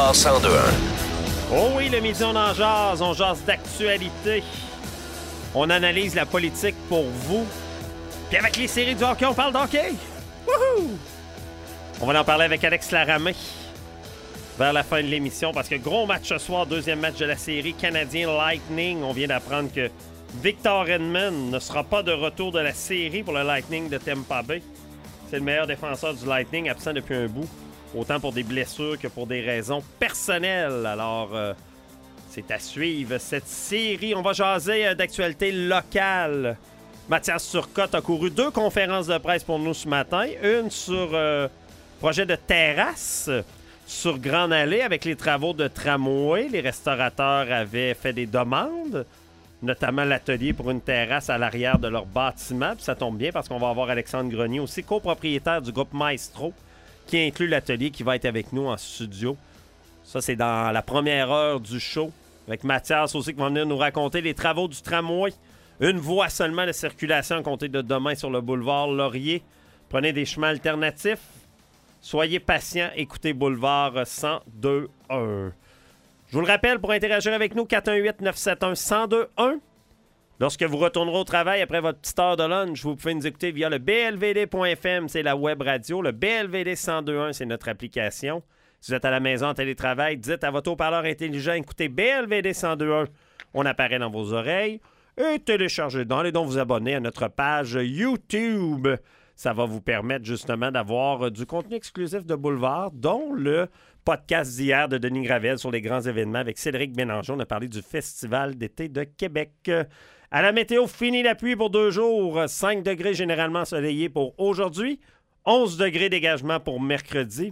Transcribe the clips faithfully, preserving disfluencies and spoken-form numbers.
Jazz cent deux un. Oh oui, le midi, on en jase. On jase d'actualité. On analyse la politique pour vous. Puis avec les séries du hockey, on parle d'hockey. Wouhou! On va en parler avec Alex Laramé vers la fin de l'émission parce que gros match ce soir, deuxième match de la série Canadien Lightning. On vient d'apprendre que Victor Hedman ne sera pas de retour de la série pour le Lightning de Tampa Bay. C'est le meilleur défenseur du Lightning, absent depuis un bout. Autant pour des blessures que pour des raisons personnelles. Alors, euh, c'est à suivre cette série. On va jaser euh, d'actualité locale. Mathias Turcotte a couru deux conférences de presse pour nous ce matin. Une sur euh, projet de terrasse sur Grande Allée avec les travaux de tramway. Les restaurateurs avaient fait des demandes, notamment l'atelier pour une terrasse à l'arrière de leur bâtiment. Puis ça tombe bien parce qu'on va avoir Alexandre Grenier aussi, copropriétaire du groupe Maestro, qui inclut l'atelier qui va être avec nous en studio. Ça, c'est dans la première heure du show. Avec Mathias aussi qui va venir nous raconter les travaux du tramway. Une voie seulement de circulation à compter de demain sur le boulevard Laurier. Prenez des chemins alternatifs. Soyez patients. Écoutez Boulevard cent deux un. Je vous le rappelle, pour interagir avec nous, quatre un huit neuf sept un un zéro deux un. Lorsque vous retournerez au travail après votre petite heure de lunch, vous pouvez nous écouter via le b l v d point f m, c'est la web radio. Le B L V D cent deux un, c'est notre application. Si vous êtes à la maison en télétravail, dites à votre haut-parleur intelligent, écoutez B L V D cent deux un. On apparaît dans vos oreilles. Et téléchargez donc et donc vous abonner à notre page YouTube. Ça va vous permettre justement d'avoir du contenu exclusif de Boulevard, dont le podcast d'hier de Denis Gravel sur les grands événements avec Cédric Bélanger. On a parlé du Festival d'été de Québec. À la météo, fini la pluie pour deux jours. cinq degrés généralement ensoleillés pour aujourd'hui. onze degrés dégagement pour mercredi.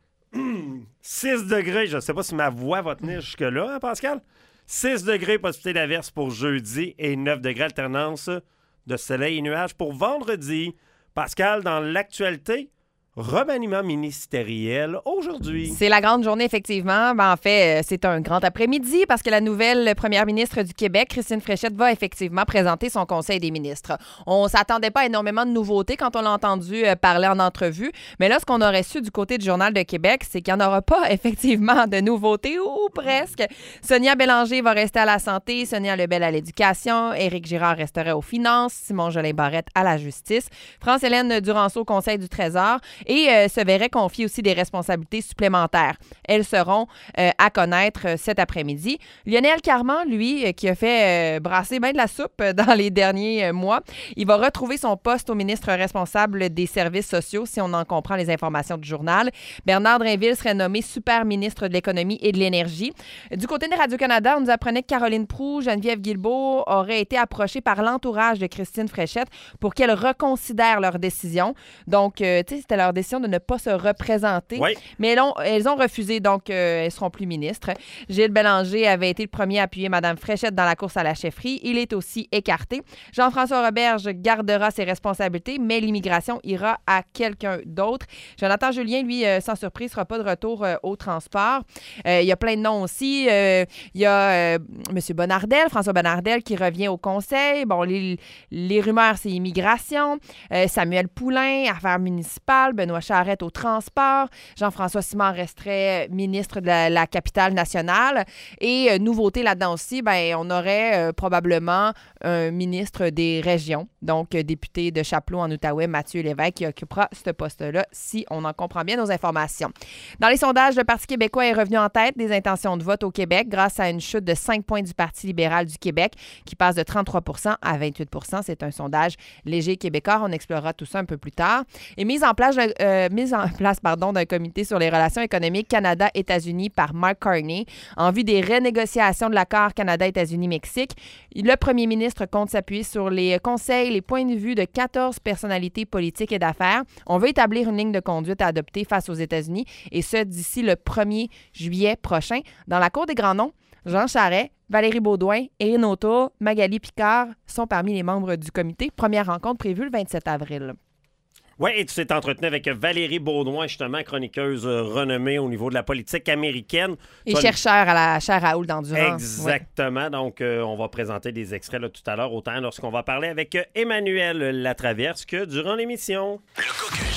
six degrés, je ne sais pas si ma voix va tenir jusque-là, hein, Pascal? six degrés possibilité d'averse pour jeudi et neuf degrés alternance de soleil et nuages pour vendredi. Pascal, dans l'actualité, remaniement ministériel aujourd'hui. C'est la grande journée, effectivement. Ben, en fait, c'est un grand après-midi parce que la nouvelle première ministre du Québec, Christine Fréchette, va effectivement présenter son conseil des ministres. On ne s'attendait pas à énormément de nouveautés quand on l'a entendu parler en entrevue, mais là, ce qu'on aurait su du côté du Journal de Québec, c'est qu'il n'y en aura pas effectivement de nouveautés, ou presque. Sonia Bélanger va rester à la santé, Sonia Lebel à l'éducation, Éric Girard resterait aux finances, Simon Jolin-Barrette à la justice, France-Hélène Duranceau au conseil du Trésor, et euh, se verrait confier aussi des responsabilités supplémentaires. Elles seront euh, à connaître euh, cet après-midi. Lionel Carman, lui, euh, qui a fait euh, brasser bien de la soupe euh, dans les derniers euh, mois, il va retrouver son poste au ministre responsable des services sociaux, si on en comprend les informations du journal. Bernard Drinville serait nommé super ministre de l'économie et de l'énergie. Du côté de Radio-Canada, on nous apprenait que Caroline Proulx, Geneviève Guilbeault auraient été approchées par l'entourage de Christine Fréchette pour qu'elle reconsidère leur décision. Donc, euh, tu sais, c'était leur décision de ne pas se représenter. Oui. Mais elles ont, elles ont refusé, donc euh, elles seront plus ministres. Gilles Bélanger avait été le premier à appuyer Mme Fréchette dans la course à la chefferie. Il est aussi écarté. Jean-François Roberge gardera ses responsabilités, mais l'immigration ira à quelqu'un d'autre. Jonathan Julien, lui, euh, sans surprise, ne sera pas de retour euh, au transport. Euh, il y a plein de noms aussi. Euh, il y a euh, M. Bonnardel, François Bonnardel, qui revient au conseil. Bon, les, les rumeurs, c'est immigration. Euh, Samuel Poulain, affaires municipales. Benoît Charette au transport. Jean-François Simard resterait ministre de la, la capitale nationale. Et euh, nouveauté là-dedans aussi, ben, on aurait euh, probablement un ministre des régions, donc euh, député de Chapleau en Outaouais, Mathieu Lévesque, qui occupera ce poste-là, si on en comprend bien nos informations. Dans les sondages, le Parti québécois est revenu en tête des intentions de vote au Québec grâce à une chute de cinq points du Parti libéral du Québec, qui passe de trente-trois pour cent à vingt-huit pour cent. C'est un sondage léger québécois. On explorera tout ça un peu plus tard. Et mise en place, euh, mise en place pardon, d'un comité sur les relations économiques Canada-États-Unis par Mark Carney en vue des renégociations de l'accord Canada-États-Unis-Mexique. Le premier ministre compte s'appuyer sur les conseils, les points de vue de quatorze personnalités politiques et d'affaires. On veut établir une ligne de conduite à adopter face aux États-Unis, et ce, d'ici le premier juillet prochain. Dans la cour des grands noms, Jean Charest, Valérie Beaudoin, Erin O'Toole, Magali Picard sont parmi les membres du comité. Première rencontre prévue le vingt-sept avril. Oui, et tu t'es entretenu avec Valérie Beaudoin, justement, chroniqueuse renommée au niveau de la politique américaine. Et Toi, chercheur à la chaire Raoul d'Endurance. Exactement. Ouais. Donc, euh, on va présenter des extraits là, tout à l'heure, autant lorsqu'on va parler avec Emmanuel Latraverse que durant l'émission. Le caucus.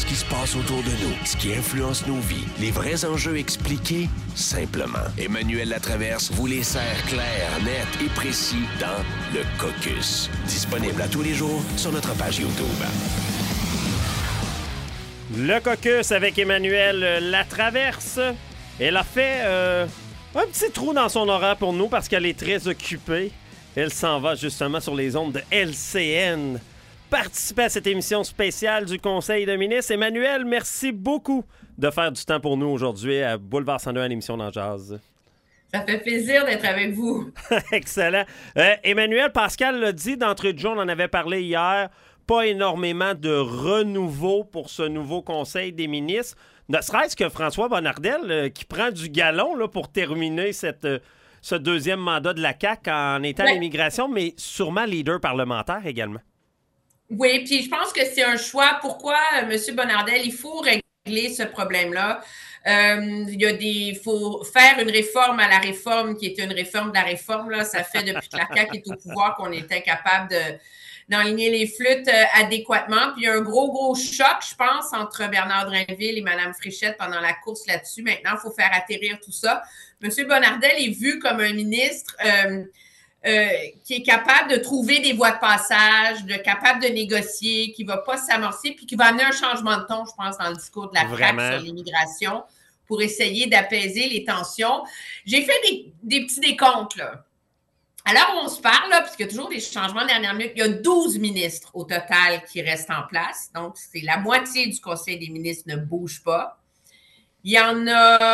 qui se passe autour de nous, ce qui influence nos vies, les vrais enjeux expliqués simplement. Emmanuel Latraverse vous les sert clairs, nets et précis dans Le Caucus. Disponible à tous les jours sur notre page YouTube. Le Caucus avec Emmanuel Latraverse. Elle a fait euh, un petit trou dans son horaire pour nous parce qu'elle est très occupée. Elle s'en va justement sur les ondes de L C N. Participer à cette émission spéciale du Conseil de ministres. Emmanuel, merci beaucoup de faire du temps pour nous aujourd'hui à Boulevard cent deux à l'émission dans Jazz. Ça fait plaisir d'être avec vous. Excellent. Euh, Emmanuel, Pascal l'a dit d'entrée de jeu, on en avait parlé hier, pas énormément de renouveau pour ce nouveau Conseil des ministres. Ne serait-ce que François Bonnardel euh, qui prend du galon là, pour terminer cette, euh, ce deuxième mandat de la C A Q en étant ouais. à l'immigration, mais sûrement leader parlementaire également. Oui, puis je pense que c'est un choix. Pourquoi, M. Bonnardel, il faut régler ce problème-là. Euh, il y a des, il faut faire une réforme à la réforme qui est une réforme de la réforme. Là. Ça fait depuis que la C A Q est au pouvoir qu'on est incapable de, d'enligner les flûtes euh, adéquatement. Puis il y a un gros, gros choc, je pense, entre Bernard Drinville et Mme Fréchette pendant la course là-dessus. Maintenant, il faut faire atterrir tout ça. M. Bonnardel est vu comme un ministre euh, euh, qui est capable de trouver des voies de passage, de capable de négocier, qui ne va pas s'amorcer, puis qui va amener un changement de ton, je pense, dans le discours de la C A Q sur l'immigration pour essayer d'apaiser les tensions. J'ai fait des, des petits décomptes, là. Alors, on se parle, là, puisqu'il y a toujours des changements de dernière minute. Il y a douze ministres au total qui restent en place. Donc, c'est la moitié du Conseil des ministres ne bouge pas. Il y en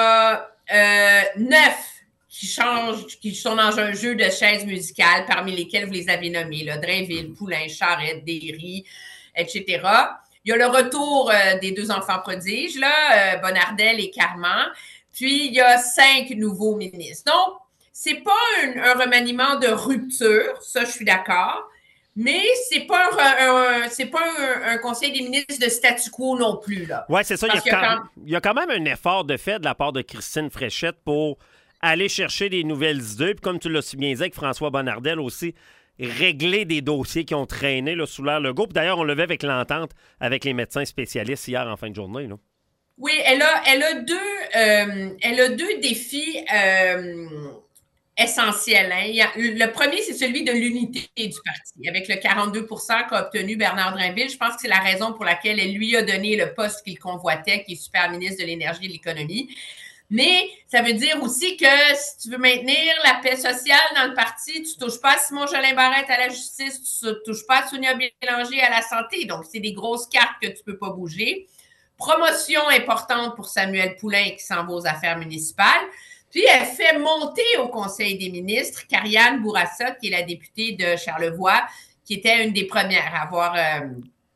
a euh, neuf qui changent, qui sont dans un jeu de chaises musicales, parmi lesquelles vous les avez nommés, là, Drainville, Poulain, Charette, Derry, et cetera. Il y a le retour euh, des deux enfants prodiges, là, euh, Bonnardel et Carman. Puis, il y a cinq nouveaux ministres. Donc, c'est pas un, un remaniement de rupture, ça, je suis d'accord, mais c'est pas un, un c'est pas un, un conseil des ministres de statu quo non plus, là. Oui, c'est ça. Il y, a quand, quand... il y a quand même un effort de fait de la part de Christine Fréchette pour aller chercher des nouvelles idées. Puis comme tu l'as si bien dit avec François Bonnardel aussi, régler des dossiers qui ont traîné là, sous l'air Legault. Puis d'ailleurs, on le vu avec l'entente avec les médecins spécialistes hier en fin de journée, là. Oui, elle a, elle a deux, euh, elle a deux défis euh, essentiels. Hein. Il y a, le premier, c'est celui de l'unité du parti. Avec le quarante-deux pour cent qu'a obtenu Bernard Drinville, je pense que c'est la raison pour laquelle elle lui a donné le poste qu'il convoitait, qui est super ministre de l'Énergie et de l'Économie. Mais ça veut dire aussi que si tu veux maintenir la paix sociale dans le parti, tu ne touches pas à Simon Jolin Barrette à la justice, tu ne touches pas à Sonia Bélanger à la santé. Donc, c'est des grosses cartes que tu ne peux pas bouger. Promotion importante pour Samuel Poulain qui s'en va aux affaires municipales. Puis, elle fait monter au Conseil des ministres Karianne Bourassa, qui est la députée de Charlevoix, qui était une des premières à avoir, euh,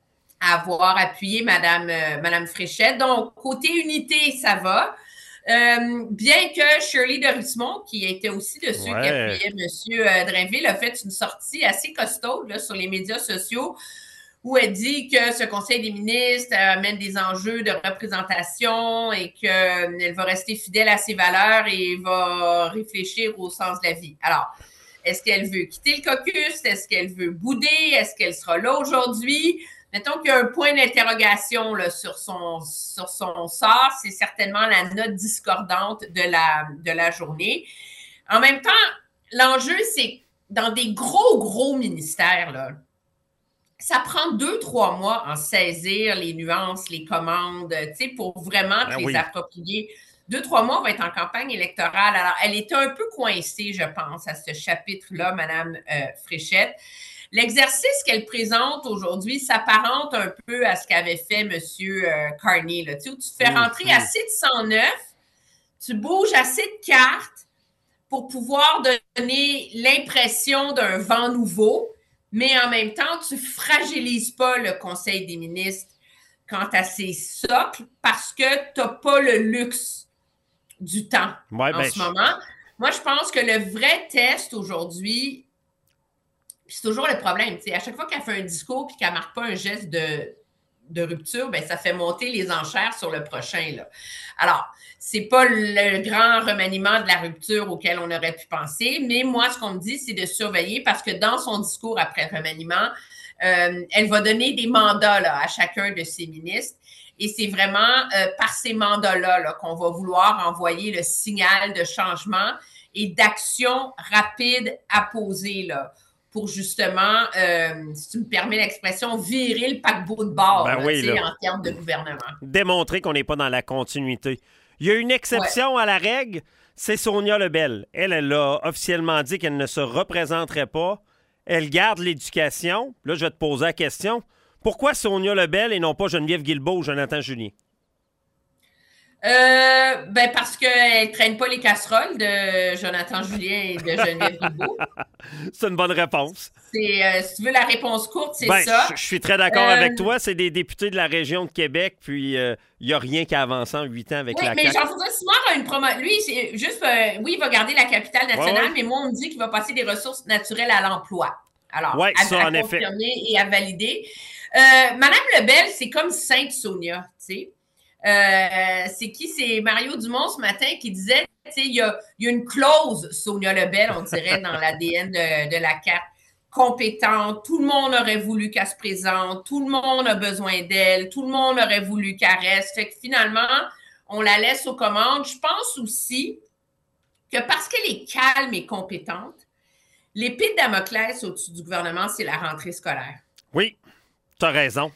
à avoir appuyé Mme, euh, Mme Fréchette. Donc, côté unité, ça va. Euh, bien que Shirley de Richmond, qui était aussi de ceux ouais. qui appuyaient M. Drainville, a fait une sortie assez costaud là, sur les médias sociaux où elle dit que ce Conseil des ministres amène des enjeux de représentation et qu'elle va rester fidèle à ses valeurs et va réfléchir au sens de la vie. Alors, est-ce qu'elle veut quitter le caucus? Est-ce qu'elle veut bouder? Est-ce qu'elle sera là aujourd'hui? Mettons qu'il y a un point d'interrogation là, sur, son, sur son sort. C'est certainement la note discordante de la, de la journée. En même temps, l'enjeu, c'est dans des gros, gros ministères, là, ça prend deux, trois mois en saisir les nuances, les commandes, tu sais, pour vraiment te ah, les oui. approprier. Deux, trois mois, on va être en campagne électorale. Alors, elle était un peu coincée, je pense, à ce chapitre-là, Mme euh, Fréchette. L'exercice qu'elle présente aujourd'hui s'apparente un peu à ce qu'avait fait M. Euh, Carney, là, tu sais, où tu fais rentrer mmh. assez de sang neuf, tu bouges assez de cartes pour pouvoir donner l'impression d'un vent nouveau, mais en même temps, tu ne fragilises pas le Conseil des ministres quant à ses socles parce que tu n'as pas le luxe du temps ouais, en ben, ce moment. Moi, je pense que le vrai test aujourd'hui, c'est toujours le problème, tu sais, à chaque fois qu'elle fait un discours et qu'elle ne marque pas un geste de, de rupture, ben, ça fait monter les enchères sur le prochain, là. Alors, c'est pas le grand remaniement de la rupture auquel on aurait pu penser, mais moi, ce qu'on me dit, c'est de surveiller parce que dans son discours après le remaniement, euh, elle va donner des mandats là, à chacun de ses ministres. Et c'est vraiment euh, par ces mandats-là là, qu'on va vouloir envoyer le signal de changement et d'action rapide à poser là, pour justement, euh, si tu me permets l'expression, virer le paquebot de bord ben là, oui, là. en termes de gouvernement. Démontrer qu'on n'est pas dans la continuité. Il y a une exception ouais. à la règle, c'est Sonia Lebel. Elle, elle a officiellement dit qu'elle ne se représenterait pas. Elle garde l'éducation. Là, je vais te poser la question. Pourquoi Sonia Lebel et non pas Geneviève Guilbeault ou Jonathan Julien? Euh, ben parce qu'elle ne traîne pas les casseroles de Jonathan Julien et de Geneviève Guilbeault. C'est une bonne réponse. C'est, euh, si tu veux la réponse courte, c'est ben, ça. Je suis très d'accord euh, avec toi. C'est des députés de la région de Québec, puis il euh, n'y a rien qui a avancé en huit ans avec oui, la mais C A Q. Jean-François Simard a une promo. Lui, c'est juste, euh, oui, il va garder la capitale nationale, ouais, ouais. mais moi, on me dit qu'il va passer des ressources naturelles à l'emploi. Alors, ouais, à, ça, à en effet. confirmer et à valider. Euh, Madame Lebel, c'est comme Sainte Sonia, tu sais. Euh, c'est qui? C'est Mario Dumont ce matin qui disait, tu sais, il y a, y a une clause Sonia Lebel, on dirait, dans l'A D N de, de la C A Q. Compétente, tout le monde aurait voulu qu'elle se présente, tout le monde a besoin d'elle, tout le monde aurait voulu qu'elle reste. Fait que finalement, on la laisse aux commandes. Je pense aussi que parce qu'elle est calme et compétente, l'épée de Damoclès au-dessus du gouvernement, c'est la rentrée scolaire. Oui, tu as raison.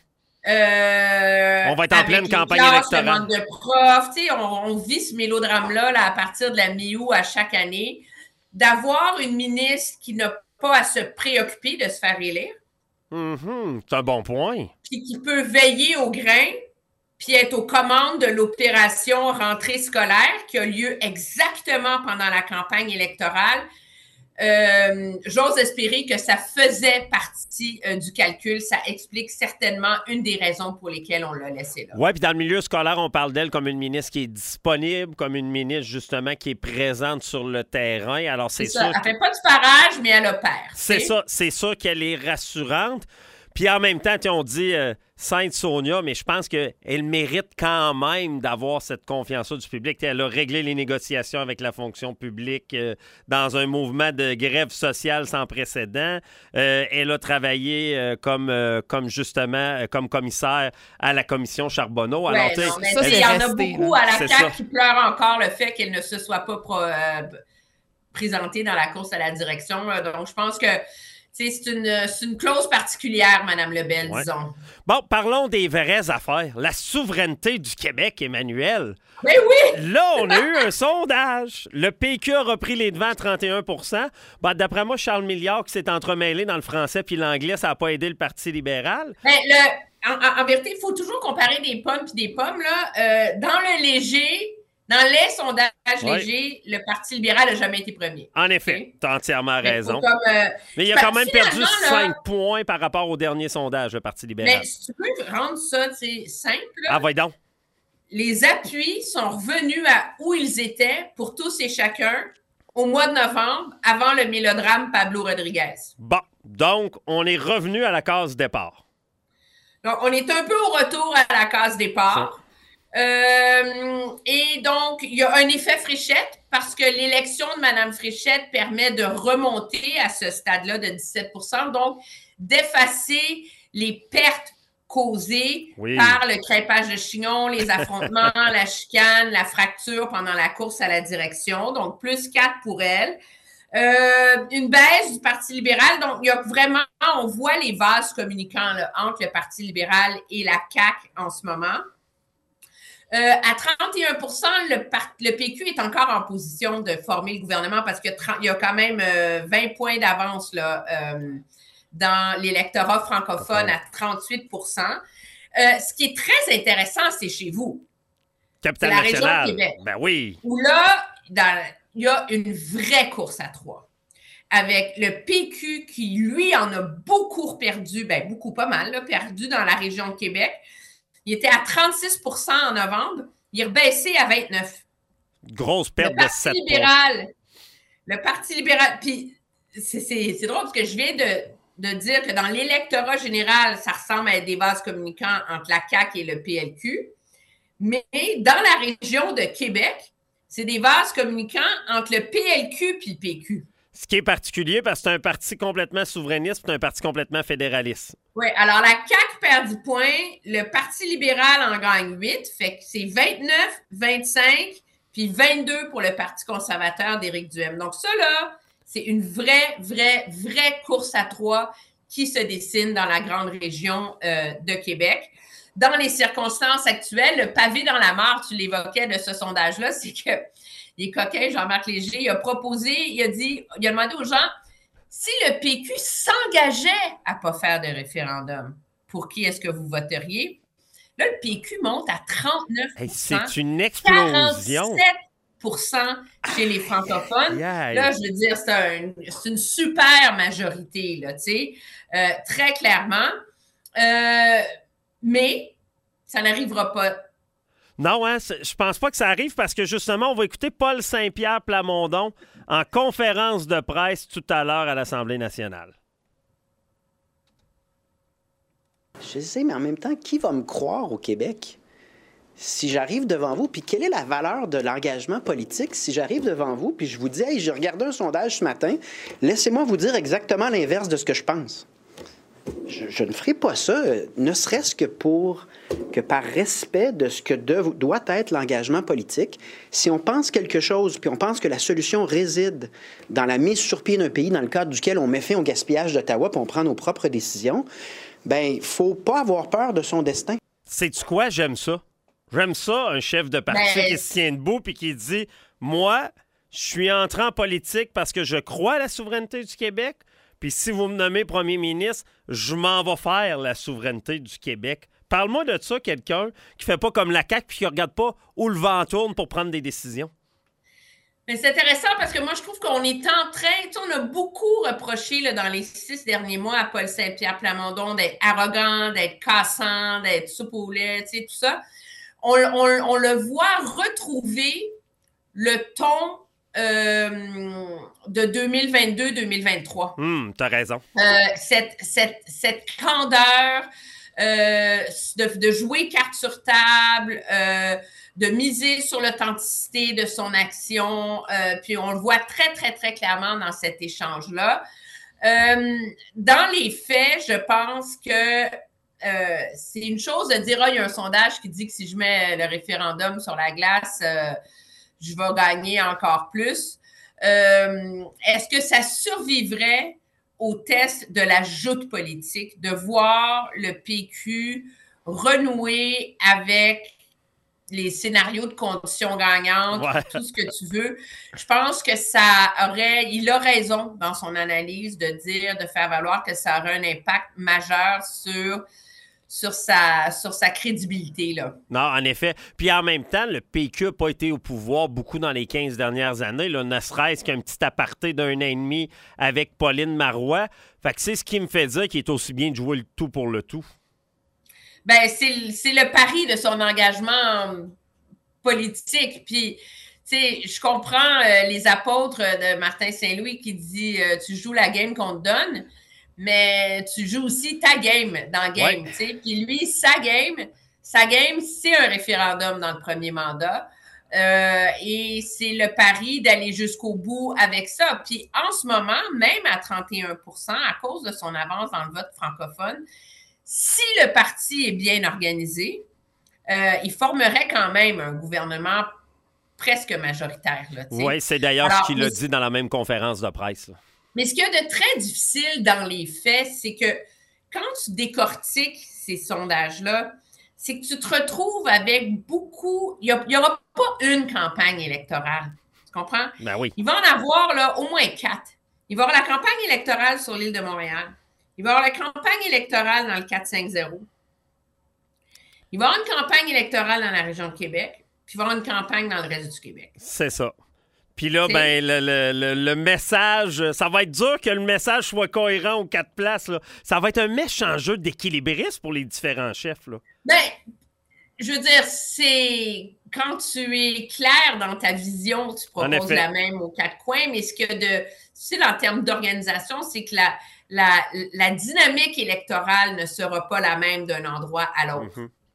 Euh, on va être en pleine campagne classes, électorale. Le manque de profs, tu sais, on, on vit ce mélodrame-là là, à partir de la mi-août à chaque année. D'avoir une ministre qui n'a pas à se préoccuper de se faire élire. Mm-hmm, c'est un bon point. Puis qui peut veiller au grain, puis être aux commandes de l'opération rentrée scolaire qui a lieu exactement pendant la campagne électorale. Euh, j'ose espérer que ça faisait partie euh, du calcul. Ça explique certainement une des raisons pour lesquelles on l'a laissé là. Oui, puis dans le milieu scolaire, on parle d'elle comme une ministre qui est disponible, comme une ministre, justement, qui est présente sur le terrain. Alors, c'est, c'est sûr. Ça. Elle ne fait pas du parage, mais elle opère. C'est t'sais? ça. C'est sûr qu'elle est rassurante. Puis en même temps, on dit euh, Sainte Sonia, mais je pense qu'elle mérite quand même d'avoir cette confiance-là du public. T'sais, elle a réglé les négociations avec la fonction publique euh, dans un mouvement de grève sociale sans précédent. Euh, elle a travaillé euh, comme, euh, comme justement euh, comme commissaire à la commission Charbonneau. Ouais, Alors, non, mais ça, il y en a resté, beaucoup là. à la C'est C A Q ça. qui pleurent encore le fait qu'elle ne se soit pas pro, euh, présentée dans la course à la direction. Là. Donc, je pense que c'est une, c'est une clause particulière, Mme Lebel, ouais. disons. Bon, parlons des vraies affaires. La souveraineté du Québec, Emmanuel. Mais oui! Là, on a eu un sondage. Le P Q a repris les devants à trente et un pour cent. Ben, d'après moi, Charles Milliard qui s'est entremêlé dans le français puis l'anglais, ça n'a pas aidé le Parti libéral. Mais le, en, en, en vérité, il faut toujours comparer des pommes puis des pommes. Là. Euh, dans le léger... Dans les sondages ouais. légers, le Parti libéral n'a jamais été premier. En effet, okay. tu as entièrement raison. Comme, euh, mais il a quand même perdu cinq là, points par rapport au dernier sondage, le Parti libéral. Mais si tu peux rendre ça simple, là, ah, voyons donc. Les appuis sont revenus à où ils étaient pour tous et chacun au mois de novembre, avant le mélodrame Pablo Rodriguez. Bon, donc, on est revenu à la case départ. Donc, on est un peu au retour à la case départ. Ça. Euh, et donc, il y a un effet Fréchette parce que l'élection de Mme Fréchette permet de remonter à ce stade-là de dix-sept pour cent, donc d'effacer les pertes causées oui. par le crêpage de chignon, les affrontements, la chicane, la fracture pendant la course à la direction. Donc, plus quatre pour elle. Euh, une baisse du Parti libéral. Donc, il y a vraiment, on voit les vases communicants là, entre le Parti libéral et la C A Q en ce moment. Euh, à trente et un pour cent, le, le P Q est encore en position de former le gouvernement parce qu'il y a quand même euh, vingt points d'avance là, euh, dans l'électorat francophone à trente-huit pour cent. Euh, ce qui est très intéressant, c'est chez vous. Capitale c'est la nationale. Région de Québec. Ben oui. Où là, dans, il y a une vraie course à trois. Avec le P Q qui, lui, en a beaucoup perdu, ben beaucoup pas mal, là, perdu dans la région de Québec. Il était à trente-six pour cent en novembre. Il est rebaissé à vingt-neuf. Grosse perte de sept libéral, Le Parti libéral... Puis, c'est, c'est, c'est drôle parce que je viens de, de dire que dans l'électorat général, ça ressemble à des vases communicants entre la C A Q et le P L Q. Mais dans la région de Québec, c'est des vases communicants entre le P L Q et le P Q. Ce qui est particulier parce que c'est un parti complètement souverainiste, c'est un parti complètement fédéraliste. Oui, alors la C A Q perd dix points, le Parti libéral en gagne huit, fait que c'est vingt-neuf, vingt-cinq, puis vingt-deux pour le Parti conservateur d'Éric Duhem. Donc ça, là, c'est une vraie, vraie, vraie course à trois qui se dessine dans la grande région euh, de Québec. Dans les circonstances actuelles, le pavé dans la mare, tu l'évoquais de ce sondage-là, c'est que il est coquin, Jean-Marc Léger, il a proposé, il a dit, il a demandé aux gens si le P Q s'engageait à ne pas faire de référendum, pour qui est-ce que vous voteriez? Là, le P Q monte à trente-neuf pour cent. Hey, c'est une explosion. quarante-sept pour cent chez les francophones. Aïe, aïe. Là, je veux dire, c'est, un, c'est une super majorité, là, tu sais, euh, très clairement. Euh, mais ça n'arrivera pas. Non, hein, je pense pas que ça arrive parce que justement, on va écouter Paul Saint-Pierre Plamondon en conférence de presse tout à l'heure à l'Assemblée nationale. Je sais, mais en même temps, qui va me croire au Québec si j'arrive devant vous? Puis quelle est la valeur de l'engagement politique si j'arrive devant vous puis je vous dis « Hey, j'ai regardé un sondage ce matin, laissez-moi vous dire exactement l'inverse de ce que je pense. » Je, je ne ferai pas ça, ne serait-ce que pour que par respect de ce que de, doit être l'engagement politique. Si on pense quelque chose, puis on pense que la solution réside dans la mise sur pied d'un pays dans le cadre duquel on met fin au gaspillage d'Ottawa puis on prend nos propres décisions, bien, il ne faut pas avoir peur de son destin. Sais-tu quoi? J'aime ça. J'aime ça, un chef de parti Ben, qui se tient debout puis qui dit « Moi, je suis entré en politique parce que je crois à la souveraineté du Québec. » Puis si vous me nommez premier ministre, je m'en vais faire la souveraineté du Québec. Parle-moi de ça, quelqu'un qui fait pas comme la C A Q puis qui regarde pas où le vent tourne pour prendre des décisions. Mais c'est intéressant parce que moi, je trouve qu'on est en train, tu sais, on a beaucoup reproché là, dans les six derniers mois à Paul Saint-Pierre Plamondon d'être arrogant, d'être cassant, d'être soupe au lait, tu sais, tout ça. On, on, on le voit retrouver le ton Euh, de deux mille vingt-deux deux mille vingt-trois. Hum, t'as raison. Euh, cette, cette, cette candeur euh, de, de jouer carte sur table, euh, de miser sur l'authenticité de son action, euh, puis on le voit très, très, très clairement dans cet échange-là. Euh, dans les faits, je pense que euh, c'est une chose de dire, ah, il y a un sondage qui dit que si je mets le référendum sur la glace, euh, je vais gagner encore plus. Euh, est-ce que ça survivrait au test de la joute politique, de voir le P Q renouer avec les scénarios de conditions gagnantes, Ouais. tout ce que tu veux? Je pense que ça aurait... Il a raison dans son analyse de dire, de faire valoir que ça aurait un impact majeur sur... Sur sa, sur sa crédibilité, là. Non, en effet. Puis en même temps, le P Q n'a pas été au pouvoir beaucoup dans les quinze dernières années. Là, ne serait-ce qu'un petit aparté d'un an et demi avec Pauline Marois. Fait que c'est ce qui me fait dire qu'il est aussi bien de jouer le tout pour le tout. Ben, c'est, c'est le pari de son engagement politique. Puis, tu sais, je comprends euh, les apôtres de Martin Saint-Louis qui dit euh, « Tu joues la game qu'on te donne ». Mais tu joues aussi ta game dans le game, ouais. tu sais. Puis lui, sa game, sa game, c'est un référendum dans le premier mandat. Euh, et c'est le pari d'aller jusqu'au bout avec ça. Puis en ce moment, même à trente et un pour cent, à cause de son avance dans le vote francophone, si le parti est bien organisé, euh, il formerait quand même un gouvernement presque majoritaire. Oui, c'est d'ailleurs Alors, ce qu'il a dit dans la même conférence de presse, là. Mais ce qu'il y a de très difficile dans les faits, c'est que quand tu décortiques ces sondages-là, c'est que tu te retrouves avec beaucoup... Il n'y aura pas une campagne électorale. Tu comprends? Ben oui. Il va en avoir là, au moins quatre. Il va y avoir la campagne électorale sur l'île de Montréal. Il va y avoir la campagne électorale dans le quatre cinq zéro. Il va y avoir une campagne électorale dans la région de Québec. Puis il va y avoir une campagne dans le reste du Québec. C'est ça. Puis là, ben, le, le, le message, ça va être dur que le message soit cohérent aux quatre places, là. Ça va être un méchant jeu d'équilibrisme pour les différents chefs, là. Ben, je veux dire, c'est quand tu es clair dans ta vision, tu proposes la même aux quatre coins, mais ce que de, tu sais, en termes d'organisation, c'est que la, la, la dynamique électorale ne sera pas la même d'un endroit à l'autre. Mm-hmm.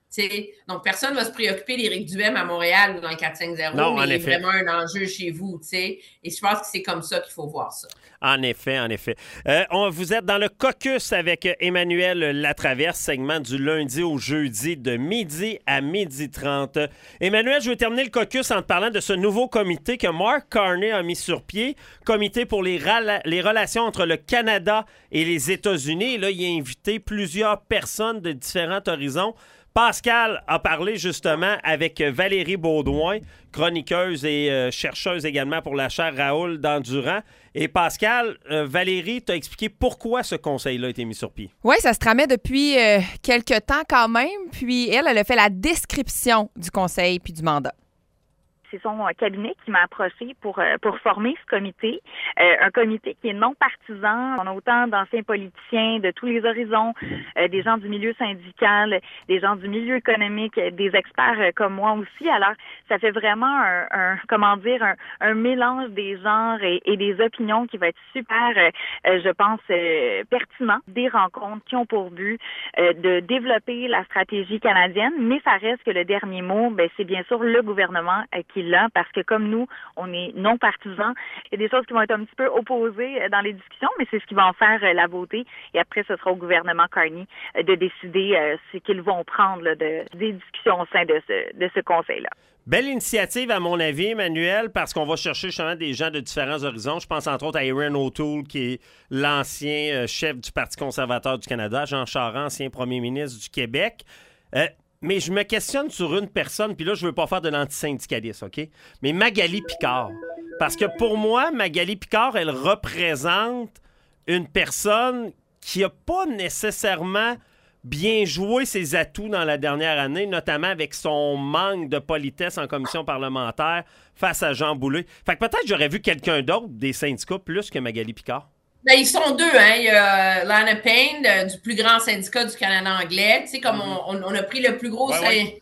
T'sais, donc, personne ne va se préoccuper d'Éric Duhem à Montréal ou dans le quatre cinq zéro, non, mais en il effet. est vraiment un enjeu chez vous. T'sais. Et je pense que c'est comme ça qu'il faut voir ça. En effet, en effet. Euh, on, vous êtes dans le caucus avec Emmanuel Latraverse, segment du lundi au jeudi de midi à midi trente. Emmanuel, je veux terminer le caucus en te parlant de ce nouveau comité que Mark Carney a mis sur pied, comité pour les, rala- les relations entre le Canada et les États-Unis. Et là, il a invité plusieurs personnes de différents horizons. Pascal a parlé justement avec Valérie Baudouin, chroniqueuse et euh, chercheuse également pour la chaire Raoul d'Endurant. Et Pascal, euh, Valérie t'a expliqué pourquoi ce conseil-là a été mis sur pied. Oui, ça se tramait depuis euh, quelques temps quand même. Puis elle, elle a fait la description du conseil puis du mandat. C'est son cabinet qui m'a approché pour euh, pour former ce comité, euh, un comité qui est non partisan. On a autant d'anciens politiciens de tous les horizons, euh, des gens du milieu syndical, des gens du milieu économique, des experts euh, comme moi aussi. Alors, ça fait vraiment un, un comment dire, un, un mélange des genres et, et des opinions qui va être super, euh, euh, je pense, euh, pertinent. Des rencontres qui ont pour but euh, de développer la stratégie canadienne, mais ça reste que le dernier mot, ben, c'est bien sûr le gouvernement euh, qui là, parce que comme nous, on est non partisans, il y a des choses qui vont être un petit peu opposées dans les discussions, mais c'est ce qui va en faire la beauté. Et après, ce sera au gouvernement Carney de décider euh, ce qu'ils vont prendre là, de, des discussions au sein de ce, de ce conseil-là. Belle initiative, à mon avis, Emmanuel, parce qu'on va chercher justement des gens de différents horizons. Je pense entre autres à Erin O'Toole, qui est l'ancien chef du Parti conservateur du Canada, Jean Charest, ancien premier ministre du Québec. Euh, Mais je me questionne sur une personne, puis là, je veux pas faire de l'antisyndicalisme, OK? Mais Magali Picard. Parce que pour moi, Magali Picard, elle représente une personne qui n'a pas nécessairement bien joué ses atouts dans la dernière année, notamment avec son manque de politesse en commission parlementaire face à Jean Boulet. Fait que peut-être j'aurais vu quelqu'un d'autre des syndicats plus que Magali Picard. Ben, ils sont deux, hein. Il y a Lana Payne, de, du plus grand syndicat du Canada anglais. Tu sais, comme mm-hmm. on, on a pris le plus gros ouais, sy- ouais.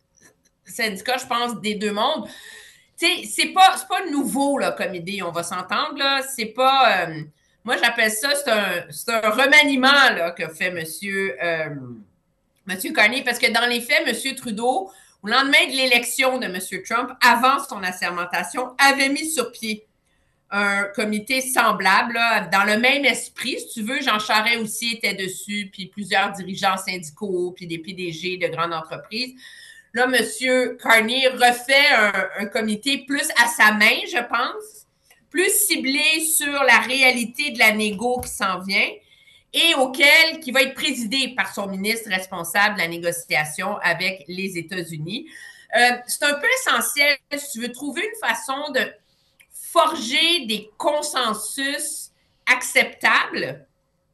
syndicat, je pense, des deux mondes. Tu sais, c'est pas, c'est pas nouveau, là, comme idée, on va s'entendre, là. C'est pas... Euh, moi, j'appelle ça, c'est un, c'est un remaniement, là, que fait monsieur, euh, monsieur Carney, parce que dans les faits, monsieur Trudeau, au lendemain de l'élection de monsieur Trump, avant son assermentation, avait mis sur pied un comité semblable, là, dans le même esprit. Si tu veux, Jean Charest aussi était dessus, puis plusieurs dirigeants syndicaux, puis des P D G de grandes entreprises. Là, M. Carney refait un, un comité plus à sa main, je pense, plus ciblé sur la réalité de la négo qui s'en vient et auquel, qui va être présidé par son ministre responsable de la négociation avec les États-Unis. Euh, c'est un peu essentiel si tu veux trouver une façon de forger des consensus acceptables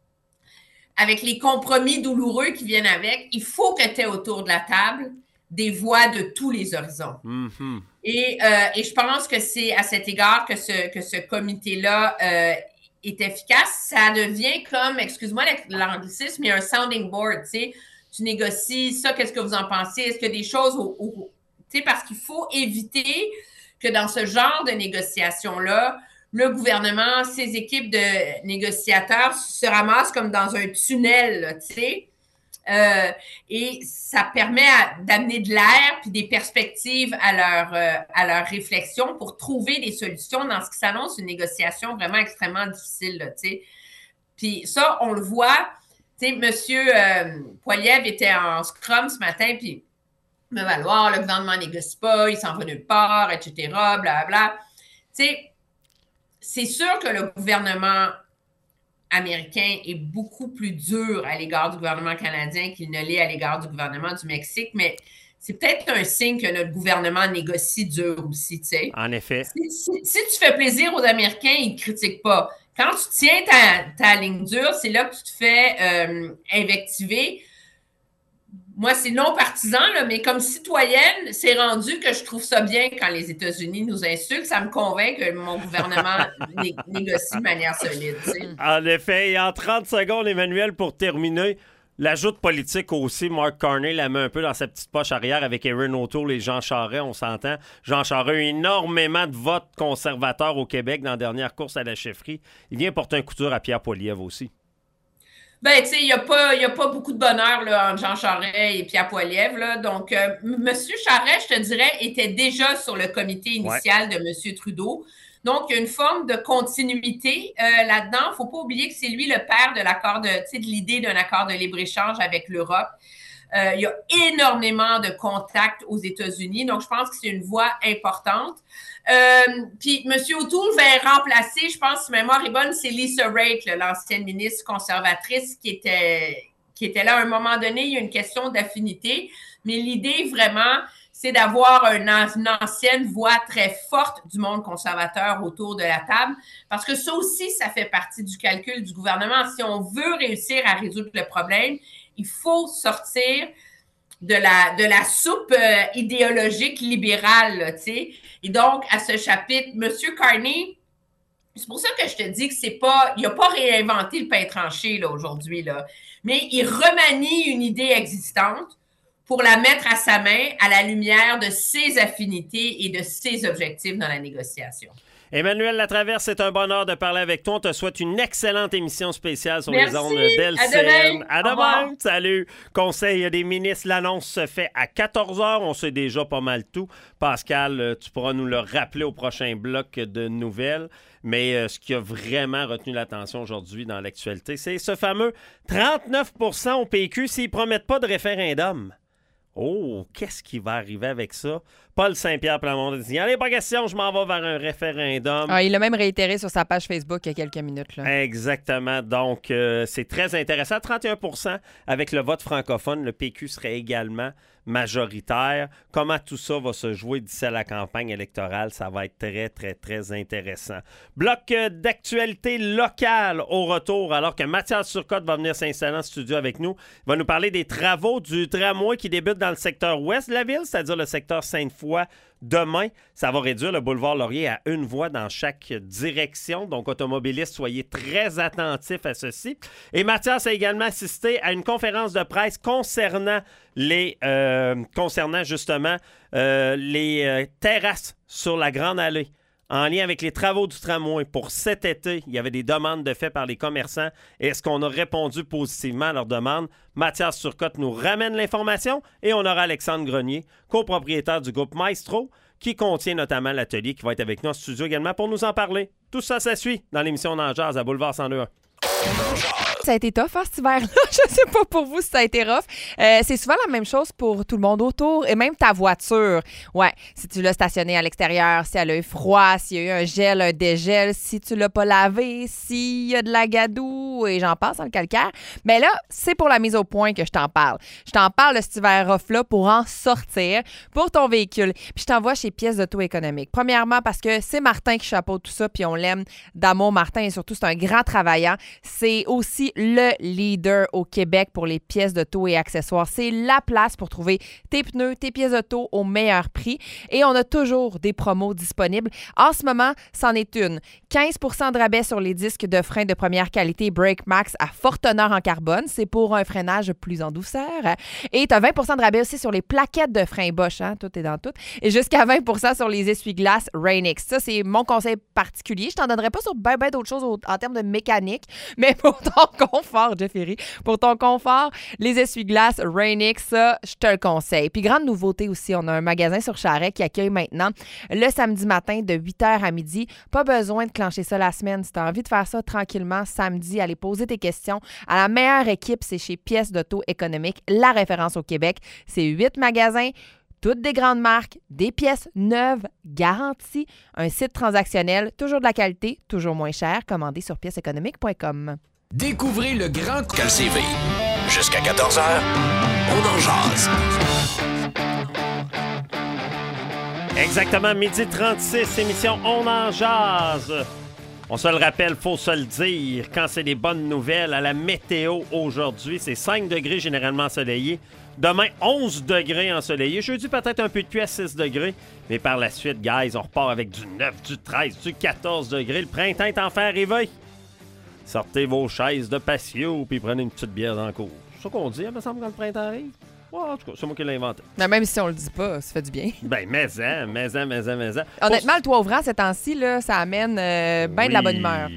avec les compromis douloureux qui viennent avec. Il faut que tu aies autour de la table des voix de tous les horizons. Mm-hmm. Et, euh, et je pense que c'est à cet égard que ce, que ce comité-là euh, est efficace. Ça devient comme, excuse-moi l'anglicisme, mais un sounding board, tu sais. Tu négocies ça, qu'est-ce que vous en pensez? Est-ce qu'il y a des choses au, au, tu sais, parce qu'il faut éviter que dans ce genre de négociation-là, le gouvernement, ses équipes de négociateurs se ramassent comme dans un tunnel, tu sais. Euh, et ça permet à, d'amener de l'air puis des perspectives à leur, euh, à leur réflexion pour trouver des solutions dans ce qui s'annonce une négociation vraiment extrêmement difficile, là, tu sais. Puis ça, on le voit. Tu sais, monsieur euh, Poilievre était en scrum ce matin, puis me valoir, le gouvernement ne négocie pas, il s'en va nulle part, et cetera, blablabla. Tu sais, c'est sûr que le gouvernement américain est beaucoup plus dur à l'égard du gouvernement canadien qu'il ne l'est à l'égard du gouvernement du Mexique, mais c'est peut-être un signe que notre gouvernement négocie dur aussi, tu sais. En effet. Si, si, si tu fais plaisir aux Américains, ils ne te critiquent pas. Quand tu tiens ta, ta ligne dure, c'est là que tu te fais euh, invectiver. Moi, c'est non partisan, là, mais comme citoyenne, c'est rendu que je trouve ça bien quand les États-Unis nous insultent. Ça me convainc que mon gouvernement né- négocie de manière solide. Tu sais. En effet, et en trente secondes, Emmanuel, pour terminer, l'ajout de politique aussi, Mark Carney la met un peu dans sa petite poche arrière avec Erin O'Toole et Jean Charest, on s'entend. Jean Charest a eu énormément de votes conservateurs au Québec dans la dernière course à la chefferie. Il vient porter un coup dur à Pierre Poilievre aussi. Ben, tu sais, il n'y a, a pas beaucoup de bonheur là, entre Jean Charest et Pierre Poilievre. Là. Donc, euh, M. Charest, je te dirais, était déjà sur le comité initial ouais. de M. Trudeau. Donc, il y a une forme de continuité euh, là-dedans. Il ne faut pas oublier que c'est lui le père de l'accord de, tu sais, de l'idée d'un accord de libre-échange avec l'Europe. Euh, il y a énormément de contacts aux États-Unis. Donc, je pense que c'est une voie importante. Euh, puis, M. O'Toole va remplacer, je pense, si ma mémoire est bonne, c'est Lisa Raitt, l'ancienne ministre conservatrice qui était, qui était là à un moment donné. Il y a une question d'affinité. Mais l'idée, vraiment, c'est d'avoir une, une ancienne voix très forte du monde conservateur autour de la table. Parce que ça aussi, ça fait partie du calcul du gouvernement. Si on veut réussir à résoudre le problème, il faut sortir de la, de la soupe euh, idéologique libérale, tu sais. Et donc, à ce chapitre, M. Carney, c'est pour ça que je te dis que c'est pas, il n'a pas réinventé le pain tranché, là, aujourd'hui, là. Mais il remanie une idée existante pour la mettre à sa main à la lumière de ses affinités et de ses objectifs dans la négociation. Emmanuel Latraverse, c'est un bonheur de parler avec toi. On te souhaite une excellente émission spéciale sur Merci. les ondes d'L C N. À demain. À demain. Salut. Conseil des ministres, l'annonce se fait à quatorze heures. On sait déjà pas mal tout. Pascal, tu pourras nous le rappeler au prochain bloc de nouvelles. Mais euh, ce qui a vraiment retenu l'attention aujourd'hui dans l'actualité, c'est ce fameux trente-neuf pour cent au P Q s'ils ne promettent pas de référendum. Oh, qu'est-ce qui va arriver avec ça? Paul Saint-Pierre Plamondon dit « Allez, pas question, je m'en vais vers un référendum. » Ah, il l'a même réitéré sur sa page Facebook il y a quelques minutes. Là. Exactement. Donc, euh, c'est très intéressant. trente et un pour cent avec le vote francophone. Le P Q serait également majoritaire. Comment tout ça va se jouer d'ici à la campagne électorale, ça va être très, très, très intéressant. Bloc d'actualité locale au retour, alors que Mathias Turcotte va venir s'installer en studio avec nous. Il va nous parler des travaux du tramway qui débute dans le secteur ouest de la ville, c'est-à-dire le secteur Sainte-Foy. Demain, ça va réduire le boulevard Laurier à une voie dans chaque direction. Donc, automobilistes, soyez très attentifs à ceci. Et Mathias a également assisté à une conférence de presse concernant les, euh, concernant justement euh, les euh, terrasses sur la Grande Allée. En lien avec les travaux du tramway pour cet été, il y avait des demandes de fait par les commerçants. Est-ce qu'on a répondu positivement à leurs demandes? Mathias Turcotte nous ramène l'information et on aura Alexandre Grenier, copropriétaire du groupe Maestro, qui contient notamment l'atelier qui va être avec nous en studio également pour nous en parler. Tout ça, ça suit dans l'émission On en jase à Boulevard cent deux point un. Ça a été tough hein, cet hiver-là. Je sais pas pour vous si ça a été rough. Euh, c'est souvent la même chose pour tout le monde autour et même ta voiture. Ouais, si tu l'as stationnée à l'extérieur, si elle a eu froid, s'il y a eu un gel, un dégel, si tu l'as pas lavé, s'il y a de la gadoue et j'en passe dans le calcaire. Mais là, c'est pour la mise au point que je t'en parle. Je t'en parle de cet hiver rough-là pour en sortir pour ton véhicule. Puis je t'envoie chez Pièces d'Auto économique. Premièrement, parce que c'est Martin qui chapeaute tout ça puis on l'aime d'amour, Martin, et surtout, c'est un grand travaillant. C'est aussi le leader au Québec pour les pièces d'auto et accessoires. C'est la place pour trouver tes pneus, tes pièces d'auto au meilleur prix. Et on a toujours des promos disponibles. En ce moment, c'en est une. quinze pour cent de rabais sur les disques de frein de première qualité Brake Max à forte teneur en carbone. C'est pour un freinage plus en douceur. Et tu as vingt pour cent de rabais aussi sur les plaquettes de frein Bosch. Hein? Tout est dans tout. Et jusqu'à vingt pour cent sur les essuie-glaces Rain-X. Ça, c'est mon conseil particulier. Je t'en donnerai pas sur ben, ben d'autres choses au, en termes de mécanique, mais pour ton confort, Jeffrey, pour ton confort, les essuie-glaces Rain-X, ça, je te le conseille. Puis grande nouveauté aussi, on a un magasin sur Charest qui accueille maintenant le samedi matin de huit heures à midi. Pas besoin de clencher ça la semaine. Si tu as envie de faire ça tranquillement samedi, aller poser tes questions à la meilleure équipe, c'est chez Pièces d'Auto économique, la référence au Québec. C'est huit magasins, toutes des grandes marques, des pièces neuves, garanties, un site transactionnel, toujours de la qualité, toujours moins cher. Commandez sur pièces économiques point com. Découvrez le grand Cal C V. Jusqu'à quatorze heures, on en jase. Exactement, midi trente-six, émission On en jase. On se le rappelle, faut se le dire, quand c'est des bonnes nouvelles, à la météo aujourd'hui, c'est cinq degrés généralement ensoleillés. Demain, onze degrés ensoleillés. Jeudi, peut-être un peu de pluie à six degrés. Mais par la suite, guys, on repart avec du neuf, du treize, du quatorze degrés. Le printemps est enfin arrivé. Sortez vos chaises de patio puis prenez une petite bière dans le cours. C'est ça qu'on dit, il me semble, quand le printemps arrive. Ouais, en tout cas, c'est moi qui l'ai inventé. Mais même si on le dit pas, ça fait du bien. Ben, mais-en, mais-en, mais-en, mais-en. Honnêtement, le toit ouvrant, ces temps-ci, là, ça amène euh, bien oui. de la bonne humeur.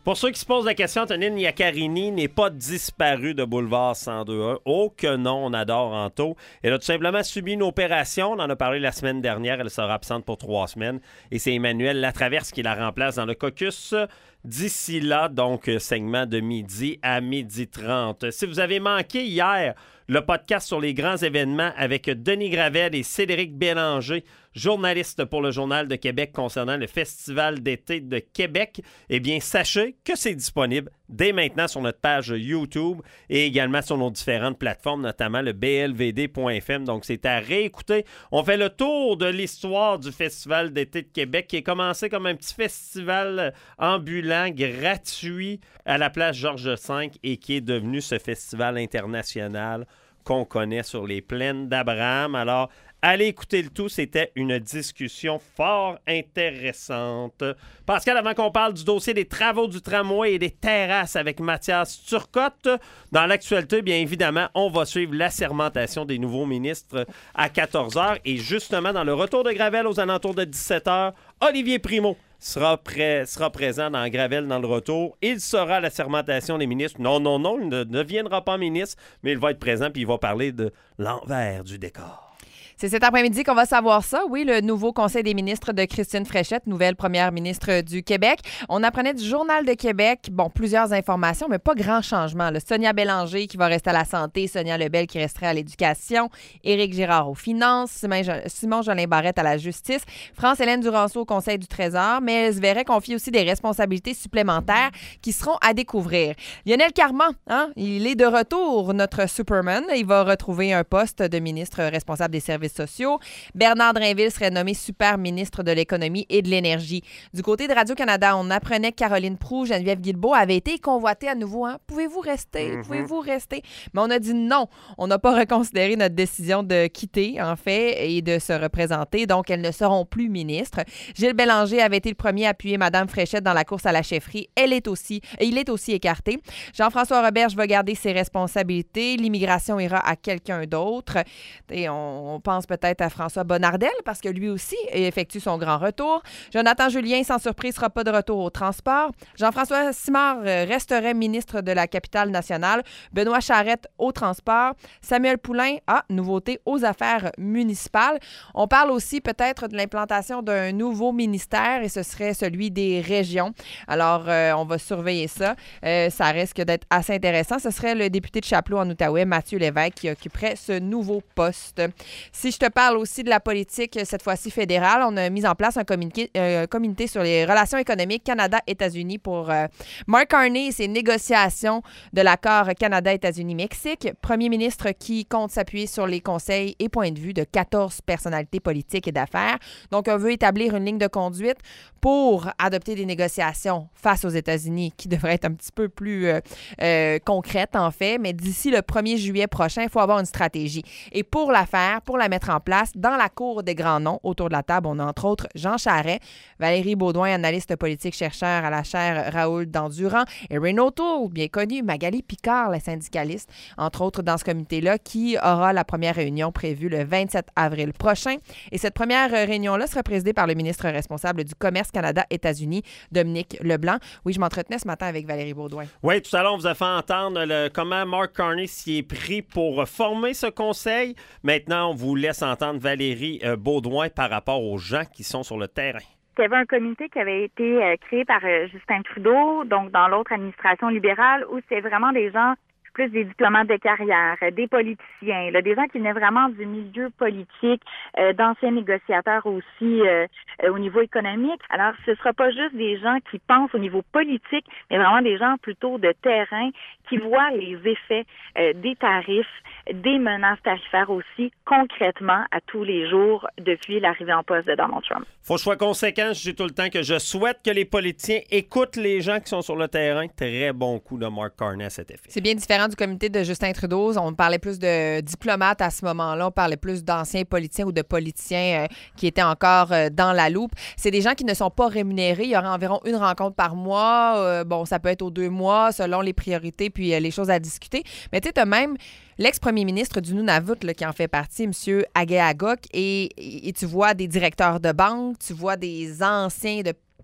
Pour ceux qui se posent la question, Antonine Iaccarini n'est pas disparu de Boulevard cent deux un. Oh que non, on adore Anto. Elle a tout simplement subi une opération. On en a parlé la semaine dernière. Elle sera absente pour trois semaines. Et c'est Emmanuel Latraverse qui la remplace dans le caucus. D'ici là, donc, segment de midi à midi trente. Si vous avez manqué hier le podcast sur les grands événements avec Denis Gravel et Cédric Bélanger, journaliste pour le Journal de Québec concernant le Festival d'été de Québec, eh bien, sachez que c'est disponible dès maintenant sur notre page YouTube et également sur nos différentes plateformes, notamment le B L V D point F M. Donc, c'est à réécouter. On fait le tour de l'histoire du Festival d'été de Québec qui est commencé comme un petit festival ambulant, gratuit à la place Georges cinq et qui est devenu ce festival international qu'on connaît sur les plaines d'Abraham. Alors, allez écouter le tout, c'était une discussion fort intéressante. Pascal, avant qu'on parle du dossier des travaux du tramway et des terrasses avec Mathias Turcotte, dans l'actualité, bien évidemment, on va suivre l'assermentation des nouveaux ministres à quatorze heures. Et justement, dans le retour de Gravel aux alentours de dix-sept heures, Olivier Primo sera, prêt, sera présent dans Gravel dans le retour. Il sera à l'assermentation des ministres. Non, non, non, il ne deviendra pas ministre, mais il va être présent puis il va parler de l'envers du décor. C'est cet après-midi qu'on va savoir ça. Oui, le nouveau Conseil des ministres de Christine Fréchette, nouvelle première ministre du Québec. On apprenait du Journal de Québec, bon, plusieurs informations, mais pas grand changement. Là. Sonia Bélanger qui va rester à la santé, Sonia Lebel qui resterait à l'éducation, Éric Girard aux finances, Simon Jolin Barrette à la justice, France-Hélène Duranceau au Conseil du Trésor, mais elle se verrait confier aussi des responsabilités supplémentaires qui seront à découvrir. Lionel Carman, hein, il est de retour, notre Superman. Il va retrouver un poste de ministre responsable des services sociaux. Bernard Drainville serait nommé super ministre de l'économie et de l'énergie. Du côté de Radio-Canada, on apprenait que Caroline Proulx, Geneviève Guilbeault avaient été convoitées à nouveau. Hein? Pouvez-vous rester? Mm-hmm. Pouvez-vous rester? Mais on a dit non. On n'a pas reconsidéré notre décision de quitter, en fait, et de se représenter. Donc, elles ne seront plus ministres. Gilles Bélanger avait été le premier à appuyer Mme Fréchette dans la course à la chefferie. Elle est aussi, il est aussi écarté. Jean-François Roberge va garder ses responsabilités. L'immigration ira à quelqu'un d'autre. Et on, on pense peut-être à François Bonnardel parce que lui aussi effectue son grand retour. Jonathan Julien, sans surprise, ne sera pas de retour au transport. Jean-François Simard resterait ministre de la Capitale-Nationale. Benoît Charette au transport. Samuel Poulain, ah, nouveauté aux affaires municipales. On parle aussi peut-être de l'implantation d'un nouveau ministère et ce serait celui des régions. Alors, euh, on va surveiller ça. Euh, ça risque d'être assez intéressant. Ce serait le député de Chapleau en Outaouais, Mathieu Lévesque, qui occuperait ce nouveau poste. Si je te parle aussi de la politique, cette fois-ci fédérale, on a mis en place un communiqué, euh, comité sur les relations économiques Canada-États-Unis pour euh, Mark Carney et ses négociations de l'accord Canada-États-Unis-Mexique. Premier ministre qui compte s'appuyer sur les conseils et points de vue de quatorze personnalités politiques et d'affaires. Donc, on veut établir une ligne de conduite pour adopter des négociations face aux États-Unis qui devraient être un petit peu plus euh, euh, concrètes, en fait. Mais d'ici le premier juillet prochain, il faut avoir une stratégie. Et pour la faire, pour la mettre en place, dans la cour des grands noms, autour de la table, on a entre autres Jean Charest, Valérie Baudouin, analyste politique, chercheur à la chaire Raoul Dandurand, et Erin O'Toole, bien connu, Magali Picard, la syndicaliste, entre autres dans ce comité-là, qui aura la première réunion prévue le vingt-sept avril prochain. Et cette première réunion-là sera présidée par le ministre responsable du Commerce Canada-États-Unis, Dominique Leblanc. Oui, je m'entretenais ce matin avec Valérie Baudouin. Oui, tout à l'heure, on vous a fait entendre le, comment Mark Carney s'y est pris pour former ce conseil. Maintenant, on vous laisse entendre Valérie euh, Baudouin par rapport aux gens qui sont sur le terrain. Il y avait un comité qui avait été euh, créé par euh, Justin Trudeau, donc dans l'autre administration libérale, où c'est vraiment des gens plus des diplomates de carrière, des politiciens, là, des gens qui venaient vraiment du milieu politique, euh, d'anciens négociateurs aussi euh, euh, au niveau économique. Alors, ce ne sera pas juste des gens qui pensent au niveau politique, mais vraiment des gens plutôt de terrain qui voient les effets euh, des tarifs, des menaces tarifaires aussi, concrètement, à tous les jours depuis l'arrivée en poste de Donald Trump. Faut que je sois conséquent, je dis tout le temps que je souhaite que les politiciens écoutent les gens qui sont sur le terrain. Très bon coup de Mark Carney à cet effet. C'est bien différent du comité de Justin Trudeau. On parlait plus de diplomates à ce moment-là. On parlait plus d'anciens politiciens ou de politiciens euh, qui étaient encore euh, dans la loupe. C'est des gens qui ne sont pas rémunérés. Il y aura environ une rencontre par mois. Euh, bon, ça peut être aux deux mois selon les priorités puis euh, les choses à discuter. Mais tu sais, tu as même l'ex-premier ministre du Nunavut là, qui en fait partie, M. Agay Agok, et, et tu vois des directeurs de banque, tu vois des anciens de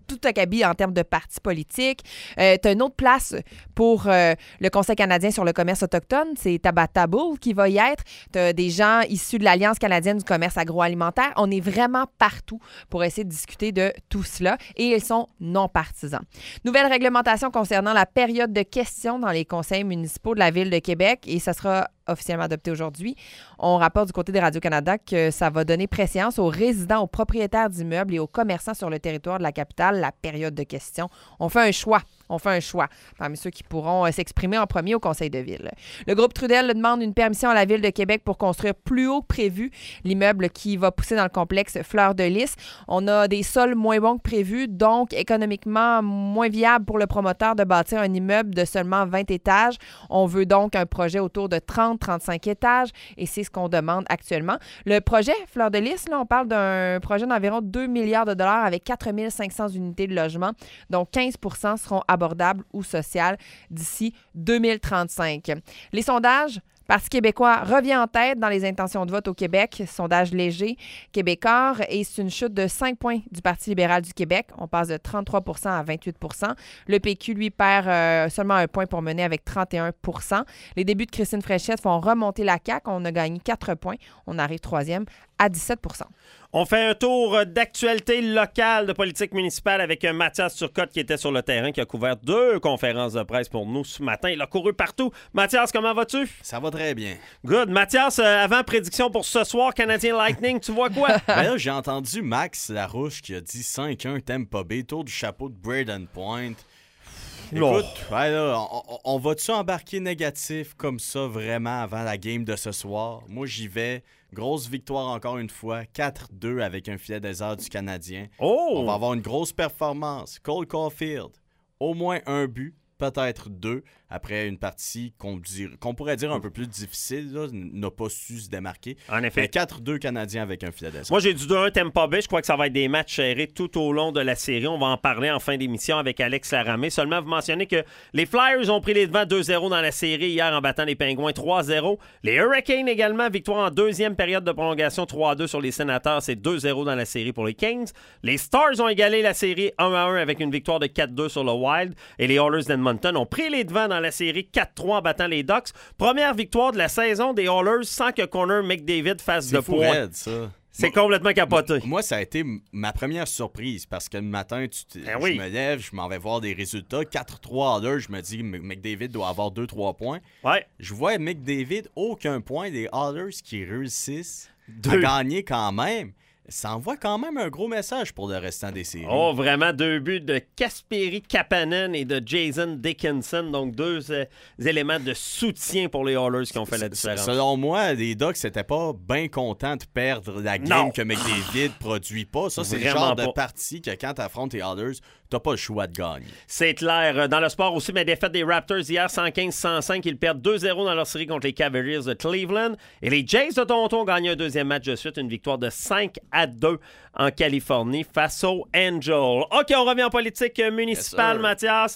tout acabit en termes de partis politiques. Euh, tu as une autre place pour euh, le Conseil canadien sur le commerce autochtone, c'est Tabata Bull qui va y être. Tu as des gens issus de l'Alliance canadienne du commerce agroalimentaire. On est vraiment partout pour essayer de discuter de tout cela et ils sont non partisans. Nouvelle réglementation concernant la période de questions dans les conseils municipaux de la Ville de Québec et ça sera officiellement adopté aujourd'hui. On rapporte du côté de Radio-Canada que ça va donner préséance aux résidents, aux propriétaires d'immeubles et aux commerçants sur le territoire de la capitale, la période de questions. On fait un choix. On fait un choix parmi ceux qui pourront euh, s'exprimer en premier au Conseil de ville. Le groupe Trudel demande une permission à la Ville de Québec pour construire plus haut que prévu l'immeuble qui va pousser dans le complexe Fleur de Lys. On a des sols moins bons que prévu, donc économiquement moins viable pour le promoteur de bâtir un immeuble de seulement vingt étages. On veut donc un projet autour de trente à trente-cinq étages et c'est ce qu'on demande actuellement. Le projet Fleur de Lys, là, on parle d'un projet d'environ deux milliards de dollars avec quatre mille cinq cents unités de logement, dont quinze pour cent seront abordables ou sociales d'ici deux mille trente-cinq. Les sondages, Parti québécois revient en tête dans les intentions de vote au Québec. Sondage léger québécois et c'est une chute de cinq points du Parti libéral du Québec. On passe de trente-trois pour cent à vingt-huit pour cent. Le P Q, lui, perd euh, seulement un point pour mener avec trente et un pour cent. Les débuts de Christine Fréchette font remonter la C A Q. On a gagné quatre points. On arrive troisième à dix-sept pour cent. On fait un tour d'actualité locale de politique municipale avec Mathias Turcotte qui était sur le terrain, qui a couvert deux conférences de presse pour nous ce matin. Il a couru partout. Mathias, comment vas-tu? Ça va très bien. Good. Mathias, euh, avant prédiction pour ce soir, Canadien Lightning, tu vois quoi? Ben là, j'ai entendu Max Larouche qui a dit cinq un Tampa Bay, tour du chapeau de Braden Point. Écoute, ouais, là, on, on va-tu embarquer négatif comme ça vraiment avant la game de ce soir? Moi, j'y vais. Grosse victoire encore une fois, quatre deux avec un filet désert du Canadien. Oh! On va avoir une grosse performance. Cole Caulfield, au moins un but, peut-être deux, après une partie qu'on, dir... qu'on pourrait dire un peu plus difficile, là, n'a pas su se démarquer. En effet. Mais quatre deux Canadiens avec un filet désert. Moi, j'ai du deux un Tampa Bay. Je crois que ça va être des matchs serrés tout au long de la série. On va en parler en fin d'émission avec Alex Laramé. Seulement, vous mentionnez que les Flyers ont pris les devants deux zéro dans la série hier en battant les Pingouins trois zéro. Les Hurricanes également, victoire en deuxième période de prolongation trois à deux sur les Sénateurs. C'est deux zéro dans la série pour les Kings. Les Stars ont égalé la série un à un avec une victoire de quatre deux sur le Wild. Et les Oilers d'Edmonton ont pris les devants dans la série quatre trois en battant les Ducks. Première victoire de la saison des Oilers sans que Connor McDavid fasse C'est de fou points. raide, ça. C'est moi, complètement capoté. Moi, ça a été m- ma première surprise parce que le matin, tu t- Ben oui. je me lève, je m'en vais voir des résultats. quatre trois à l'heure, je me dis M- McDavid doit avoir deux trois points. Ouais. Je vois McDavid, aucun point des Oilers qui réussissent Deux. à gagner quand même. Ça envoie quand même un gros message pour le restant des séries. Oh, vraiment, deux buts de Kasperi Kapanen et de Jason Dickinson. Donc, deux euh, éléments de soutien pour les Oilers qui ont fait la différence. Selon moi, les Ducks n'étaient pas bien contents de perdre la game Non. que McDavid produit pas. Ça, c'est le Vraiment genre de pas. partie que quand tu affrontes les Oilers, t'as pas le choix de gagner. C'est clair. Dans le sport aussi, mais défaite des Raptors hier, cent quinze à cent cinq. Ils perdent deux zéro dans leur série contre les Cavaliers de Cleveland. Et les Jays de Toronto ont gagné un deuxième match de suite, une victoire de cinq à deux en Californie face aux Angels. OK, on revient en politique municipale, Yes, Mathias.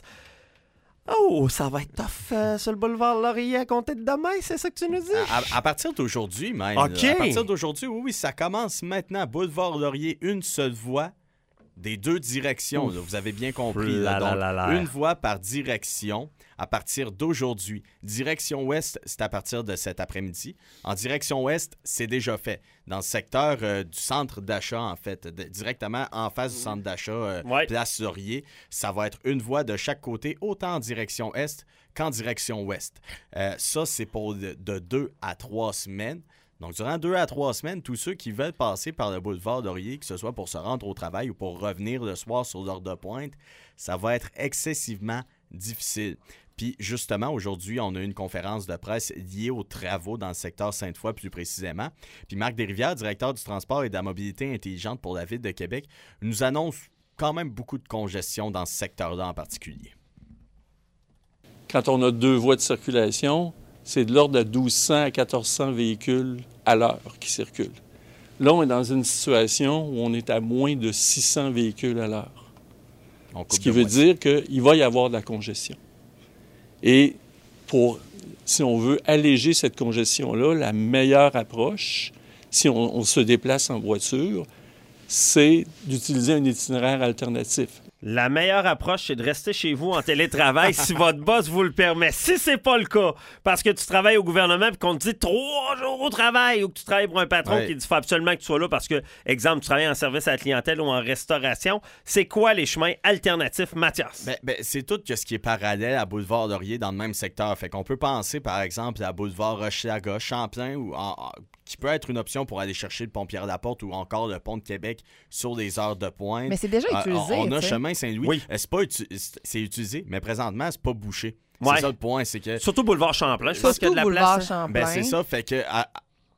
Oh, ça va être tough euh, sur le boulevard Laurier à compter de demain, c'est ça que tu nous dis? À, à- à partir d'aujourd'hui, même. OK. là, à partir d'aujourd'hui, oui, oui, ça commence maintenant. Boulevard Laurier, une seule voie, des deux directions. Là, vous avez bien compris. Là, Là, là, donc, là, là. une voie par direction à partir d'aujourd'hui. Direction ouest, c'est à partir de cet après-midi. En direction ouest, c'est déjà fait. Dans le secteur euh, du centre d'achat, en fait, de- directement en face du centre d'achat, euh, Ouais. Place Laurier, ça va être une voie de chaque côté, autant en direction est qu'en direction ouest. Euh, ça, c'est pour de, de deux à trois semaines. Donc, durant deux à trois semaines, tous ceux qui veulent passer par le boulevard Laurier, que ce soit pour se rendre au travail ou pour revenir le soir sur l'heure de pointe, ça va être excessivement difficile. Puis, justement, aujourd'hui, on a eu une conférence de presse liée aux travaux dans le secteur Sainte-Foy, plus précisément. Puis, Marc Desrivières, directeur du transport et de la mobilité intelligente pour la Ville de Québec, nous annonce quand même beaucoup de congestion dans ce secteur-là en particulier. Quand on a deux voies de circulation, c'est de l'ordre de douze cents à quatorze cents véhicules à l'heure qui circulent. Là, on est dans une situation où on est à moins de six cents véhicules à l'heure. On coupe Ce qui de veut moitié. dire qu'il va y avoir de la congestion. Et pour, si on veut alléger cette congestion-là, la meilleure approche, si on, on se déplace en voiture, c'est d'utiliser un itinéraire alternatif. La meilleure approche, c'est de rester chez vous en télétravail si votre boss vous le permet. Si c'est pas le cas, parce que tu travailles au gouvernement et qu'on te dit trois jours au travail ou que tu travailles pour un patron ouais. qui dit qu'il faut absolument que tu sois là parce que, exemple, tu travailles en service à la clientèle ou en restauration, c'est quoi les chemins alternatifs, Mathias? Ben, ben, c'est tout que ce qui est parallèle à Boulevard-Laurier dans le même secteur. Fait qu'on peut penser, par exemple, à Boulevard-Hochelaga, Champlain, ou en, en, qui peut être une option pour aller chercher le pont Pierre-Laporte ou encore le pont de Québec sur les heures de pointe. Mais c'est déjà utilisé. Euh, on a t'sais. chemin Saint-Louis. Oui. C'est, pas uti- c'est utilisé, mais présentement, c'est pas bouché. Ouais. C'est ça le point, c'est que... Surtout Boulevard Champlain, je pense qu'il y a de la Boulevard place. Champlain. Ben, c'est ça, fait que... À,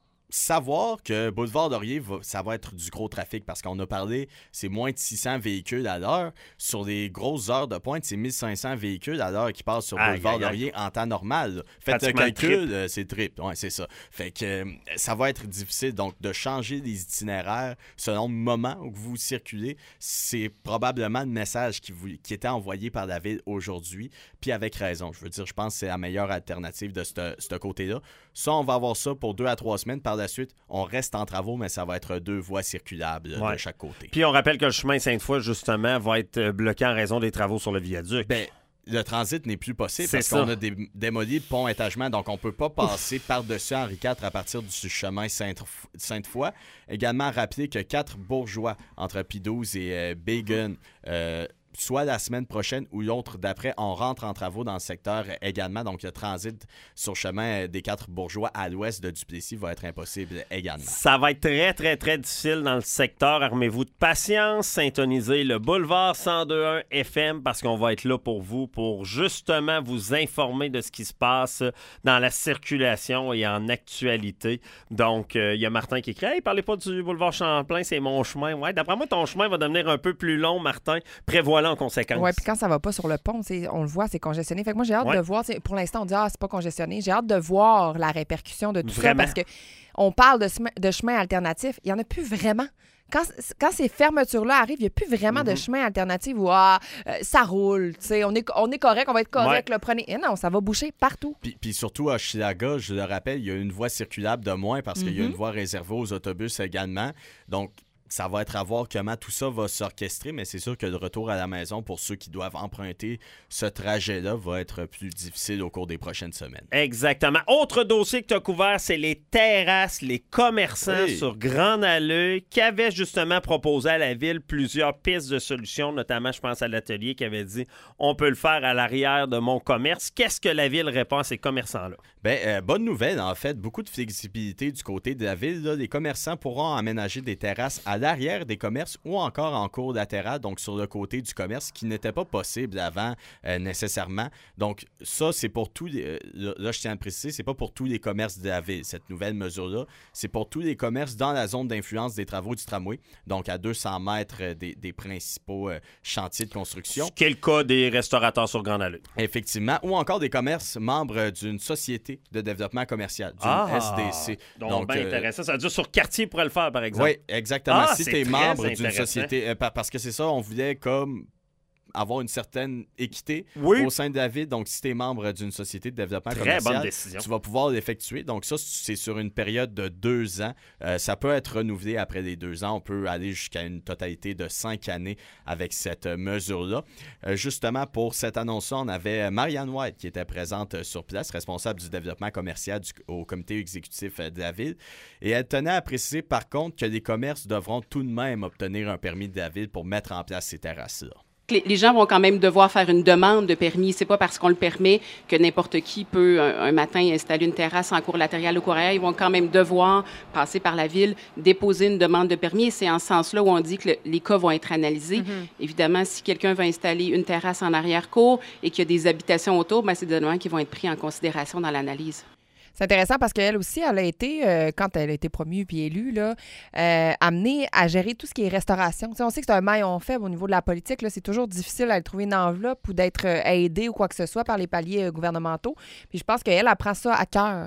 savoir que Boulevard-Laurier, va, ça va être du gros trafic parce qu'on a parlé, c'est moins de six cents véhicules à l'heure. Sur les grosses heures de pointe, c'est mille cinq cents véhicules à l'heure qui passent sur Aïe, Boulevard-Laurier en temps normal. Là. Faites le Pratiquement le calcul, euh, c'est triple. Ouais, c'est ça. Fait que euh, ça va être difficile donc de changer les itinéraires selon le moment où vous circulez. C'est probablement le message qui, vous, qui était envoyé par la ville aujourd'hui. Puis avec raison. Je veux dire, je pense que c'est la meilleure alternative de ce côté-là. Ça, on va avoir ça pour deux à trois semaines. Par la suite, on reste en travaux, mais ça va être deux voies circulables Ouais. de chaque côté. Puis on rappelle que le chemin Sainte-Foy, justement, va être bloqué en raison des travaux sur le viaduc. Ben, le transit n'est plus possible C'est parce ça. qu'on a dé- démoli le pont étagement, donc on ne peut pas passer par-dessus Henri quatre à partir du chemin Sainte- Sainte-Foy. Également, rappeler que quatre bourgeois entre P douze et euh, Bacon, euh, soit la semaine prochaine ou l'autre d'après, on rentre en travaux dans le secteur également. Donc, le transit sur chemin des quatre bourgeois à l'ouest de Duplessis va être impossible également. Ça va être très, très, très difficile dans le secteur. Armez-vous de patience. Syntonisez le boulevard cent deux virgule un F M parce qu'on va être là pour vous, pour justement vous informer de ce qui se passe dans la circulation et en actualité. Donc, il euh, y a Martin qui écrit « Hey, parlez pas du boulevard Champlain, c'est mon chemin. » Ouais, d'après moi, ton chemin va devenir un peu plus long, Martin. Prévois-le en conséquence. Oui, puis quand ça va pas sur le pont, on le voit, c'est congestionné. Fait que moi, j'ai hâte Ouais. de voir. Pour l'instant, on dit, ah, c'est pas congestionné. J'ai hâte de voir la répercussion de tout Vraiment. ça parce que on parle de, sema- de chemin alternatif. Il y en a plus vraiment. Quand, quand ces fermetures-là arrivent, il n'y a plus vraiment Mm-hmm. de chemin alternatif où ah, euh, ça roule, tu sais, on est, on est correct, on va être correct, Ouais. le prenez. Eh non, ça va boucher partout. Puis, puis surtout à Hochelaga, je le rappelle, il y a une voie circulable de moins parce qu'il y a Mhm. une voie réservée aux autobus également. Donc, ça va être à voir comment tout ça va s'orchestrer, mais c'est sûr que le retour à la maison pour ceux qui doivent emprunter ce trajet-là va être plus difficile au cours des prochaines semaines. Exactement. Autre dossier que tu as couvert, c'est les terrasses, les commerçants Oui. sur Grande-Allée qui avaient justement proposé à la ville plusieurs pistes de solutions, notamment, je pense à l'atelier qui avait dit on peut le faire à l'arrière de mon commerce. Qu'est-ce que la ville répond à ces commerçants-là? Bien, euh, bonne nouvelle, en fait. Beaucoup de flexibilité du côté de la ville. Là. Les commerçants pourront aménager des terrasses à l'arrière des commerces ou encore en cours latéral, donc sur le côté du commerce, ce qui n'était pas possible avant euh, nécessairement. Donc, ça, c'est pour tous les... Euh, là, je tiens à le préciser, c'est pas pour tous les commerces de la ville, cette nouvelle mesure-là. C'est pour tous les commerces dans la zone d'influence des travaux du tramway, donc à deux cents mètres des, des principaux euh, chantiers de construction. Ce qui est le cas des restaurateurs sur Grande-Allée. Effectivement. Ou encore des commerces membres d'une société de développement commercial, d'une Ah, S D C. Donc, bien euh, intéressant. Ça veut dire sur quartier pourrait le faire, par exemple. Oui, exactement. Ah, si c'est tu es très membre d'une intéressant. société, euh, pa- parce que c'est ça, on voulait comme avoir une certaine équité Oui. au sein de la ville. Donc, si tu es membre d'une société de développement Très commercial, bonne décision. tu vas pouvoir l'effectuer. Donc, ça, c'est sur une période de deux ans. Euh, ça peut être renouvelé après les deux ans. On peut aller jusqu'à une totalité de cinq années avec cette euh, mesure-là. Euh, justement, pour cette annonce-là, on avait Marianne White qui était présente euh, sur place, responsable du développement commercial du- au comité exécutif euh, de la ville. Et elle tenait à préciser, par contre, que les commerces devront tout de même obtenir un permis de la ville pour mettre en place ces terrasses-là. Les, les gens vont quand même devoir faire une demande de permis. C'est pas parce qu'on le permet que n'importe qui peut un, un matin installer une terrasse en cours latéral ou cours arrière. Ils vont quand même devoir passer par la ville, déposer une demande de permis. Et c'est en ce sens-là où on dit que le- les cas vont être analysés. Mm-hmm. Évidemment, si quelqu'un veut installer une terrasse en arrière-cour et qu'il y a des habitations autour, bien, c'est des éléments qui vont être pris en considération dans l'analyse. C'est intéressant parce qu'elle aussi, elle a été, euh, quand elle a été promue puis élue, là, euh, amenée à gérer tout ce qui est restauration. Tu sais, on sait que c'est un maillon faible au niveau de la politique. Là, c'est toujours difficile à trouver une enveloppe ou d'être euh, aidée ou quoi que ce soit par les paliers euh, gouvernementaux. Puis je pense qu'elle, elle prend ça à cœur.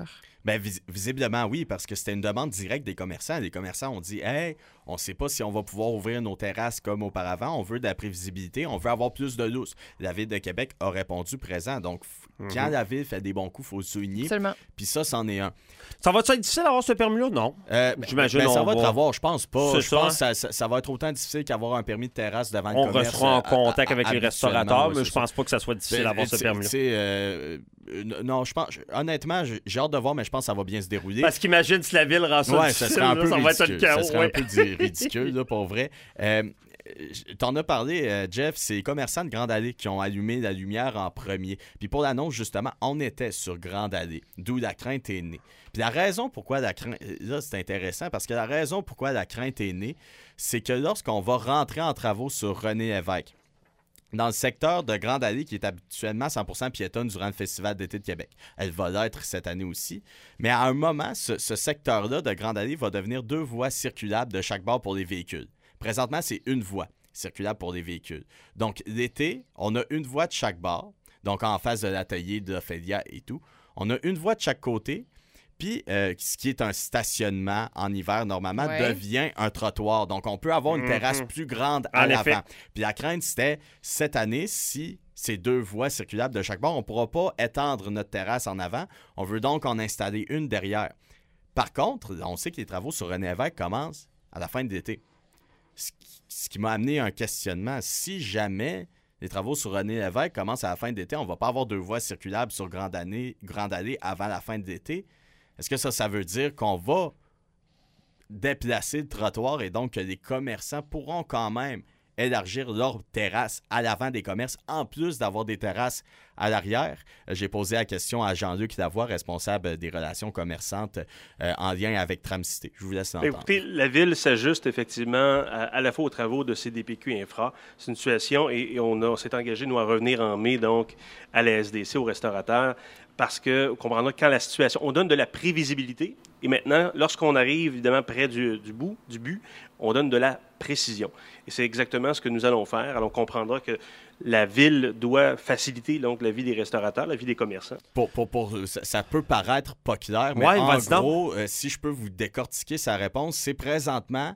Bien, vis- visiblement, oui, parce que c'était une demande directe des commerçants. Les commerçants ont dit « Hey, on ne sait pas si on va pouvoir ouvrir nos terrasses comme auparavant. On veut de la prévisibilité. On veut avoir plus de lousse. » La Ville de Québec a répondu présent. Donc, f- mm-hmm. quand la Ville fait des bons coups, il faut le souligner. Absolument. Puis ça, c'en est un. Ça va-tu être difficile d'avoir ce permis-là? Non. Euh, J'imagine ben, ça on va va... être avoir, je pense pas. C'est Je ça. pense que ça, ça, ça va être autant difficile qu'avoir un permis de terrasse devant le On commerce. restera en contact à, à, avec les habituellement, restaurateurs, ouais, mais c'est je ça. pense pas que ça soit difficile Ben, d'avoir ce tu- permis-là. tu sais, euh, euh, non, je pense, honnêtement, j'ai j'ai hâte de voir, mais je pense que ça va bien se dérouler. Parce qu'imagine si la ville rend ça ouais, difficile, ça serait un là, peu ça va être ridicule. le chaos. Ça serait ouais. un peu di- ridicule, là, pour vrai. Euh, T'en as parlé, euh, Jeff, c'est les commerçants de Grande Allée qui ont allumé la lumière en premier. Puis pour l'annonce, justement, on était sur Grande Allée, d'où la crainte est née. Puis la raison pourquoi la crainte... Là, c'est intéressant, parce que la raison pourquoi la crainte est née, c'est que lorsqu'on va rentrer en travaux sur René Lévesque, dans le secteur de Grande Allée, qui est habituellement cent pour cent piétonne durant le Festival d'été de Québec. Elle va l'être cette année aussi. Mais à un moment, ce, ce secteur-là de Grande Allée va devenir deux voies circulables de chaque bord pour les véhicules. Présentement, c'est une voie circulable pour les véhicules. Donc, l'été, on a une voie de chaque bord, donc en face de l'atelier d'Ophélia et tout. On a une voie de chaque côté, puis euh, ce qui est un stationnement en hiver, normalement, Ouais. devient un trottoir. Donc, on peut avoir une terrasse Mhm. plus grande à En effet. l'avant. Puis la crainte, c'était, cette année, si ces deux voies circulables de chaque bord, on ne pourra pas étendre notre terrasse en avant. On veut donc en installer une derrière. Par contre, on sait que les travaux sur René Lévesque commencent à la fin de l'été. Ce qui, ce qui m'a amené un questionnement. Si jamais les travaux sur René Lévesque commencent à la fin de l'été, on ne va pas avoir deux voies circulables sur Grande Allée, Grande Allée avant la fin de l'été. Est-ce que ça, ça veut dire qu'on va déplacer le trottoir et donc que les commerçants pourront quand même élargir leur terrasse à l'avant des commerces, en plus d'avoir des terrasses à l'arrière? J'ai posé la question à Jean-Luc Lavoie, responsable des relations commerçantes euh, en lien avec Tramcité. Je vous laisse l'entendre. Écoutez, la Ville s'ajuste effectivement à, à la fois aux travaux de C D P Q Infra. C'est une situation, et, et on, a- on s'est engagé, nous, à revenir en mai, donc, à la S D C, aux restaurateurs, parce que, vous comprendrez, quand la situation... On donne de la prévisibilité, et maintenant, lorsqu'on arrive, évidemment, près du, du bout, du but, on donne de la précision. Et c'est exactement ce que nous allons faire. Alors, on comprendra que la Ville doit faciliter donc la vie des restaurateurs, la vie des commerçants. Pour, pour, pour, ça, ça peut paraître pas clair, mais Ouais, en vas-y donc. gros, euh, si je peux vous décortiquer sa réponse, c'est présentement,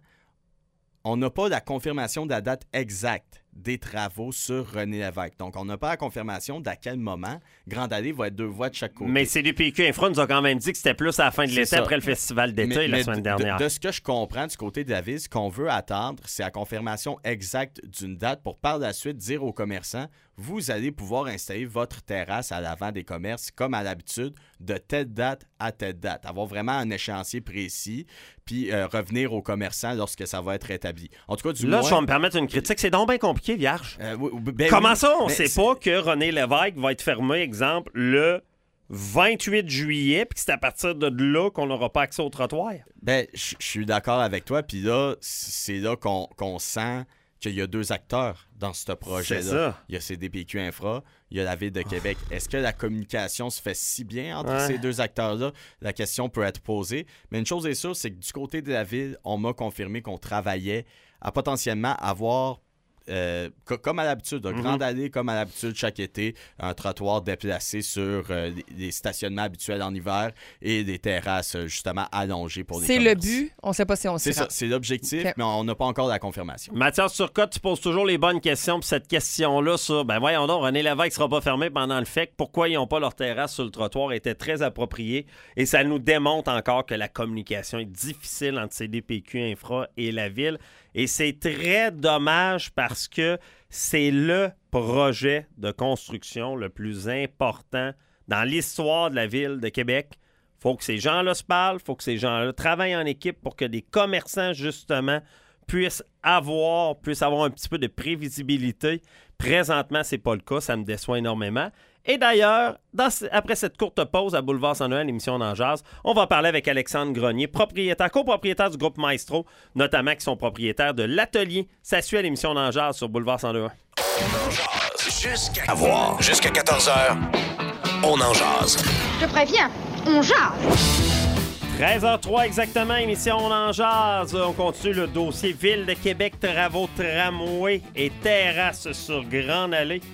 on n'a pas la confirmation de la date exacte des travaux sur René Lévesque. Donc, on n'a pas la confirmation d'à quel moment Grande Allée va être deux voies de chaque côté. Mais C D P Q Infra nous a quand même dit que c'était plus à la fin de C'est l'été, ça. après le festival d'été, Mais- la mais semaine de- dernière. De, de ce que je comprends du côté de la Ville, ce qu'on veut attendre, c'est la confirmation exacte d'une date pour par la suite dire aux commerçants, vous allez pouvoir installer votre terrasse à l'avant des commerces comme à l'habitude, de telle date à telle date. Avoir vraiment un échéancier précis, puis euh, revenir aux commerçants lorsque ça va être établi. En tout cas, du Là, moins... je vais me permettre une critique. C'est donc bien compliqué, Vierge. Euh, oui, ben Comment oui, ça, on mais sait c'est- pas que René Lévesque va être fermé, exemple, le vingt-huit juillet, puis que c'est à partir de là qu'on n'aura pas accès au trottoir? Ben, je je suis d'accord avec toi. Puis là, c'est là qu'on qu'on sent qu'il y a deux acteurs dans ce projet-là. C'est ça. Il y a C D P Q Infra, il y a la Ville de Québec. Est-ce que la communication se fait si bien entre Ouais. ces deux acteurs-là? La question peut être posée. Mais une chose est sûre, c'est que du côté de la Ville, on m'a confirmé qu'on travaillait à potentiellement avoir... Euh, co- comme à l'habitude, Mm-hmm. une grande allée, comme à l'habitude chaque été, un trottoir déplacé sur euh, les, les stationnements habituels en hiver et des terrasses euh, justement allongées pour les C'est le commerces. but. On ne sait pas si on s'y C'est rend. ça, c'est l'objectif, Ok. mais on n'a pas encore la confirmation. Mathias Turcotte, tu poses toujours les bonnes questions. Puis cette question-là sur, ben voyons donc, René Lévesque sera pas fermé pendant le F E C. Pourquoi ils n'ont pas leur terrasse sur le trottoir était très appropriée. Et ça nous démontre encore que la communication est difficile entre C D P Q Infra et la Ville. Et c'est très dommage parce que c'est le projet de construction le plus important dans l'histoire de la Ville de Québec. Il faut que ces gens-là se parlent, il faut que ces gens-là travaillent en équipe pour que des commerçants, justement, puissent avoir, puissent avoir un petit peu de prévisibilité. Présentement, c'est pas le cas. Ça me déçoit énormément. Et d'ailleurs, dans, après cette courte pause à Boulevard cent un, l'émission d'En Jazz, on va parler avec Alexandre Grenier, propriétaire, copropriétaire du groupe Maestro, notamment qui sont propriétaires de l'atelier. Ça suit à l'émission d'En Jazz sur Boulevard cent un. Jusqu'à voir. Jusqu'à quatorze heures, on en jase. Je préviens, on jase. treize heures zéro trois exactement, émission On en jase. On continue le dossier Ville de Québec, travaux tramway et terrasses sur Grande Allée.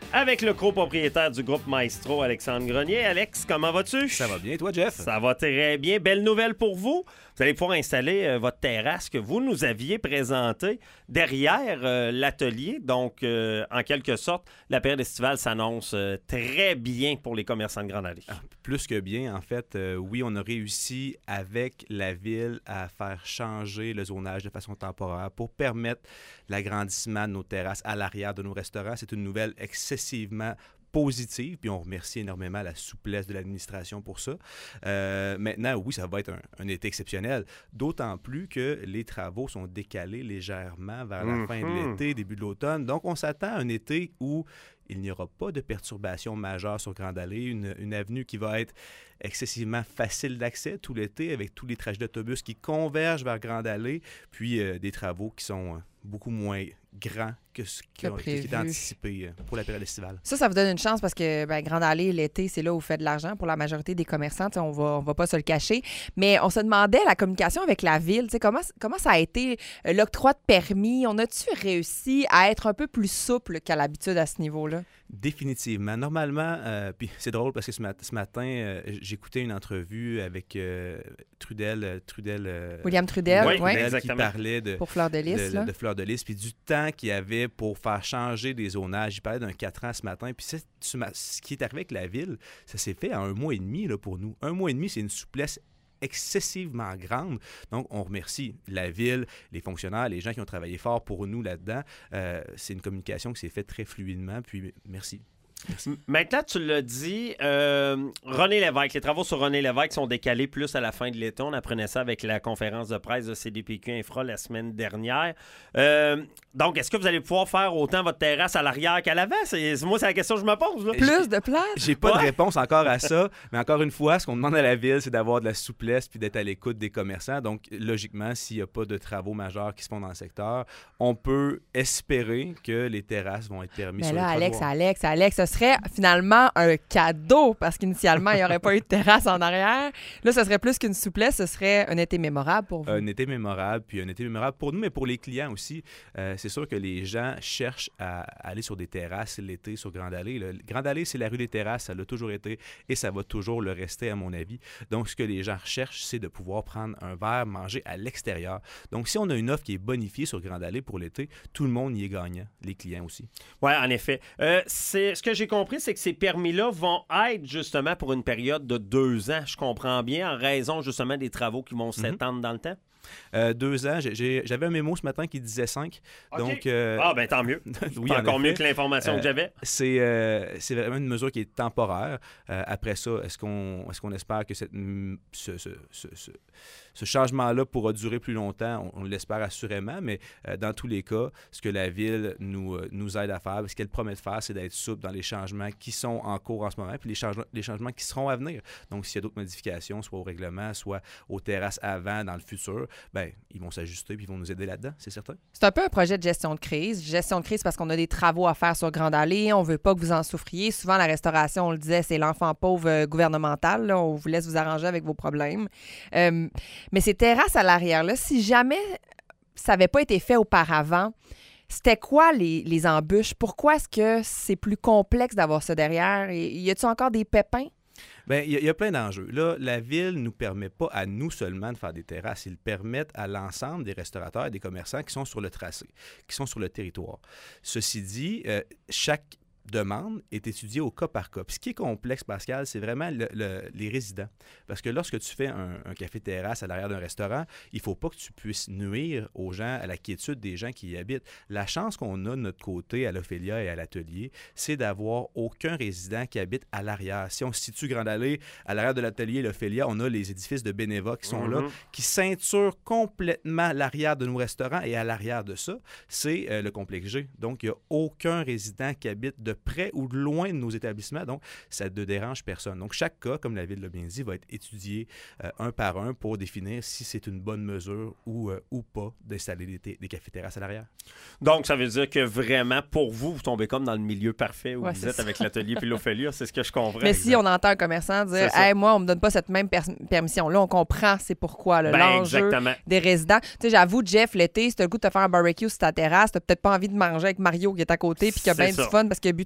avec le copropriétaire du groupe Maestro, Alexandre Grenier. Alex, comment vas-tu? Ça va bien, toi, Jeff? Ça va très bien. Belle nouvelle pour vous. Vous allez pouvoir installer euh, votre terrasse que vous nous aviez présentée derrière euh, l'atelier. Donc, euh, en quelque sorte, la période estivale s'annonce euh, très bien pour les commerçants de Grande Allée. Ah, plus que bien, en fait. Euh, oui, on a réussi avec la ville à faire changer le zonage de façon temporaire pour permettre l'agrandissement de nos terrasses à l'arrière de nos restaurants. C'est une nouvelle excessivement positive, puis on remercie énormément la souplesse de l'administration pour ça. Euh, maintenant, oui, ça va être un, un été exceptionnel, d'autant plus que les travaux sont décalés légèrement vers la mm-hmm. fin de l'été, début de l'automne. Donc, on s'attend à un été où il n'y aura pas de perturbations majeures sur Grande Allée, une, une avenue qui va être excessivement facile d'accès tout l'été avec tous les trajets d'autobus qui convergent vers Grande Allée, puis euh, des travaux qui sont euh, beaucoup moins grands que ce qui, ont, qui est anticipé pour la période estivale. Ça, ça vous donne une chance parce que ben, Grande Allée, l'été, c'est là où vous faites de l'argent pour la majorité des commerçants. On va, on va pas se le cacher. Mais on se demandait la communication avec la ville. Comment, comment ça a été euh, l'octroi de permis? On a-tu réussi à être un peu plus souple qu'à l'habitude à ce niveau-là? Définitivement. Normalement, euh, puis c'est drôle parce que ce, mat- ce matin, euh, j'écoutais une entrevue avec euh, Trudel, Trudel euh, William Trudel, oui, oui. Trudel qui parlait de, pour Fleur de Lys, de, de, de Fleur de Lys, puis du temps qu'il y avait pour faire changer des zonages. Il parlait d'un quatre ans ce matin, puis c'est, ce qui est arrivé avec la ville, ça s'est fait en un mois et demi là, pour nous. Un mois et demi, c'est une souplesse excessivement grande. Donc, on remercie la ville, les fonctionnaires, les gens qui ont travaillé fort pour nous là-dedans. Euh, c'est une communication qui s'est faite très fluidement, puis merci. Merci. Maintenant, tu l'as dit, euh, René Lévesque, les travaux sur René Lévesque sont décalés plus à la fin de l'été. On apprenait ça avec la conférence de presse de C D P Q Infra la semaine dernière. Euh, donc, est-ce que vous allez pouvoir faire autant votre terrasse à l'arrière qu'à l'avant? C'est, moi, c'est la question que je me pose. Là. Plus de place? J'ai pas ouais. de réponse encore à ça, mais encore une fois, ce qu'on demande à la ville, c'est d'avoir de la souplesse puis d'être à l'écoute des commerçants. Donc, logiquement, s'il n'y a pas de travaux majeurs qui se font dans le secteur, on peut espérer que les terrasses vont être permises mais sur là, les Alex, trottoirs. Alex, Alex, ce serait finalement un cadeau parce qu'initialement, il n'y aurait pas eu de terrasse en arrière. Là, ce serait plus qu'une souplesse, ce serait un été mémorable pour vous. Un été mémorable, puis un été mémorable pour nous, mais pour les clients aussi. Euh, c'est sûr que les gens cherchent à aller sur des terrasses l'été sur Grande Allée. Là. Grande Allée, c'est la rue des terrasses, ça l'a toujours été et ça va toujours le rester, à mon avis. Donc, ce que les gens recherchent, c'est de pouvoir prendre un verre, manger à l'extérieur. Donc, si on a une offre qui est bonifiée sur Grande Allée pour l'été, tout le monde y est gagnant, les clients aussi. Oui, en effet. Euh, c'est, ce que j'ai compris, c'est que ces permis-là vont être justement pour une période de deux ans, je comprends bien, en raison justement des travaux qui vont s'étendre mm-hmm. dans le temps. Euh, deux ans. J'ai, j'ai, j'avais un mémo ce matin qui disait cinq. Okay. Donc, euh, ah, ben tant mieux. oui, encore effet. mieux que l'information euh, que j'avais. C'est, euh, c'est vraiment une mesure qui est temporaire. Euh, après ça, est-ce qu'on, est-ce qu'on espère que cette, ce, ce, ce, ce, ce changement-là pourra durer plus longtemps? On, on l'espère assurément, mais euh, dans tous les cas, ce que la Ville nous, euh, nous aide à faire, ce qu'elle promet de faire, c'est d'être souple dans les changements qui sont en cours en ce moment, puis les, change- les changements qui seront à venir. Donc, s'il y a d'autres modifications, soit au règlement, soit aux terrasses avant, dans le futur, ben ils vont s'ajuster puis ils vont nous aider là-dedans, c'est certain. C'est un peu un projet de gestion de crise. Gestion de crise parce qu'on a des travaux à faire sur Grande Allée. On veut pas que vous en souffriez. Souvent, la restauration, on le disait, c'est l'enfant pauvre euh, gouvernemental. Là. On vous laisse vous arranger avec vos problèmes. Euh, mais ces terrasses à l'arrière, là, si jamais ça n'avait pas été fait auparavant, c'était quoi les, les embûches? Pourquoi est-ce que c'est plus complexe d'avoir ça derrière? Et y a-t-il encore des pépins? Bien, il y, y a plein d'enjeux. Là, la Ville ne nous permet pas à nous seulement de faire des terrasses. Ils permettent à l'ensemble des restaurateurs et des commerçants qui sont sur le tracé, qui sont sur le territoire. Ceci dit, euh, chaque demande est étudiée au cas par cas. Puis ce qui est complexe, Pascal, c'est vraiment le, le, les résidents. Parce que lorsque tu fais un, un café-terrasse à l'arrière d'un restaurant, il ne faut pas que tu puisses nuire aux gens, à la quiétude des gens qui y habitent. La chance qu'on a de notre côté à l'Ophélia et à l'atelier, c'est d'avoir aucun résident qui habite à l'arrière. Si on se situe Grande Allée, à l'arrière de l'atelier et l'Ophélia, on a les édifices de Beneva qui sont mm-hmm. là, qui ceinturent complètement l'arrière de nos restaurants. Et à l'arrière de ça, c'est euh, le complexe G. Donc, il n'y a aucun résident qui habite de près ou de loin de nos établissements, donc ça ne dérange personne. Donc chaque cas, comme la Ville l'a bien dit, va être étudié euh, un par un pour définir si c'est une bonne mesure ou, euh, ou pas d'installer des, t- des cafés-terrasses à l'arrière. Donc ça veut dire que vraiment, pour vous, vous tombez comme dans le milieu parfait où ouais, vous êtes ça. Avec l'atelier puis l'Ophélia, c'est ce que je comprends. Mais si on entend un commerçant dire « Hey, moi, on me donne pas cette même per- permission-là », on comprend c'est pourquoi, là, ben, l'enjeu exactement. Des résidents. Tu sais, j'avoue, Jeff, l'été, si tu as le goût de te faire un barbecue sur ta terrasse, tu n'as peut-être pas envie de manger avec Mario qui est à côté puis qui a bien du fun parce qu'il a bu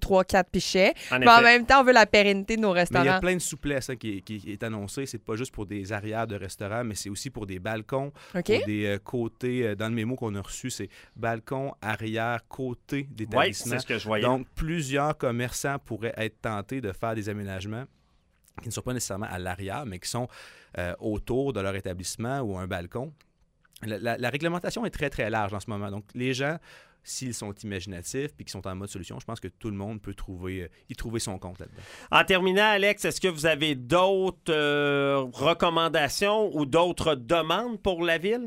trois quatre pichets. En mais effet. en même temps, on veut la pérennité de nos Mais restaurants. il y a plein de souplesse hein, qui, qui est annoncée. C'est pas juste pour des arrières de restaurants, mais c'est aussi pour des balcons, OK. pour des euh, côtés. Euh, dans le mémo qu'on a reçu, c'est balcon, arrière, côté Oui, d'établissement. c'est ce que je voyais. Donc, plusieurs commerçants pourraient être tentés de faire des aménagements qui ne sont pas nécessairement à l'arrière, mais qui sont euh, autour de leur établissement ou un balcon. La, la- la réglementation est très, très large en ce moment. Donc, les gens, s'ils sont imaginatifs puis qu'ils sont en mode solution, je pense que tout le monde peut trouver, euh, y trouver son compte là-dedans. En terminant, Alex, est-ce que vous avez d'autres euh, recommandations ou d'autres demandes pour la ville?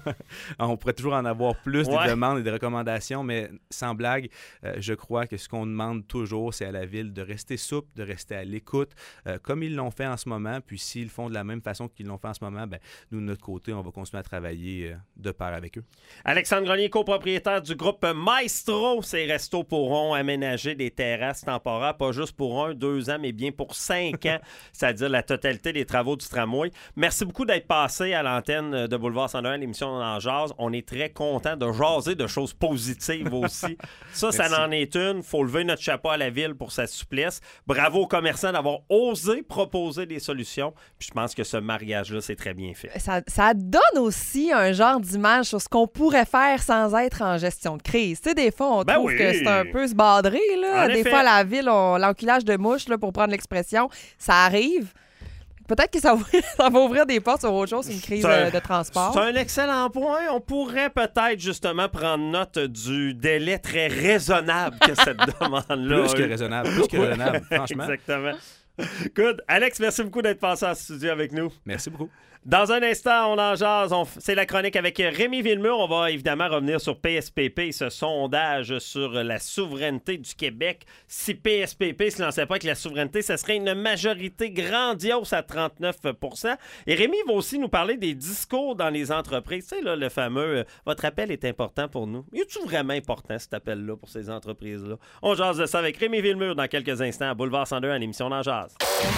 On pourrait toujours en avoir plus Ouais. des demandes et des recommandations, mais sans blague, euh, je crois que ce qu'on demande toujours, c'est à la Ville de rester souple, de rester à l'écoute, euh, comme ils l'ont fait en ce moment. Puis s'ils le font de la même façon qu'ils l'ont fait en ce moment, ben, nous, de notre côté, on va continuer à travailler euh, de pair avec eux. Alexandre Grenier, copropriétaire du groupe Maestro. Ces restos pourront aménager des terrasses temporaires, pas juste pour un, deux ans, mais bien pour cinq ans, c'est-à-dire la totalité des travaux du tramway. Merci beaucoup d'être passé à l'antenne de Boulevard cent un, l'émission En Jase. On est très content de jaser de choses positives aussi. Ça, ça Merci. en est une. Il faut lever notre chapeau à la ville pour sa souplesse. Bravo aux commerçants d'avoir osé proposer des solutions. Puis je pense que ce mariage-là, c'est très bien fait. Ça, ça donne aussi un genre d'image sur ce qu'on pourrait faire sans être en gestion de crise. Tu sais, des fois, on Ben trouve oui. que c'est un peu se badrer. Là. En Des effet. fois, la ville, on- l'enculage de mouches, là, pour prendre l'expression, ça arrive. Peut-être que ça va, ça va ouvrir des portes sur autre chose, une crise C'est un- euh, de transport. C'est un excellent point. On pourrait peut-être justement prendre note du délai très raisonnable que cette demande-là Plus a que eu. raisonnable, plus que Ouais, raisonnable, franchement. Exactement. Good. Alex, merci beaucoup d'être passé en studio avec nous. Merci beaucoup. Dans un instant, on en jase. On f- C'est la chronique avec Rémi Villemur. On va évidemment revenir sur P S P P, ce sondage sur la souveraineté du Québec. Si P S P P ne se lançait pas avec la souveraineté, ce serait une majorité grandiose à trente-neuf pour cent. Et Rémi va aussi nous parler des discours dans les entreprises. Tu sais, là, le fameux euh, « Votre appel est important pour nous ». Est-tu vraiment important, cet appel-là, pour ces entreprises-là? On jase de ça avec Rémi Villemur dans quelques instants à Boulevard cent deux à l'émission d'En Jase.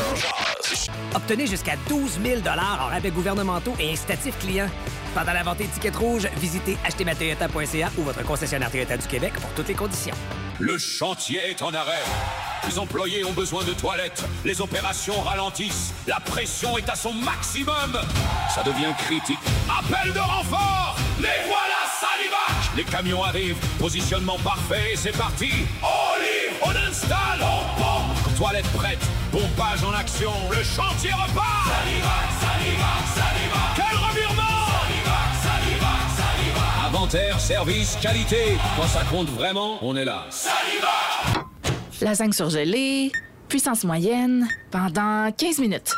Obtenez jusqu'à douze mille dollars en rabais gouvernementaux et incitatifs clients. Pendant la vente d'étiquettes rouges, visitez acheter ma toyota point c a ou votre concessionnaire Toyota du Québec pour toutes les conditions. Le chantier est en arrêt. Les employés ont besoin de toilettes. Les opérations ralentissent. La pression est à son maximum. Ça devient critique. Appel de renfort. Les voilà, Salivac. Les camions arrivent. Positionnement parfait. C'est parti. On livre. On installe. On pompe. Toilettes prêtes. Pompage en action. Le chantier repart. Salivac, Salivac, Salivac. Quel revirement. Salivac, Salivac, Salivac. Inventaire, service, qualité. Quand ça compte vraiment, on est là. Salivac. Lasagne surgelée, puissance moyenne, pendant quinze minutes.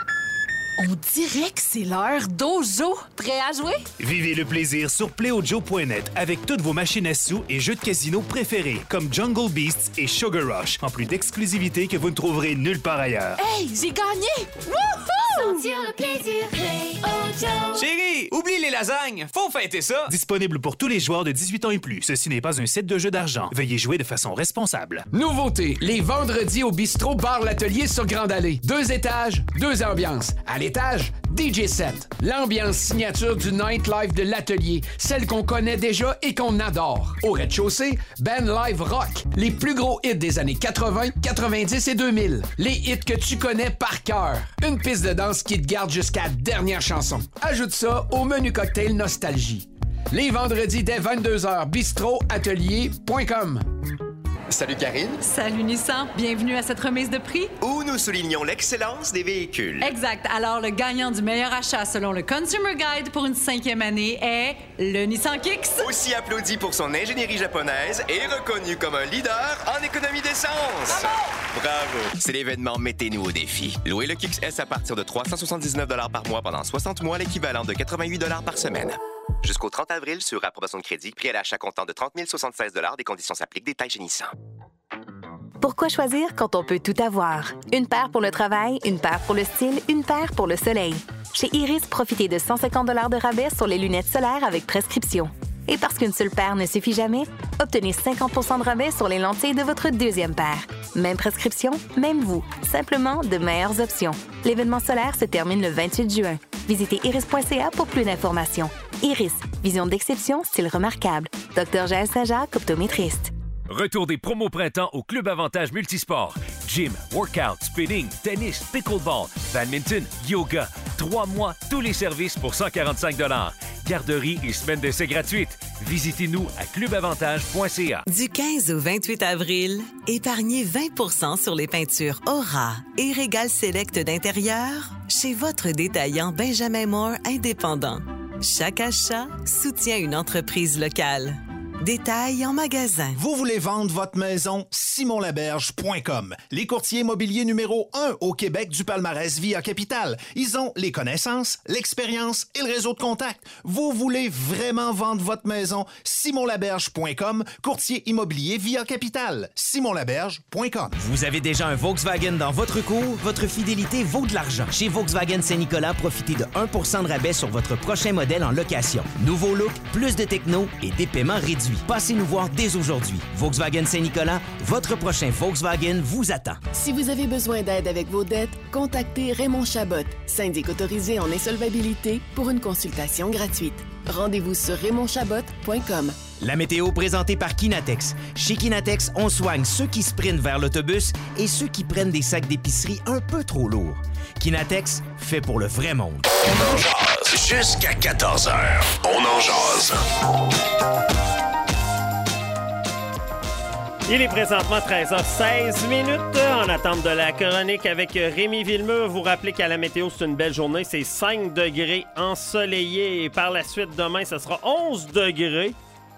On dirait que c'est l'heure d'Ojo. Prêt à jouer? Vivez le plaisir sur play o joe point net avec toutes vos machines à sous et jeux de casino préférés comme Jungle Beasts et Sugar Rush, en plus d'exclusivité que vous ne trouverez nulle part ailleurs. Hey, j'ai gagné! Wouhou! Sentir le plaisir, play Ojo. Chérie, oublie les lasagnes, faut fêter ça! Disponible pour tous les joueurs de dix-huit ans et plus. Ceci n'est pas un set de jeu d'argent. Veuillez jouer de façon responsable. Nouveauté, les vendredis au bistrot Bar L'Atelier sur Grande Allée. Deux étages, deux ambiances. À l'étage, D J set. L'ambiance signature du nightlife de l'Atelier, celle qu'on connaît déjà et qu'on adore. Au rez-de-chaussée, band live rock. Les plus gros hits des années quatre-vingts, quatre-vingt-dix et deux mille. Les hits que tu connais par cœur. Une piste de danse qui te garde jusqu'à la dernière chanson. Ajoute ça au menu cocktail Nostalgie. Les vendredis dès vingt-deux heures, bistrot atelier point com. Salut Karine. Salut Nissan, bienvenue à cette remise de prix. Où nous soulignons l'excellence des véhicules. Exact. Alors, le gagnant du meilleur achat selon le Consumer Guide pour une cinquième année est le Nissan Kicks. Aussi applaudi pour son ingénierie japonaise et reconnu comme un leader en économie d'essence. Bravo! Bravo! C'est l'événement Mettez-nous au défi. Louez le Kicks S à partir de trois cent soixante-dix-neuf dollars par mois pendant soixante mois, l'équivalent de quatre-vingt-huit dollars par semaine. Jusqu'au trente avril sur approbation de crédit, prix à l'achat comptant de trente mille soixante-seize dollars. Des conditions s'appliquent. Détails chez Nissan. Pourquoi choisir quand on peut tout avoir? Une paire pour le travail, une paire pour le style, une paire pour le soleil. Chez Iris, profitez de cent cinquante dollars de rabais sur les lunettes solaires avec prescription. Et parce qu'une seule paire ne suffit jamais, obtenez cinquante pour cent de rabais sur les lentilles de votre deuxième paire. Même prescription, même vous. Simplement de meilleures options. L'événement solaire se termine le vingt-huit juin. Visitez iris point c a pour plus d'informations. Iris, vision d'exception, style remarquable. Docteur Jaël Saint-Jacques, optométriste. Retour des promos printemps au Club Avantage Multisport. Gym, workout, spinning, tennis, pickleball, badminton, yoga. Trois mois, tous les services pour cent quarante-cinq dollars. Garderie et semaine d'essai gratuite. Visitez-nous à club avantage point c a. Du quinze au vingt-huit avril, épargnez vingt pour cent sur les peintures Aura et Régal Select d'intérieur chez votre détaillant Benjamin Moore indépendant. Chaque achat soutient une entreprise locale. Détails en magasin. Vous voulez vendre votre maison? simon laberge point com. Les courtiers immobiliers numéro un au Québec du palmarès Via Capital. Ils ont les connaissances, l'expérience et le réseau de contacts. Vous voulez vraiment vendre votre maison? simon laberge point com. Courtier immobilier Via Capital. simon laberge point com. Vous avez déjà un Volkswagen dans votre cours? Votre fidélité vaut de l'argent. Chez Volkswagen Saint-Nicolas, profitez de un pour cent de rabais sur votre prochain modèle en location. Nouveau look, plus de techno et des paiements réduits. Passez nous voir dès aujourd'hui. Volkswagen Saint-Nicolas, votre prochain Volkswagen vous attend. Si vous avez besoin d'aide avec vos dettes, contactez Raymond Chabot, syndic autorisé en insolvabilité, pour une consultation gratuite. Rendez-vous sur raymond chabot point com. La météo présentée par Kinatex. Chez Kinatex, on soigne ceux qui sprintent vers l'autobus et ceux qui prennent des sacs d'épicerie un peu trop lourds. Kinatex, fait pour le vrai monde. On en jase jusqu'à quatorze heures. On en jase. Il est présentement treize heures seize minutes en attente de la chronique avec Rémi Villemur. Vous rappelez qu'à la météo, c'est une belle journée. C'est cinq degrés ensoleillés. Et par la suite, demain, ce sera onze degrés.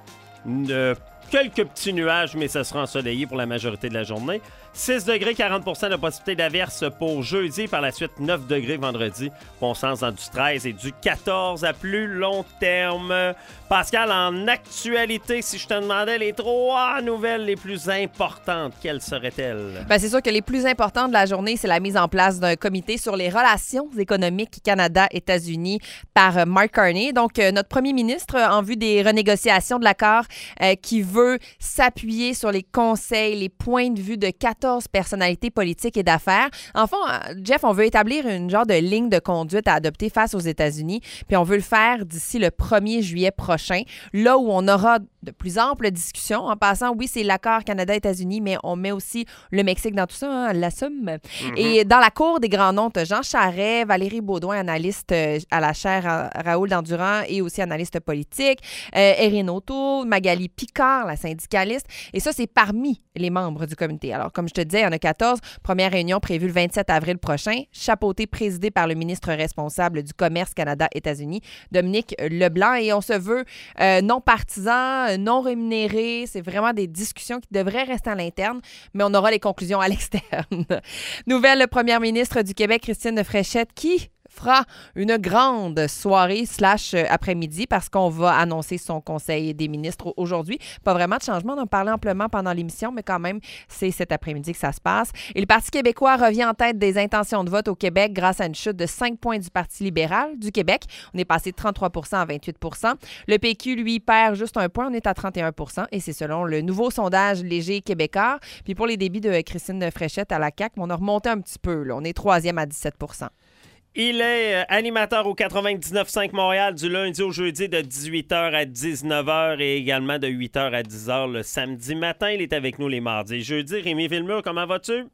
De quelques petits nuages, mais ce sera ensoleillé pour la majorité de la journée. six degrés, quarante pour cent de possibilité d'averse pour jeudi. Par la suite, neuf degrés vendredi. Bon sens dans du treize et du quatorze à plus long terme. Pascal, en actualité, si je te demandais les trois nouvelles les plus importantes, quelles seraient-elles? Bien, c'est sûr que les plus importantes de la journée, c'est la mise en place d'un comité sur les relations économiques Canada-États-Unis par Mark Carney. Donc, euh, notre premier ministre, en vue des renégociations de l'accord, euh, qui veut s'appuyer sur les conseils, les points de vue de quatorze personnalités politiques et d'affaires. En fond, Jeff, on veut établir une genre de ligne de conduite à adopter face aux États-Unis, puis on veut le faire d'ici le premier juillet prochain, là où on aura de plus amples discussions. En passant, oui, c'est l'accord Canada-États-Unis, mais on met aussi le Mexique dans tout ça, hein, la somme. Mm-hmm. Et dans la cour des grands noms, Jean Charest, Valérie Baudouin, analyste à la chaire Raoul Dandurand et aussi analyste politique, euh, Erin O'Toole, Magali Picard, la syndicaliste. Et ça, c'est parmi les membres du comité. Alors, comme je te disais, il y en a quatorze. Première réunion prévue le vingt-sept avril prochain. Chapeauté, présidé par le ministre responsable du Commerce Canada-États-Unis, Dominique Leblanc. Et on se veut euh, non partisan, non rémunéré. C'est vraiment des discussions qui devraient rester à l'interne, mais on aura les conclusions à l'externe. Nouvelle première ministre du Québec, Christine Fréchette, qui fera une grande soirée slash après-midi parce qu'on va annoncer son conseil des ministres aujourd'hui. Pas vraiment de changement, on en parlait amplement pendant l'émission, mais quand même, c'est cet après-midi que ça se passe. Et le Parti québécois revient en tête des intentions de vote au Québec grâce à une chute de cinq points du Parti libéral du Québec. On est passé de trente-trois pour cent à vingt-huit pour cent. Le P Q, lui, perd juste un point, on est à trente et un pour cent et c'est selon le nouveau sondage léger québécois. Puis pour les débits de Christine Fréchette à la C A Q, on a remonté un petit peu, là. On est troisième à dix-sept pour cent. Il est animateur au quatre-vingt-dix-neuf cinq Montréal du lundi au jeudi de dix-huit heures à dix-neuf heures et également de huit heures à dix heures le samedi matin. Il est avec nous les mardis et jeudis. Rémi Villemur, comment vas-tu?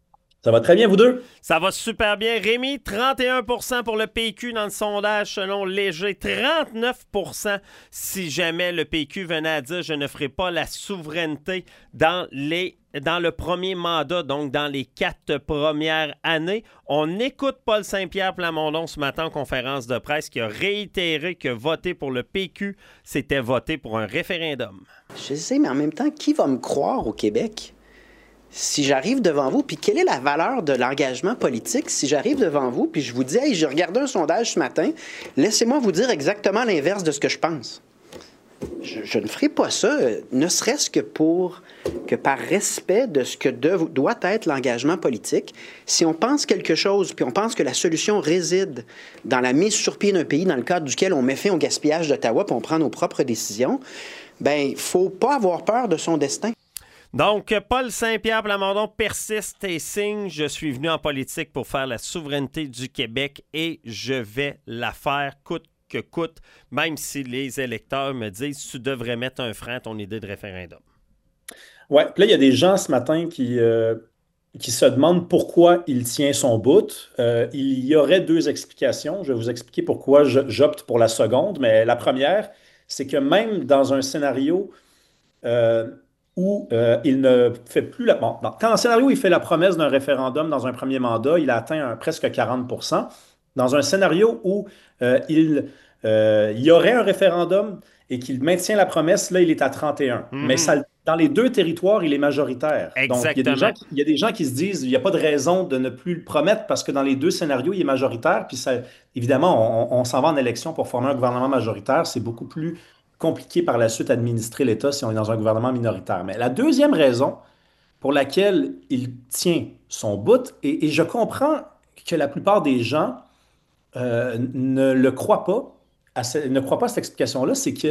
Ça va très bien, vous deux? Ça va super bien. Rémi, trente et un pour cent pour le P Q dans le sondage selon Léger. trente-neuf pour cent si jamais le P Q venait à dire « je ne ferai pas la souveraineté dans les dans le premier mandat, donc dans les quatre premières années. » On écoute Paul Saint-Pierre Plamondon ce matin en conférence de presse qui a réitéré que voter pour le P Q, c'était voter pour un référendum. Je sais, mais en même temps, qui va me croire au Québec? Si j'arrive devant vous, puis quelle est la valeur de l'engagement politique si j'arrive devant vous, puis je vous dis « Hey, j'ai regardé un sondage ce matin, laissez-moi vous dire exactement l'inverse de ce que je pense. » Je, je ne ferai pas ça, ne serait-ce que pour que par respect de ce que de, doit être l'engagement politique. Si on pense quelque chose, puis on pense que la solution réside dans la mise sur pied d'un pays dans le cadre duquel on met fin au gaspillage d'Ottawa, puis on prend nos propres décisions, bien, il ne faut pas avoir peur de son destin. Donc, Paul Saint-Pierre Plamondon persiste et signe « Je suis venu en politique pour faire la souveraineté du Québec et je vais la faire coûte que coûte, même si les électeurs me disent « Tu devrais mettre un frein à ton idée de référendum. » Ouais, puis là, il y a des gens ce matin qui, euh, qui se demandent pourquoi il tient son bout. Euh, il y aurait deux explications. Je vais vous expliquer pourquoi je- j'opte pour la seconde. Mais la première, c'est que même dans un scénario euh, où euh, il ne fait plus la... Bon, dans- quand un scénario où il fait la promesse d'un référendum dans un premier mandat, il a atteint un- presque quarante pour cent. Dans un scénario où euh, il, euh, il y aurait un référendum et qu'il maintient la promesse, là, il est à trente et un. Mais Mhm. ça, dans les deux territoires, il est majoritaire. Donc, il y a des gens Exactement. qui, il y a des gens qui se disent, il n'y a pas de raison de ne plus le promettre parce que dans les deux scénarios, il est majoritaire. Puis ça, évidemment, on, on s'en va en élection pour former un gouvernement majoritaire. C'est beaucoup plus compliqué par la suite administrer l'État si on est dans un gouvernement minoritaire. Mais la deuxième raison pour laquelle il tient son bout, et, et je comprends que la plupart des gens euh, ne le croient pas, à ce- ne croient pas à cette explication-là, c'est que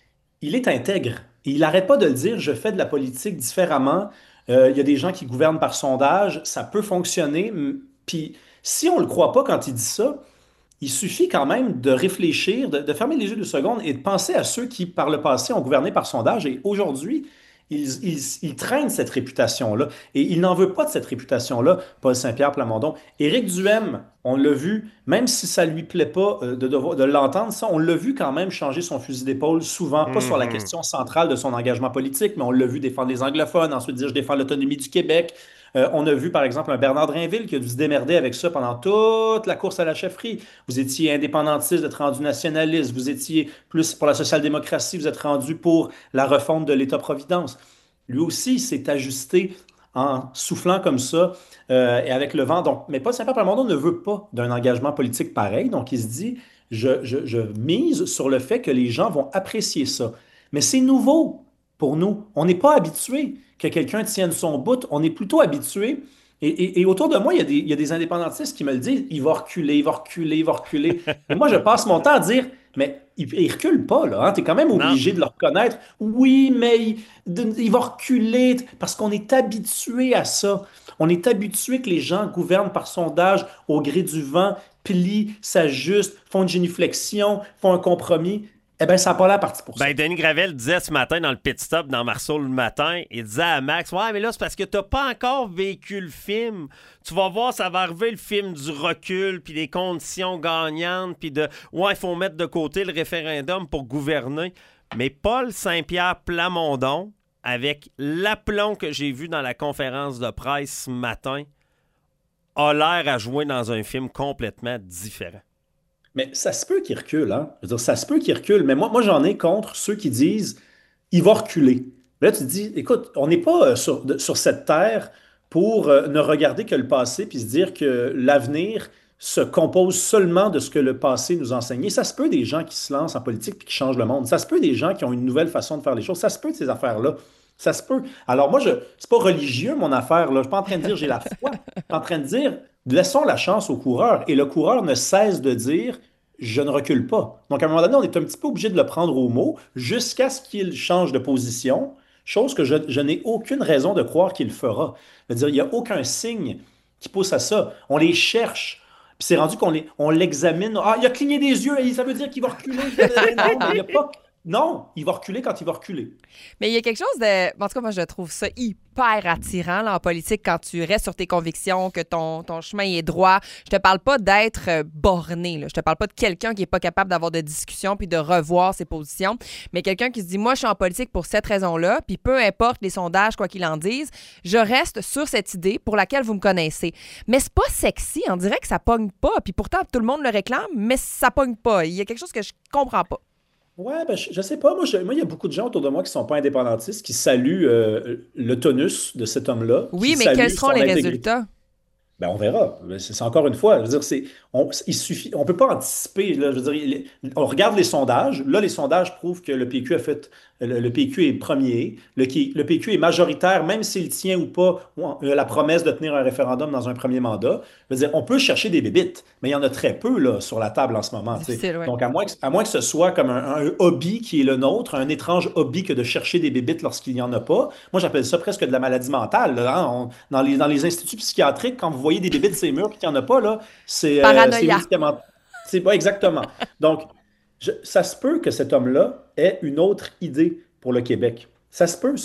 il est intègre. Et il n'arrête pas de le dire, je fais de la politique différemment. Euh, il y a des gens qui gouvernent par sondage, ça peut fonctionner. M- Puis si on ne le croit pas quand il dit ça, il suffit quand même de réfléchir, de, de fermer les yeux deux secondes et de penser à ceux qui, par le passé, ont gouverné par sondage. Et aujourd'hui, ils, ils, ils traînent cette réputation-là. Et il n'en veut pas de cette réputation-là, Paul Saint-Pierre Plamondon. Éric Duhaime, on l'a vu, même si ça ne lui plaît pas euh, de, devoir- de l'entendre, ça, on l'a vu quand même changer son fusil d'épaule souvent, pas sur la Mhm. question centrale de son engagement politique, mais on l'a vu défendre les anglophones, ensuite dire je défends l'autonomie du Québec. Euh, on a vu, par exemple, un Bernard Drinville qui a dû se démerder avec ça pendant toute la course à la chefferie. Vous étiez indépendantiste, vous êtes rendu nationaliste, vous étiez plus pour la social-démocratie, vous êtes rendu pour la refonte de l'État-providence. Lui aussi s'est ajusté en soufflant comme ça euh, et avec le vent. Donc, mais Paul Saint-Pierre Plamondon ne veut pas d'un engagement politique pareil. Donc, il se dit, je, je- je mise sur le fait que les gens vont apprécier ça. Mais c'est nouveau pour nous. On n'est pas habitué que quelqu'un tienne son bout. On est plutôt habitué. Et, et- et autour de moi, il y a des, il y a des indépendantistes qui me le disent, il va reculer, il va reculer, il va reculer. Et moi, je passe mon temps à dire, mais il, il recule pas, là. Tu es quand même obligé de le reconnaître. Oui, mais il, de- il va reculer parce qu'on est habitué à ça. On est habitué que les gens gouvernent par sondage au gré du vent, plient, s'ajustent, font une génuflexion, font un compromis. Eh bien, ça n'a pas l'air parti pour ça. Ben, Denis Gravel disait ce matin dans le pit stop dans Marceau le matin, il disait à Max, ouais, mais là, c'est parce que t'as pas encore vécu le film. Tu vas voir, ça va arriver le film du recul, puis des conditions gagnantes, puis de, ouais, il faut mettre de côté le référendum pour gouverner. Mais Paul Saint-Pierre Plamondon, avec l'aplomb que j'ai vu dans la conférence de presse ce matin, a l'air à jouer dans un film complètement différent. Mais ça se peut qu'il recule, hein? Je veux dire, ça se peut qu'il recule, mais moi, moi j'en ai contre ceux qui disent il va reculer. Là, tu te dis, écoute, on n'est pas euh, sur, de- sur cette terre pour euh, ne regarder que le passé puis se dire que l'avenir se compose seulement de ce que le passé nous a enseigné. Ça se peut des gens qui se lancent en politique puis qui changent le monde. Ça se peut des gens qui ont une nouvelle façon de faire les choses. Ça se peut de ces affaires-là. Ça se peut. Alors moi, je c'est pas religieux, mon affaire, là. Je suis pas en train de dire j'ai la foi. Je suis en train de dire laissons la chance au coureur. Et le coureur ne cesse de dire je ne recule pas. Donc à un moment donné, on est un petit peu obligé de le prendre au mot jusqu'à ce qu'il change de position, chose que je, je n'ai aucune raison de croire qu'il fera. C'est-à-dire, il n'y a aucun signe qui pousse à ça. On les cherche. Puis c'est rendu qu'on les, on l'examine. Ah, il a cligné des yeux, et ça veut dire qu'il va reculer. Non, mais il y a pas. Non, il va reculer quand il va reculer. Mais il y a quelque chose de... En tout cas, moi, je trouve ça hyper attirant là, en politique quand tu restes sur tes convictions, que ton, ton chemin est droit. Je te parle pas d'être euh, borné. Là. Je te parle pas de quelqu'un qui est pas capable d'avoir de discussion puis de revoir ses positions, mais quelqu'un qui se dit, moi, je suis en politique pour cette raison-là, puis peu importe les sondages, quoi qu'ils en disent, je reste sur cette idée pour laquelle vous me connaissez. Mais c'est pas sexy. On dirait que ça pogne pas. Puis pourtant, tout le monde le réclame, mais ça pogne pas. Il y a quelque chose que je comprends pas. Ouais, ben, je, je sais pas. Moi, je- moi, il y a beaucoup de gens autour de moi qui sont pas indépendantistes, qui saluent euh, le tonus de cet homme-là. Oui, qui mais saluent quels seront son les intégrité. résultats? Ben, on verra. C'est c'est encore une fois, je veux dire, c'est, on, il suffit, on peut pas anticiper. Là, je veux dire, il- on regarde les sondages. Là, les sondages prouvent que le P Q a fait, le, le P Q est premier. Le, qui- le P Q est majoritaire, même s'il tient ou pas ou, euh, la promesse de tenir un référendum dans un premier mandat. Je veux dire, on peut chercher des bébites, mais il y en a très peu là, sur la table en ce moment. tu sais. Difficile, ouais. Donc, à moins, que, à moins que ce soit comme un, un hobby qui est le nôtre, un étrange hobby que de chercher des bébites lorsqu'il n'y en a pas. Moi, j'appelle ça presque de la maladie mentale. Là, hein. On- dans les, dans les instituts psychiatriques, quand vous voyez des bébites sur les murs et qu'il n'y en a pas, là, c'est euh, Paranoïa. c'est médicament- C'est pas exactement. Donc, je- ça se peut que cet homme-là ait une autre idée pour le Québec. Ça se peut, ça.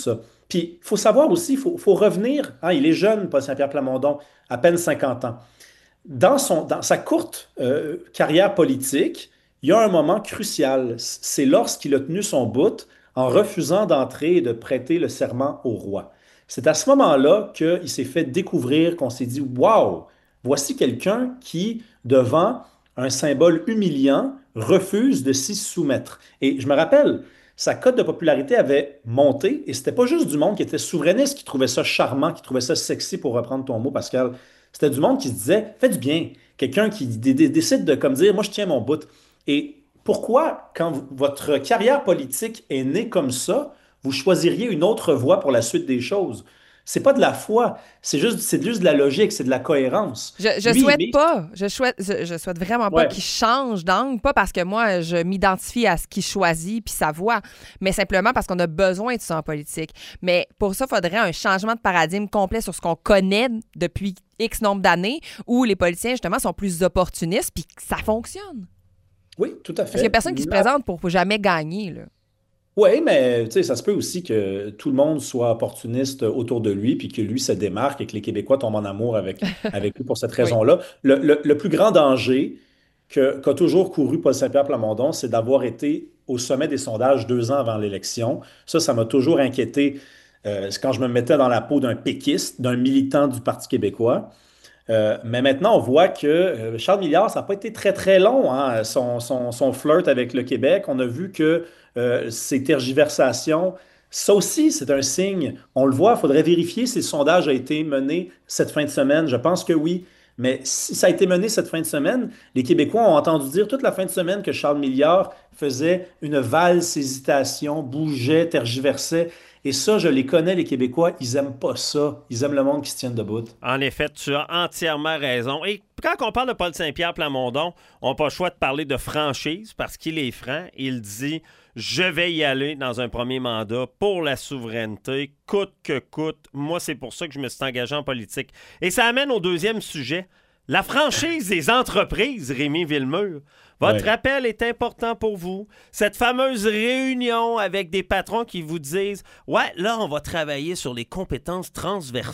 Puis, il faut savoir aussi, il faut, faut revenir, hein, il est jeune, Paul Saint-Pierre Plamondon, à peine cinquante ans. Dans, son, dans sa courte euh, carrière politique, il y a un moment crucial. C'est lorsqu'il a tenu son bout en refusant d'entrer et de prêter le serment au roi. C'est à ce moment-là qu'il s'est fait découvrir, qu'on s'est dit « Wow, voici quelqu'un qui, devant un symbole humiliant, refuse de s'y soumettre. » Et je me rappelle, sa cote de popularité avait monté et c'était pas juste du monde qui était souverainiste, qui trouvait ça charmant, qui trouvait ça sexy, pour reprendre ton mot, Pascal. C'était du monde qui se disait « Fais du bien ». Quelqu'un qui d- d- décide de comme dire « Moi, je tiens mon bout ». Et pourquoi, quand v- votre carrière politique est née comme ça, vous choisiriez une autre voie pour la suite des choses? C'est pas de la foi, c'est juste, c'est juste de la logique, c'est de la cohérence. Je, je Lui, souhaite il est- pas, je souhaite, je, je souhaite vraiment pas Ouais. qu'il change d'angle, pas parce que moi, je m'identifie à ce qu'il choisit puis sa voix, mais simplement parce qu'on a besoin de ça en politique. Mais pour ça, il faudrait un changement de paradigme complet sur ce qu'on connaît depuis X nombre d'années, où les politiciens, justement, sont plus opportunistes puis que ça fonctionne. Oui, tout à fait. Parce qu'il n'y a personne qui se La- présente pour jamais gagner, là. Oui, mais tu sais, ça se peut aussi que tout le monde soit opportuniste autour de lui, puis que lui se démarque et que les Québécois tombent en amour avec, avec lui pour cette raison-là. Le, le- le plus grand danger que, qu'a toujours couru Paul Saint-Pierre Plamondon, c'est d'avoir été au sommet des sondages deux ans avant l'élection. Ça, ça m'a toujours inquiété euh, c'est quand je me mettais dans la peau d'un péquiste, d'un militant du Parti québécois. Euh, mais maintenant, on voit que euh, Charles Milliard, ça n'a pas été très, très long, hein, son, son- son flirt avec le Québec. On a vu que euh, ces tergiversations, ça aussi, c'est un signe. On le voit, il faudrait vérifier si le sondage a été mené cette fin de semaine. Je pense que oui. Mais si ça a été mené cette fin de semaine, les Québécois ont entendu dire toute la fin de semaine que Charles Milliard faisait une valse hésitation, bougeait, tergiversait. Et ça, je les connais, les Québécois, ils aiment pas ça. Ils aiment le monde qui se tienne debout. En effet, tu as entièrement raison. Et quand on parle de Paul Saint-Pierre Plamondon, on n'a pas le choix de parler de franchise parce qu'il est franc. Il dit « Je vais y aller dans un premier mandat pour la souveraineté, coûte que coûte. Moi, c'est pour ça que je me suis engagé en politique. » Et ça amène au deuxième sujet. La franchise des entreprises, Rémi Villemur. Votre Ouais. appel est important pour vous. Cette fameuse réunion avec des patrons qui vous disent « Ouais, là, on va travailler sur les compétences transversales. »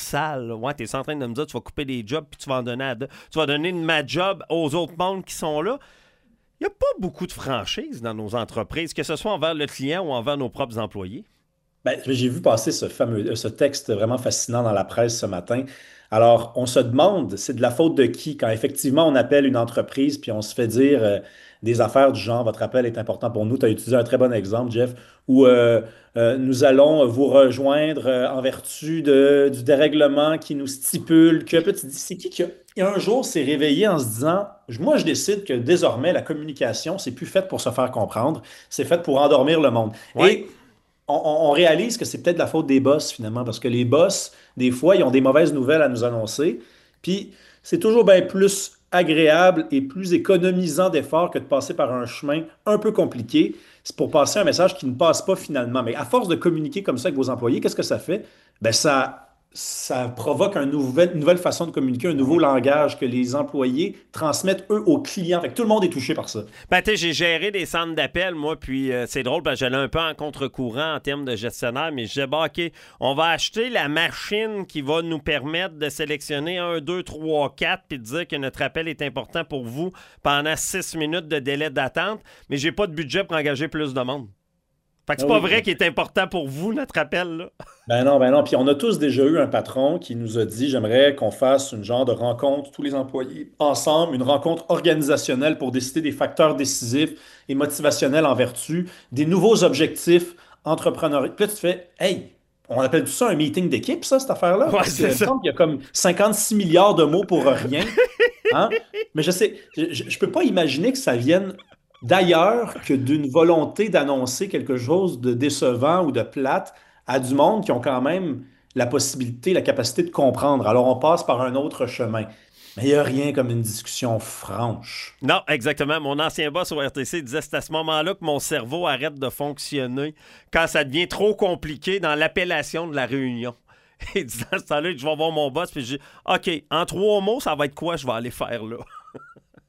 Ouais, t'es en train de me dire tu vas couper des jobs puis tu vas en donner à deux. Tu vas donner une ma job aux autres mondes qui sont là. Il n'y a pas beaucoup de franchise dans nos entreprises, que ce soit envers le client ou envers nos propres employés. Ben, j'ai vu passer ce fameux, ce texte vraiment fascinant dans la presse ce matin. Alors, on se demande, c'est de la faute de qui quand effectivement on appelle une entreprise puis on se fait dire euh, des affaires du genre, votre appel est important pour nous. Tu as utilisé un très bon exemple, Jeff, où euh, euh, nous allons vous rejoindre euh, en vertu de- du dérèglement qui nous stipule que. Puis tu te dis, c'est qui qui a- un jour s'est réveillé en se disant, moi je décide que désormais la communication, c'est plus faite pour se faire comprendre, c'est faite pour endormir le monde. Ouais. Et on, on- on réalise que c'est peut-être la faute des boss, finalement, parce que les boss, des fois, ils ont des mauvaises nouvelles à nous annoncer. Puis, c'est toujours bien plus agréable et plus économisant d'efforts que de passer par un chemin un peu compliqué. C'est pour passer un message qui ne passe pas finalement. Mais à force de communiquer comme ça avec vos employés, qu'est-ce que ça fait? Ben, ça, ça provoque un nouvel- une nouvelle façon de communiquer, un nouveau langage que les employés transmettent, eux, aux clients. Fait que tout le monde est touché par ça. Ben, tu sais, j'ai géré des centres d'appel, moi, puis euh, c'est drôle, parce que j'allais un peu en contre-courant en termes de gestionnaire, mais je disais, bah, OK, on va acheter la machine qui va nous permettre de sélectionner un, deux, trois, quatre, puis de dire que notre appel est important pour vous pendant six minutes de délai d'attente, mais j'ai pas de budget pour engager plus de monde. Fait que c'est Ah pas oui. vrai qu'il est important pour vous, notre appel, là. Ben non, ben non. Puis on a tous déjà eu un patron qui nous a dit, j'aimerais qu'on fasse une genre de rencontre, tous les employés ensemble, une rencontre organisationnelle pour décider des facteurs décisifs et motivationnels en vertu des nouveaux objectifs entrepreneuriaux. Puis là, tu te fais, hey, on appelle tout ça un meeting d'équipe, ça, cette affaire-là? Ouais, Parce que, c'est il me ça. semble qu'il y a comme cinquante-six milliards de mots pour rien. Hein? Mais je sais, je, je peux pas imaginer que ça vienne d'ailleurs que d'une volonté d'annoncer quelque chose de décevant ou de plate à du monde qui ont quand même la possibilité, la capacité de comprendre. Alors on passe par un autre chemin. Mais il n'y a rien comme une discussion franche. Non, exactement. Mon ancien boss au R T C disait c'est à ce moment-là que mon cerveau arrête de fonctionner quand ça devient trop compliqué dans l'appellation de la réunion. Et disant à ce temps-là, je vais voir mon boss puis je dis OK, en trois mots, ça va être quoi je vais aller faire là?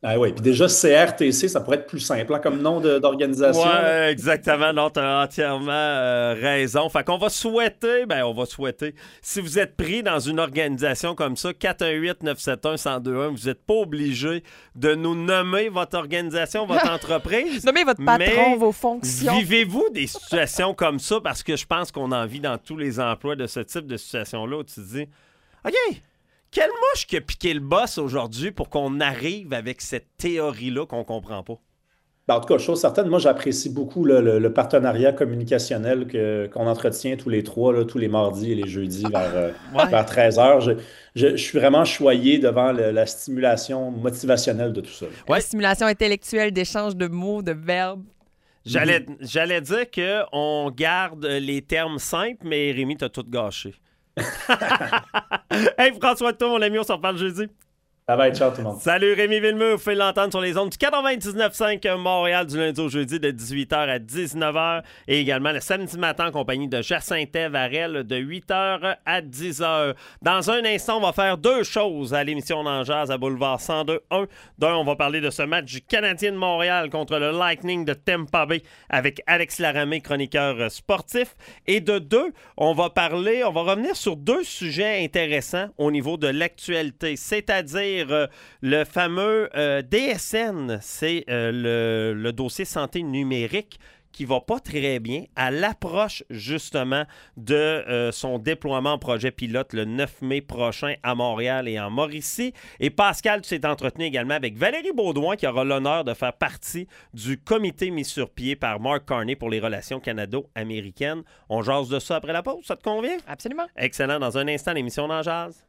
Ah oui, puis déjà, C R T C, ça pourrait être plus simple hein, comme nom de, d'organisation. Ouais, exactement. Non, tu as entièrement euh, raison. Fait qu'on va souhaiter, ben on va souhaiter, si vous êtes pris dans une organisation comme ça, quatre un huit neuf sept un un zéro deux un, vous n'êtes pas obligé de nous nommer votre organisation, votre entreprise. Nommez votre patron, mais vos fonctions. Vivez-vous des situations comme ça? Parce que je pense qu'on en vit dans tous les emplois de ce type de situation-là où tu te dis, OK, quelle mouche qui a piqué le boss aujourd'hui pour qu'on arrive avec cette théorie-là qu'on comprend pas? Ben, en tout cas, chose certaine, moi j'apprécie beaucoup là, le, le partenariat communicationnel que, qu'on entretient tous les trois, là, tous les mardis et les jeudis vers, euh, Ouais. vers treize heures. Je, je- je suis vraiment choyé devant le- la stimulation motivationnelle de tout ça. La stimulation intellectuelle d'échange de mots, de verbes. J'allais, j'allais dire qu'on garde les termes simples, mais Rémi, t'as tout gâché. Hey François, toi, mon ami, on s'en reparle jeudi. Ça va être ciao tout le monde. Salut Rémi Villemeux, vous faites l'entendre sur les ondes du quatre-vingt-dix-neuf cinq Montréal du lundi au jeudi de dix-huit heures à dix-neuf heures et également le samedi matin en compagnie de Jacinthe Varel de huit heures à dix heures. Dans un instant, on va faire deux choses à l'émission d'En Jazz à Boulevard cent deux un. D'un, on va parler de ce match du Canadien de Montréal contre le Lightning de Tampa Bay avec Alex Laramé, chroniqueur sportif. Et de deux, on va parler, on va revenir sur deux sujets intéressants au niveau de l'actualité, c'est-à-dire euh, le fameux euh, D S N, c'est euh, le, le dossier santé numérique qui va pas très bien à l'approche justement de euh, son déploiement en projet pilote le neuf mai prochain à Montréal et en Mauricie. Et Pascal, tu t'es entretenu également avec Valérie Baudouin qui aura l'honneur de faire partie du comité mis sur pied par Mark Carney pour les relations canado-américaines. On jase de ça après la pause, ça te convient? Absolument. Excellent. Dans un instant, l'émission d'En Jazz.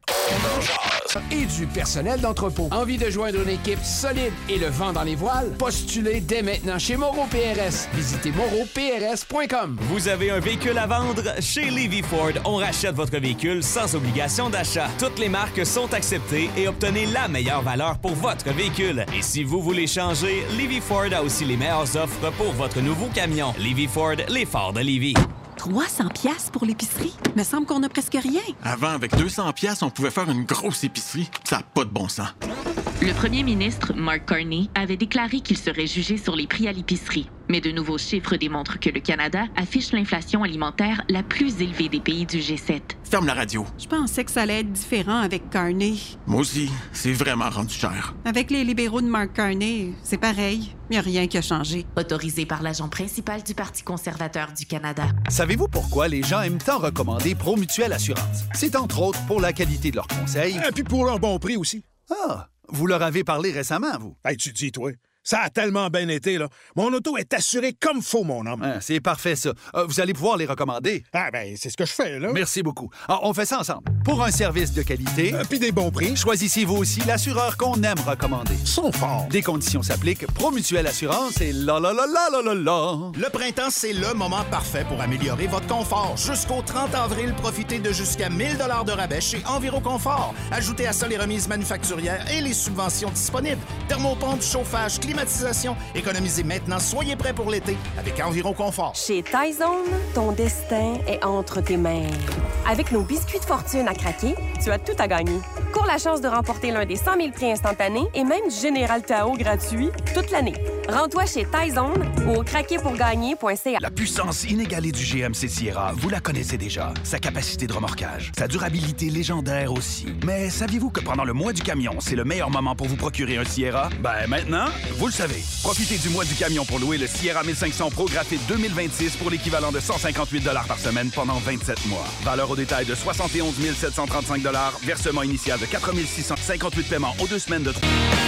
Et du personnel d'entrepôt. Envie de joindre une équipe solide et le vent dans les voiles? Postulez dès maintenant chez Moreau P R S. Visitez moreau p r s point com. Vous avez un véhicule à vendre? Chez Levy Ford, on rachète votre véhicule sans obligation d'achat. Toutes les marques sont acceptées et obtenez la meilleure valeur pour votre véhicule. Et si vous voulez changer, Levy Ford a aussi les meilleures offres pour votre nouveau camion. Levy Ford, les Fords de Lévis. trois cents piastres pour l'épicerie? Me semble qu'on a presque rien. Avant, avec deux cents piastres, on pouvait faire une grosse épicerie. Ça n'a pas de bon sens. Le premier ministre, Mark Carney, avait déclaré qu'il serait jugé sur les prix à l'épicerie. Mais de nouveaux chiffres démontrent que le Canada affiche l'inflation alimentaire la plus élevée des pays du G sept. Ferme la radio. Je pensais que ça allait être différent avec Carney. Moi aussi, c'est vraiment rendu cher. Avec les libéraux de Mark Carney, c'est pareil. Il n'y a rien qui a changé. Autorisé par l'agent principal du Parti conservateur du Canada. Savez-vous pourquoi les gens aiment tant recommander Promutuelle Assurance? C'est entre autres pour la qualité de leurs conseils. Et puis pour leur bon prix aussi. Ah, vous leur avez parlé récemment, vous? Hey, tu dis, toi. Ça a tellement bien été, là. Mon auto est assurée comme faut, mon homme. Ah, c'est parfait, ça. Euh, vous allez pouvoir les recommander. Ah, ben, c'est ce que je fais, là. Merci beaucoup. Alors, on fait ça ensemble. Pour un service de qualité... Euh, Puis des bons prix. Choisissez vous aussi l'assureur qu'on aime recommander. Ils sont forts. Des conditions s'appliquent. Promutuelle Assurance et la la la la la la la. Le printemps, c'est le moment parfait pour améliorer votre confort. Jusqu'au trente avril, profitez de jusqu'à mille dollars de rabais chez Enviroconfort. Ajoutez à ça les remises manufacturières et les subventions disponibles. Thermopompe, chauffage, climatisation. Économisez maintenant, soyez prêts pour l'été avec Enviroconfort. Chez Tyzone, ton destin est entre tes mains. Avec nos biscuits de fortune à craquer, tu as tout à gagner. Cours la chance de remporter l'un des cent mille prix instantanés et même du Général Tao gratuit toute l'année. Rends-toi chez Tyzone ou au craquer pour gagner point c a. La puissance inégalée du G M C Sierra, vous la connaissez déjà. Sa capacité de remorquage, sa durabilité légendaire aussi. Mais saviez-vous que pendant le mois du camion, c'est le meilleur moment pour vous procurer un Sierra? Ben maintenant, vous le savez. Profitez du mois du camion pour louer le Sierra mille cinq cents Pro Graphite deux mille vingt-six pour l'équivalent de cent cinquante-huit dollars par semaine pendant vingt-sept mois. Valeur au détail de soixante et onze mille sept cent trente-cinq dollars. Versement initial de quatre mille six cent cinquante-huit paiements aux deux semaines de trois.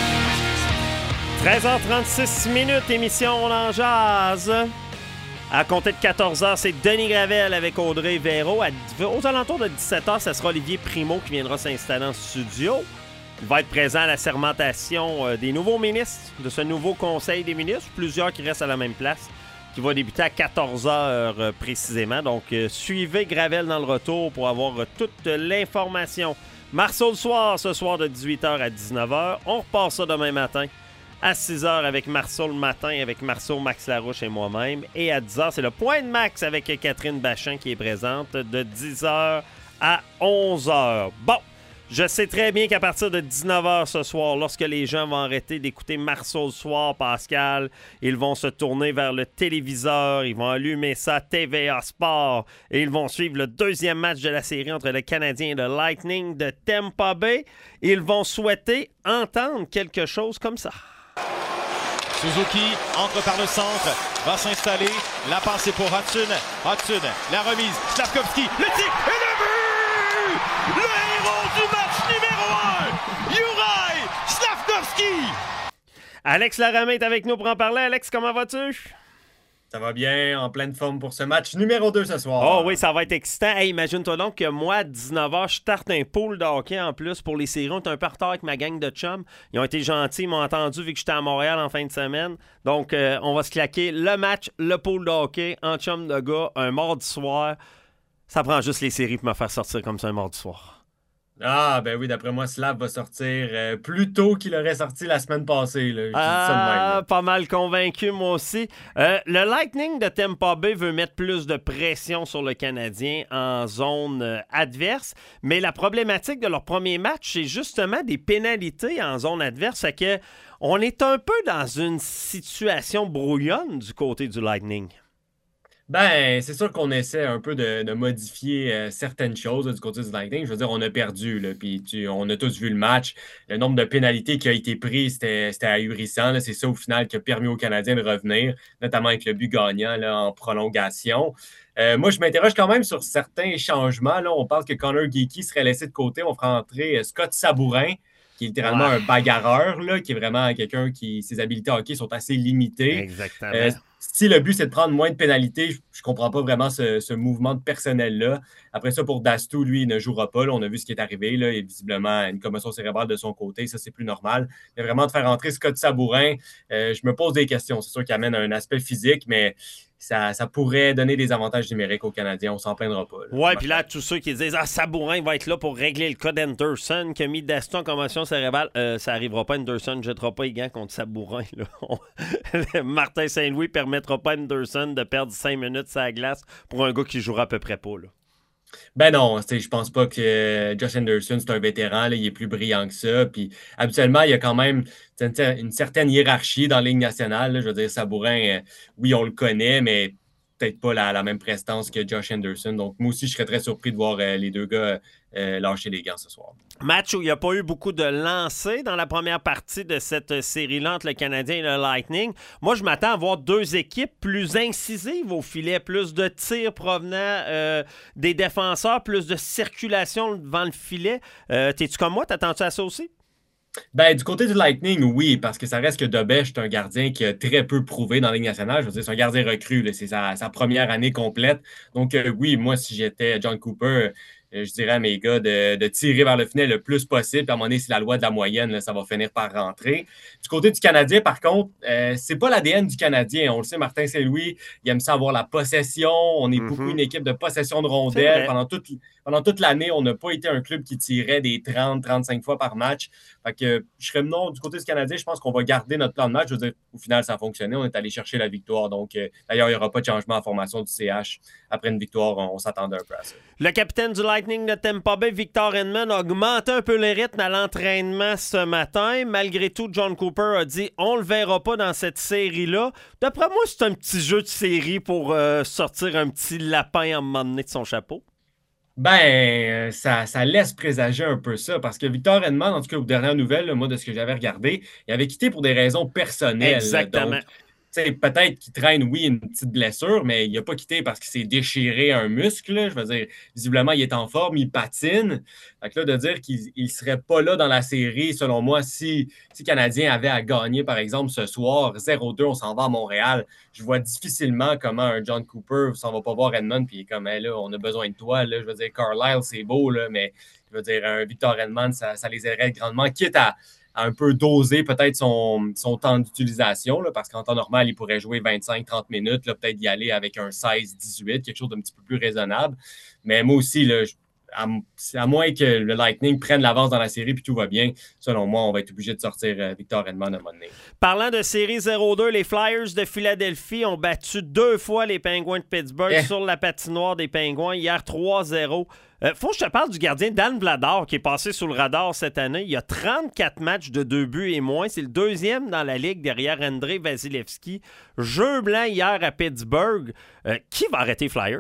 treize heures trente-six minutes, émission On en jase. À compter de quatorze heures, c'est Denis Gravel avec Audrey Véro. À, aux alentours de dix-sept heures, ça sera Olivier Primo qui viendra s'installer en studio. Il va être présent à la sermentation euh, des nouveaux ministres de ce nouveau Conseil des ministres. Plusieurs qui restent à la même place, qui va débuter à quatorze heures euh, précisément. Donc, euh, suivez Gravel dans le retour pour avoir euh, toute l'information. Marceau le soir, ce soir de dix-huit heures à dix-neuf heures. On repart ça demain matin à six heures avec Marceau le matin, avec Marceau, Max Larouche et moi-même. Et à dix heures, c'est le point de Max avec Catherine Bachin qui est présente de dix heures à onze heures. Bon, Je sais très bien qu'à partir de dix-neuf heures ce soir, lorsque les gens vont arrêter d'écouter Marceau le soir, Pascal, ils vont se tourner vers le téléviseur, ils vont allumer ça T V A Sport et ils vont suivre le deuxième match de la série entre le Canadien et le Lightning de Tampa Bay. Ils vont souhaiter entendre quelque chose comme ça. Suzuki entre par le centre, va s'installer. La passe est pour Hudson. Hudson, la remise. Slavkovski, le tir et le but! Le héros du match numéro un, Juraj Slavkovski! Alex Laramé est avec nous pour en parler. Alex, comment vas-tu? Ça va bien, en pleine forme pour ce match numéro deux ce soir. Oh oui, ça va être excitant. Hey, imagine-toi donc que moi, à dix-neuf heures, je starte un pool de hockey en plus pour les séries. On est un peu en retard avec ma gang de chums. Ils ont été gentils, ils m'ont entendu vu que j'étais à Montréal en fin de semaine. Donc, euh, on va se claquer le match, le pool de hockey en chum de gars, un mardi soir. Ça prend juste les séries pour me faire sortir comme ça un mardi soir. Ah, ben oui, d'après moi, Slav va sortir euh, plus tôt qu'il aurait sorti la semaine passée. Là. Ah, ça de même, là. Pas mal convaincu, moi aussi. Euh, le Lightning de Tampa Bay veut mettre plus de pression sur le Canadien en zone euh, adverse, mais la problématique de leur premier match, c'est justement des pénalités en zone adverse. C'est que on est un peu dans une situation brouillonne du côté du Lightning. Ben, c'est sûr qu'on essaie un peu de, de modifier euh, certaines choses là, du côté du Lightning. Je veux dire, on a perdu, là, puis tu- on a tous vu le match. Le nombre de pénalités qui a été pris, c'était c'était ahurissant. Là. C'est ça, au final, qui a permis aux Canadiens de revenir, notamment avec le but gagnant là, en prolongation. Euh, moi, je m'interroge quand même sur certains changements. Là. On parle que Connor Geeky serait laissé de côté. On fera entrer euh, Scott Sabourin, qui est littéralement Ouais. un bagarreur, là, qui est vraiment quelqu'un qui, ses habiletés hockey sont assez limitées. Exactement. Euh, si le but, c'est de prendre moins de pénalités, je ne comprends pas vraiment ce, ce mouvement de personnel-là. Après ça, pour Dastou, lui, il ne jouera pas. Là. On a vu ce qui est arrivé. Là. Il y a visiblement une commotion cérébrale de son côté. Ça, c'est plus normal. Mais vraiment, de faire entrer Scott Sabourin, euh, je me pose des questions. C'est sûr qu'il amène un aspect physique, mais ça, ça pourrait donner des avantages numériques aux Canadiens. On s'en plaindra pas. Là. Ouais, puis là, tous ceux qui disent Ah, Sabourin va être là pour régler le cas d'Anderson, qui a mis Daston en commotion cérébrale. Euh, ça n'arrivera pas. Anderson ne jettera pas les gants contre Sabourin. Là. On- Martin Saint-Louis ne permettra pas à Anderson de perdre cinq minutes sur la glace pour un gars qui jouera à peu près pas. Là. Ben non, tu sais, je pense pas que euh, Josh Anderson, c'est un vétéran, là, il est plus brillant que ça. Puis habituellement, il y a quand même tu sais, une, cer- une certaine hiérarchie dans la Ligue nationale. Là. Je veux dire, Sabourin, euh, oui, on le connaît, mais peut-être pas la, la même prestance que Josh Anderson. Donc, moi aussi, je serais très surpris de voir euh, les deux gars euh, lâcher les gants ce soir. Match où il n'y a pas eu beaucoup de lancers dans la première partie de cette série-là entre le Canadien et le Lightning. Moi, je m'attends à voir deux équipes plus incisives au filet, plus de tirs provenant euh, des défenseurs, plus de circulation devant le filet. Euh, T'es-tu comme moi? T'attends-tu à ça aussi? Ben, du côté du Lightning, oui, parce que ça reste que Dobèche est un gardien qui a très peu prouvé dans la Ligue nationale. Je veux dire, c'est un gardien recru, là. C'est sa, sa première année complète. Donc, euh, oui, moi, si j'étais John Cooper, euh, je dirais à mes gars de, de tirer vers le filet le plus possible. Puis à un moment donné, c'est la loi de la moyenne, là, ça va finir par rentrer. Du côté du Canadien, par contre, euh, c'est pas l'A D N du Canadien. On le sait, Martin Saint-Louis, il aime ça avoir la possession. On est beaucoup une équipe de possession de rondelles. Pendant toute, pendant toute l'année, on n'a pas été un club qui tirait des trente à trente-cinq fois par match. Fait que je serais non, du côté du Canadien, je pense qu'on va garder notre plan de match. Je veux dire, au final, ça a fonctionné. On est allé chercher la victoire. Donc, euh, d'ailleurs, il n'y aura pas de changement en formation du C H. Après une victoire, on, on s'attendait un peu à ça. Le capitaine du Lightning de Tampa Bay, Victor Hedman, a augmenté un peu les rythmes à l'entraînement ce matin. Malgré tout, John Cooper a dit « On le verra pas dans cette série-là ». D'après moi, c'est un petit jeu de série pour euh, sortir un petit lapin à un moment donné de son chapeau. Ben, euh, ça, ça laisse présager un peu ça, parce que Victor Hedman, en tout cas, aux dernières nouvelles, là, moi, de ce que j'avais regardé, il avait quitté pour des raisons personnelles. Exactement. Donc, tu sais, peut-être qu'il traîne, oui, une petite blessure, mais il n'a pas quitté parce qu'il s'est déchiré un muscle. Là. Je veux dire, visiblement, il est en forme, il patine. Fait que là, de dire qu'il ne serait pas là dans la série, selon moi, si, si le Canadien avait à gagner, par exemple, ce soir, zéro deux, on s'en va à Montréal, je vois difficilement comment un John Cooper s'en va pas voir Hedman, puis il est comme, hey, là, on a besoin de toi. Là. Je veux dire, Carlisle, c'est beau, là, mais je veux dire, un Victor Hedman, ça, ça les aiderait grandement, quitte à à un peu doser peut-être son, son temps d'utilisation, là, parce qu'en temps normal, il pourrait jouer vingt-cinq à trente minutes, là, peut-être y aller avec un seize dix-huit, quelque chose d'un petit peu plus raisonnable. Mais moi aussi, là, je, à, à moins que le Lightning prenne l'avance dans la série puis tout va bien, selon moi, on va être obligé de sortir euh, Victor Hedman à un moment donné. Parlant de série zéro deux, les Flyers de Philadelphie ont battu deux fois les Penguins de Pittsburgh eh. sur la patinoire des Penguins hier trois zéro. Euh, faut que je te parle du gardien Dan Vladar qui est passé sous le radar cette année. Il y a trente-quatre matchs de deux buts et moins. C'est le deuxième dans la ligue derrière Andrei Vasilevski. Jeu blanc hier à Pittsburgh. Euh, qui va arrêter Flyers?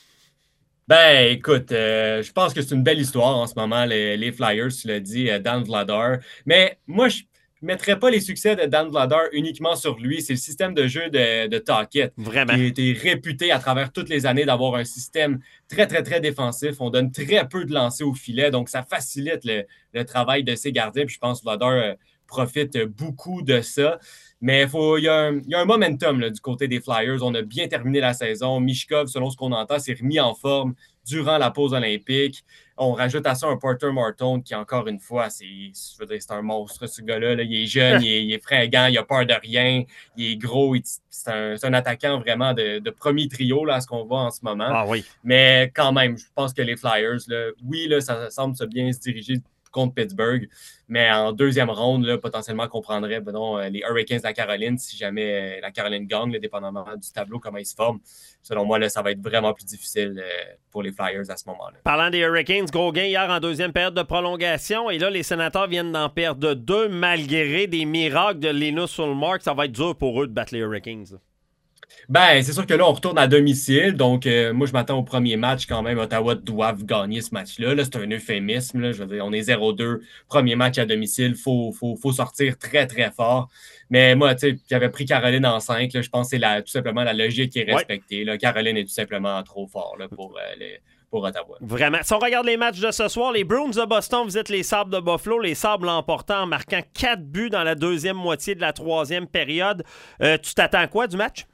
Ben, écoute, euh, je pense que c'est une belle histoire en ce moment, les, les Flyers, tu l'as dit, euh, Dan Vladar. Mais moi, je ne mettrais pas les succès de Dan Vladar uniquement sur lui. C'est le système de jeu de, de Tocchet. Vraiment. Qui a été réputé à travers toutes les années d'avoir un système très, très, très défensif. On donne très peu de lancers au filet, donc ça facilite le, le travail de ses gardiens. Puis je pense que Vladar euh, profite beaucoup de ça. Mais il y, y a un momentum là, du côté des Flyers. On a bien terminé la saison. Mishkov, selon ce qu'on entend, s'est remis en forme durant la pause olympique. On rajoute à ça un Porter Martone qui, encore une fois, c'est, je veux dire, c'est un monstre, ce gars-là. Là. Il est jeune, il, est, il est fringant, il a peur de rien. Il est gros. Il, c'est, un, c'est un attaquant vraiment de, de premier trio, là, à ce qu'on voit en ce moment. Ah oui. Mais quand même, je pense que les Flyers, là, oui, là, ça semble se bien se diriger contre Pittsburgh, mais en deuxième ronde, là, potentiellement qu'on prendrait ben non, les Hurricanes de la Caroline si jamais la Caroline gagne, là, dépendamment du tableau, comment il se forme. Selon moi, là, ça va être vraiment plus difficile euh, pour les Flyers à ce moment-là. Parlant des Hurricanes, gros gain hier en deuxième période de prolongation, et là, les Sénateurs viennent d'en perdre deux malgré des miracles de Linus Ullmark. Ça va être dur pour eux de battre les Hurricanes. Ben, c'est sûr que là, on retourne à domicile. Donc, euh, moi, je m'attends au premier match quand même. Ottawa doivent gagner ce match-là. Là, c'est un euphémisme. Là. Je veux dire, on est zéro deux. Premier match à domicile. Il faut, faut, faut sortir très, très fort. Mais moi, tu sais, j'avais pris Caroline en cinq. Là. Je pense que c'est la, tout simplement la logique qui est respectée. Ouais. Là. Caroline est tout simplement trop fort là, pour euh, les... pour Ottawa. Vraiment. Si on regarde les matchs de ce soir, les Bruins de Boston visitent les Sabres de Buffalo. Les Sabres l'emportant en marquant quatre buts dans la deuxième moitié de la troisième période. Euh, tu t'attends à quoi du match?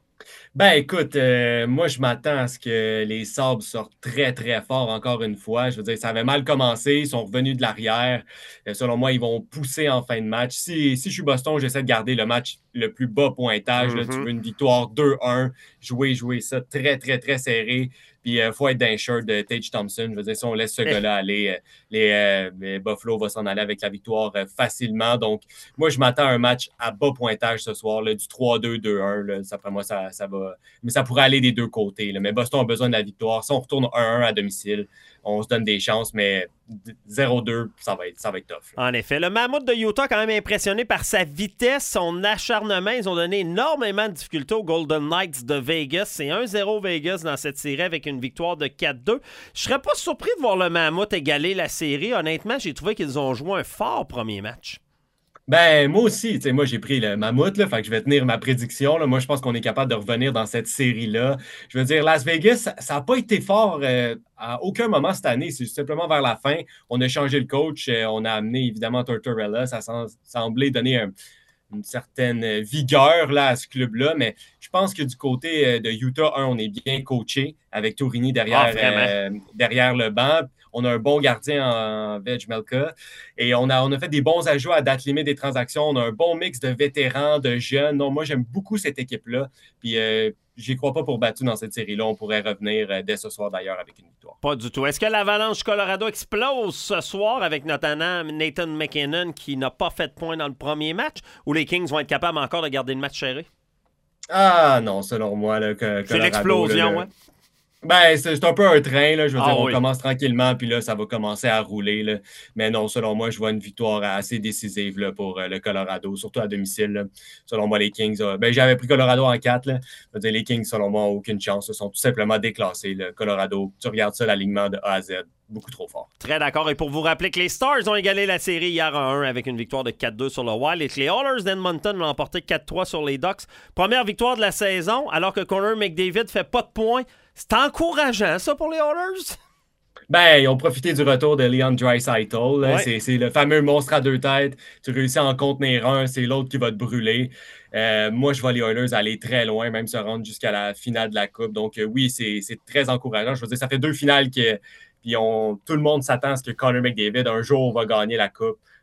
Ben écoute, euh, moi je m'attends à ce que les Sabres sortent très très fort encore une fois. Je veux dire, ça avait mal commencé, ils sont revenus de l'arrière. Euh, selon moi, ils vont pousser en fin de match. Si, si je suis Boston, j'essaie de garder le match le plus bas pointage. Mm-hmm. Là, tu veux une victoire deux un, jouer, jouer ça très très très serré. Puis il euh, faut être dans le shirt de Tage Thompson. Je veux dire, si on laisse ce gars-là aller, euh, les, euh, les Buffalo vont s'en aller avec la victoire euh, facilement. Donc, moi, je m'attends à un match à bas pointage ce soir, là, du trois deux, deux un. Là, après moi, ça, ça va. Mais ça pourrait aller des deux côtés. Là. Mais Boston a besoin de la victoire. Si on retourne un un à domicile, on se donne des chances, mais zéro deux, ça va être, ça va être tough. Là. En effet. Le Mammouth de Utah a quand même impressionné par sa vitesse, son acharnement. Ils ont donné énormément de difficultés aux Golden Knights de Vegas. C'est un zéro Vegas dans cette série avec une victoire de quatre deux. Je serais pas surpris de voir le Mammouth égaler la série. Honnêtement, j'ai trouvé qu'ils ont joué un fort premier match. Ben, moi aussi, tu sais, moi, j'ai pris le Mammouth, là, fait que je vais tenir ma prédiction, là. Moi, je pense qu'on est capable de revenir dans cette série-là. Je veux dire, Las Vegas, ça n'a pas été fort euh, à aucun moment cette année. C'est simplement vers la fin. On a changé le coach. Euh, on a amené, évidemment, Tortorella. Ça semblait donner un, une certaine vigueur là, à ce club-là. Mais je pense que du côté de Utah, un, on est bien coaché avec Tourigny derrière, ah, euh, derrière le banc. On a un bon gardien en Vejmelka. Et on a, on a fait des bons ajouts à date limite des transactions. On a un bon mix de vétérans, de jeunes. Non, moi, j'aime beaucoup cette équipe-là. Puis, euh, j'y crois pas pour battu dans cette série-là. On pourrait revenir euh, dès ce soir, d'ailleurs, avec une victoire. Pas du tout. Est-ce que l'Avalanche Colorado explose ce soir avec notamment Nathan McKinnon qui n'a pas fait de points dans le premier match? Ou les Kings vont être capables encore de garder le match serré? Ah non, selon moi. Là, que, C'est l'explosion, là, ouais. Ben, c'est, c'est un peu un train, là. Je veux ah, dire, oui. on commence tranquillement, puis là, ça va commencer à rouler, là. Mais non, selon moi, je vois une victoire assez décisive là, pour euh, le Colorado, surtout à domicile. Là. Selon moi, les Kings, euh, ben, j'avais pris Colorado en quatre. Là. Je veux dire, les Kings, selon moi, n'ont aucune chance. Ils sont tout simplement déclassés. Le Colorado, tu regardes ça, l'alignement de A à Z. Beaucoup trop fort. Très d'accord. Et pour vous rappeler que les Stars ont égalé la série hier à un avec une victoire de quatre deux sur le Wild et que les Oilers d'Edmonton l'ont emporté quatre trois sur les Ducks. Première victoire de la saison, alors que Connor McDavid fait pas de points. C'est encourageant, ça, pour les Oilers? Ben, ils ont profité du retour de Leon Draisaitl. Ouais. C'est, c'est le fameux monstre à deux têtes. Tu réussis à en contenir un, c'est l'autre qui va te brûler. Euh, moi, je vois les Oilers aller très loin, même se rendre jusqu'à la finale de la Coupe. Donc, euh, oui, c'est, c'est très encourageant. Je veux dire, ça fait deux finales que... Puis on, tout le monde s'attend à ce que Connor McDavid, un jour, va gagner la Coupe.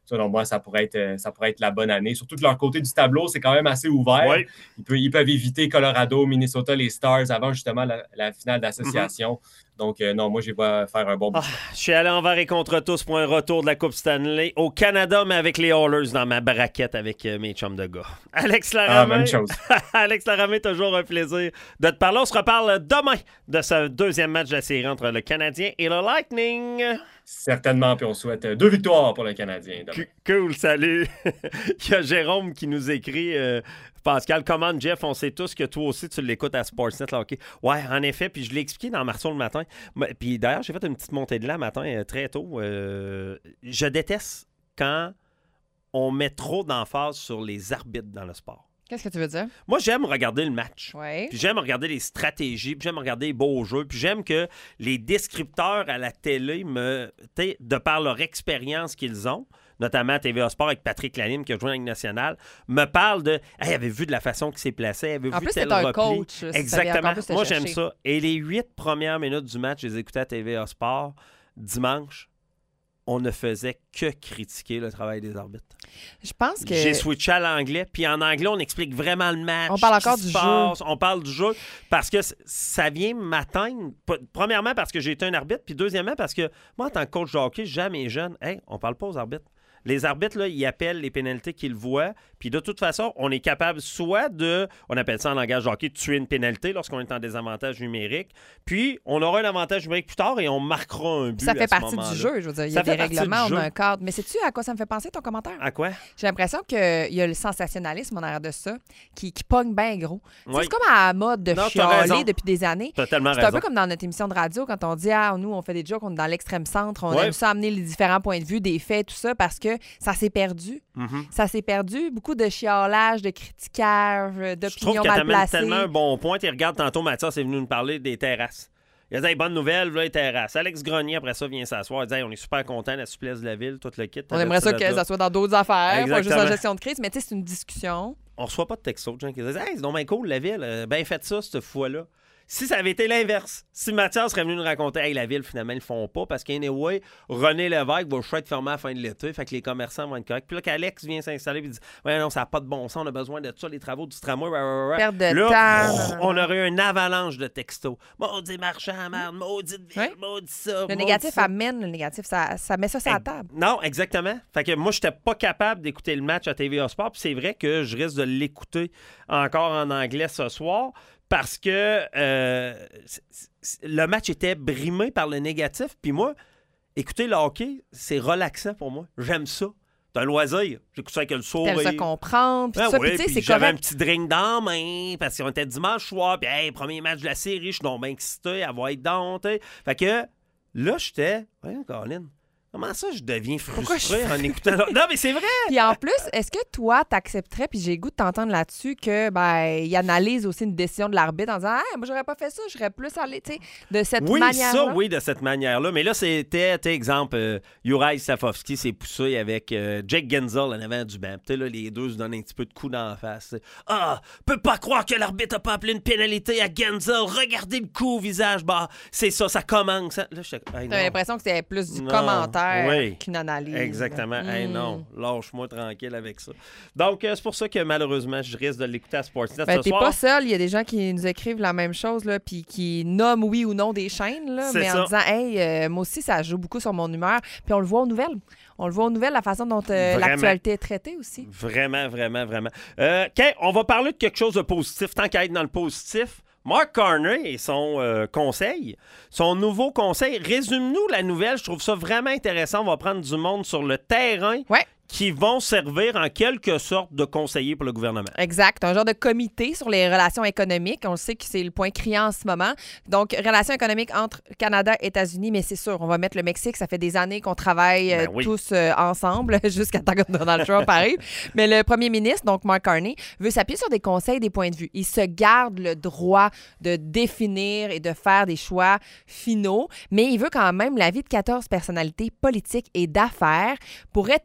selon moi, ça pourrait être, ça pourrait être la bonne année. Surtout que leur côté du tableau, c'est quand même assez ouvert. Oui. Ils, peuvent, ils peuvent éviter Colorado, Minnesota, les Stars avant justement la, la finale d'association. Mm-hmm. Donc, euh, non, moi, je vais faire un bon bout. Ah, je suis allé envers et contre tous pour un retour de la Coupe Stanley au Canada, mais avec les Oilers dans ma braquette avec euh, mes chums de gars. Alex Laramé. Ah, même chose. Alex Laramé, toujours un plaisir de te parler. On se reparle demain de ce deuxième match de la série entre le Canadien et le Lightning. Certainement, puis on souhaite deux victoires pour le Canadien demain. Cool, salut. Il y a Jérôme qui nous écrit... Euh, Pascal, comment Jeff, on sait tous que toi aussi tu l'écoutes à Sportsnet, là, OK? Ouais, en effet, puis je l'ai expliqué dans Marceau le matin. Puis d'ailleurs, j'ai fait une petite montée de là matin euh, très tôt. Euh, je déteste quand on met trop d'emphase sur les arbitres dans le sport. Qu'est-ce que tu veux dire? Moi, j'aime regarder le match. Ouais. Puis j'aime regarder les stratégies, puis j'aime regarder les beaux jeux, puis j'aime que les descripteurs à la télé, me, de par leur expérience qu'ils ont, notamment à T V A Sport avec Patrick Lalime qui a joué en Ligue nationale, me parle de hey, avez vu de la façon qu'il s'est placé, avez en vu plus, tel c'est un repli. coach. Exactement. Moi, chercher. J'aime ça. Et les huit premières minutes du match, je les écoutais à T V A Sport dimanche. On ne faisait que critiquer le travail des arbitres. Je pense que... J'ai switché à l'anglais, puis en anglais, on explique vraiment le match. On parle encore du passe, jeu. On parle du jeu parce que ça vient m'atteindre. Premièrement, parce que j'ai été un arbitre, puis deuxièmement, parce que moi, en tant que coach de hockey, jamais jeune, hey, on parle pas aux arbitres. Les arbitres, là, ils appellent les pénalités qu'ils voient. Puis de toute façon, on est capable soit de, on appelle ça en langage de hockey, de tuer une pénalité lorsqu'on est en désavantage numérique. Puis on aura un avantage numérique plus tard et on marquera un but. Ça fait à ce partie moment-là. du jeu, je veux dire. Il y ça a des règlements, on jeu. a un cadre. Mais sais-tu à quoi ça me fait penser, ton commentaire? À quoi? J'ai l'impression qu'il y a le sensationnalisme en arrière de ça qui, qui pogne bien gros. Oui. C'est comme à la mode de non, chialer depuis des années. T'as tellement C'est raison. un peu comme dans notre émission de radio quand on dit ah, nous, on fait des jokes, on est dans l'extrême centre, on ouais. aime ça amener les différents points de vue, des faits, tout ça, parce que ça s'est perdu. Mm-hmm. Ça s'est perdu. Beaucoup de chiolage, de critiquage, d'opinions mal placées. tellement un bon point. Tu regardes, tantôt, Mathias est venu nous parler des terrasses. Il a dit hey, bonne nouvelle, là, les terrasses. Alex Grenier, après ça, vient s'asseoir. Il dit hey, on est super content de la souplesse de la ville, tout le kit. On aimerait ça que ça soit dans d'autres affaires, Exactement. pas juste en gestion de crise, mais tu sais, c'est une discussion. On reçoit pas de texto de gens qui disent hey, c'est donc bien cool, la ville. Euh, ben, faites ça, cette fois-là. Si ça avait été l'inverse, si Mathias serait venu nous raconter hey, la ville, finalement, ils le font pas parce qu'anyway, René Lévesque va être fermé à la fin de l'été, fait que les commerçants vont être corrects. Puis là, qu'Alex vient s'installer et dit ouais, non, ça n'a pas de bon sens, on a besoin de ça, les travaux du tramway. Perte de là, temps. On aurait eu une avalanche de textos. Maudit marchand, merde, maudit ville, oui. maudit ça. Le négatif ça. amène le négatif, ça, ça met ça sur la table. Non, exactement. Fait que moi, j'étais pas capable d'écouter le match à T V A Sport, puis c'est vrai que je risque de l'écouter encore en anglais ce soir. Parce que euh, c- c- le match était brimé par le négatif. Puis moi, écouter le hockey, c'est relaxant pour moi. J'aime ça. C'est un loisir. J'écoute ça avec le sourire. T'aimes ça comprendre. Puis ben ça, oui, puis tu sais, c'est j'avais correct. un petit drink dans la main parce qu'on était dimanche soir. Puis, hey, premier match de la série, je suis donc bien excité. Elle va être down, t'sais. Fait que là, j'étais... Ouais, Colin. Comment ça, je deviens frustré je... en écoutant... Non, mais c'est vrai! Puis en plus, est-ce que toi, t'accepterais, puis j'ai le goût de t'entendre là-dessus, que ben il analyse aussi une décision de l'arbitre en disant « Ah, moi, j'aurais pas fait ça, j'aurais plus allé, tu sais, de cette oui, manière-là. » Oui, ça, oui, de cette manière-là. Mais là, c'était, tu sais, exemple, euh, Juraj Slavkovski s'est poussé avec euh, Jake Gensel en avant du banc. Tu sais, là, les deux se donnent un petit peu de coups dans la face. Ah, peut pas croire que l'arbitre a pas appelé une pénalité à Gensel. Regardez le coup au visage. Bah, c'est ça, ça commence. Là, je hey, T'as l'impression que c'est plus du non. commentaire oui. qu'une analyse. Exactement. Mm. Hey, non, lâche-moi tranquille avec ça. Donc, euh, c'est pour ça que malheureusement, je risque de l'écouter à Sportsnet ben, ce t'es soir. pas seul. Il y a des gens qui nous écrivent la même chose, là, puis qui nomment oui ou non des chaînes, là, C'est mais ça. en disant « Hey, euh, moi aussi, ça joue beaucoup sur mon humeur. » Puis on le voit aux nouvelles. On le voit aux nouvelles, la façon dont euh, l'actualité est traitée aussi. Vraiment, vraiment, vraiment. Euh, okay, on va parler de quelque chose de positif. Tant qu'à être dans le positif, Mark Carney et son euh, conseil, son nouveau conseil. Résume-nous la nouvelle. Je trouve ça vraiment intéressant. On va prendre du monde sur le terrain. Ouais. Qui vont servir en quelque sorte de conseillers pour le gouvernement. Exact. Un genre de comité sur les relations économiques. On le sait que c'est le point criant en ce moment. Donc, relations économiques entre Canada et États-Unis, mais c'est sûr, on va mettre le Mexique. Ça fait des années qu'on travaille ben euh, oui. tous euh, ensemble jusqu'à temps que Donald Trump arrive. Mais le premier ministre, donc Mark Carney, veut s'appuyer sur des conseils, des points de vue. Il se garde le droit de définir et de faire des choix finaux, mais il veut quand même l'avis de quatorze personnalités politiques et d'affaires pour établir un genre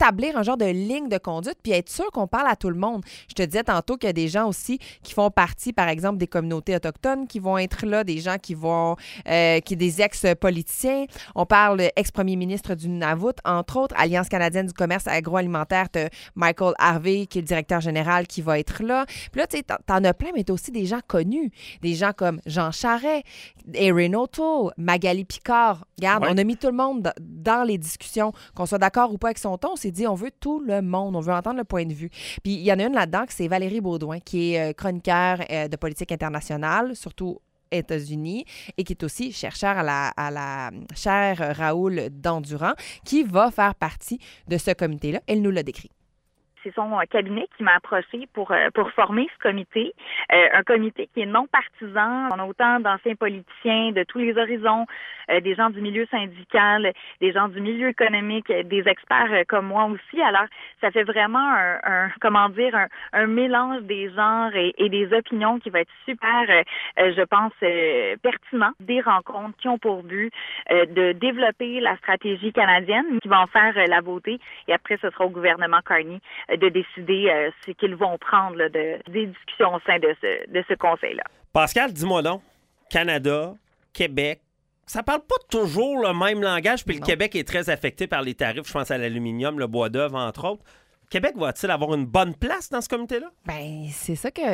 genre de ligne de conduite puis être sûr qu'on parle à tout le monde. Je te disais tantôt qu'il y a des gens aussi qui font partie, par exemple, des communautés autochtones qui vont être là, des gens qui vont, euh, qui des ex-politiciens. On parle ex-premier ministre du Nunavut, entre autres, Alliance canadienne du commerce agroalimentaire, t'as Michael Harvey, qui est le directeur général, qui va être là. Puis là, tu sais, t'en as plein, mais t'as aussi des gens connus. Des gens comme Jean Charest, Erin O'Toole, Magali Picard. Regarde, ouais. on a mis tout le monde dans les discussions. Qu'on soit d'accord ou pas avec son ton, on s'est dit, on veut tout le monde, on veut entendre le point de vue. Puis il y en a une là-dedans, c'est Valérie Baudouin, qui est chroniqueur de politique internationale, surtout États-Unis, et qui est aussi chercheur à la, à la chaire Raoul Dandurand, qui va faire partie de ce comité-là. Elle nous l'a décrit. C'est son cabinet qui m'a approché pour pour former ce comité, euh, un comité qui est non partisan. On a autant d'anciens politiciens de tous les horizons, euh, des gens du milieu syndical, des gens du milieu économique, des experts euh, comme moi aussi. Alors, ça fait vraiment un, un comment dire, un, un mélange des genres et, et des opinions qui va être super, euh, je pense, euh, pertinent. Des rencontres qui ont pour but euh, de développer la stratégie canadienne, qui va en faire euh, la beauté. Et après, ce sera au gouvernement Carney de décider euh, ce qu'ils vont prendre là, de, des discussions au sein de ce, de ce conseil-là. Pascal, dis-moi donc, Canada, Québec, ça parle pas toujours le même langage, puis non. Le Québec est très affecté par les tarifs, je pense à l'aluminium, le bois d'œuvre, entre autres. Québec va-t-il avoir une bonne place dans ce comité-là? Bien, c'est ça que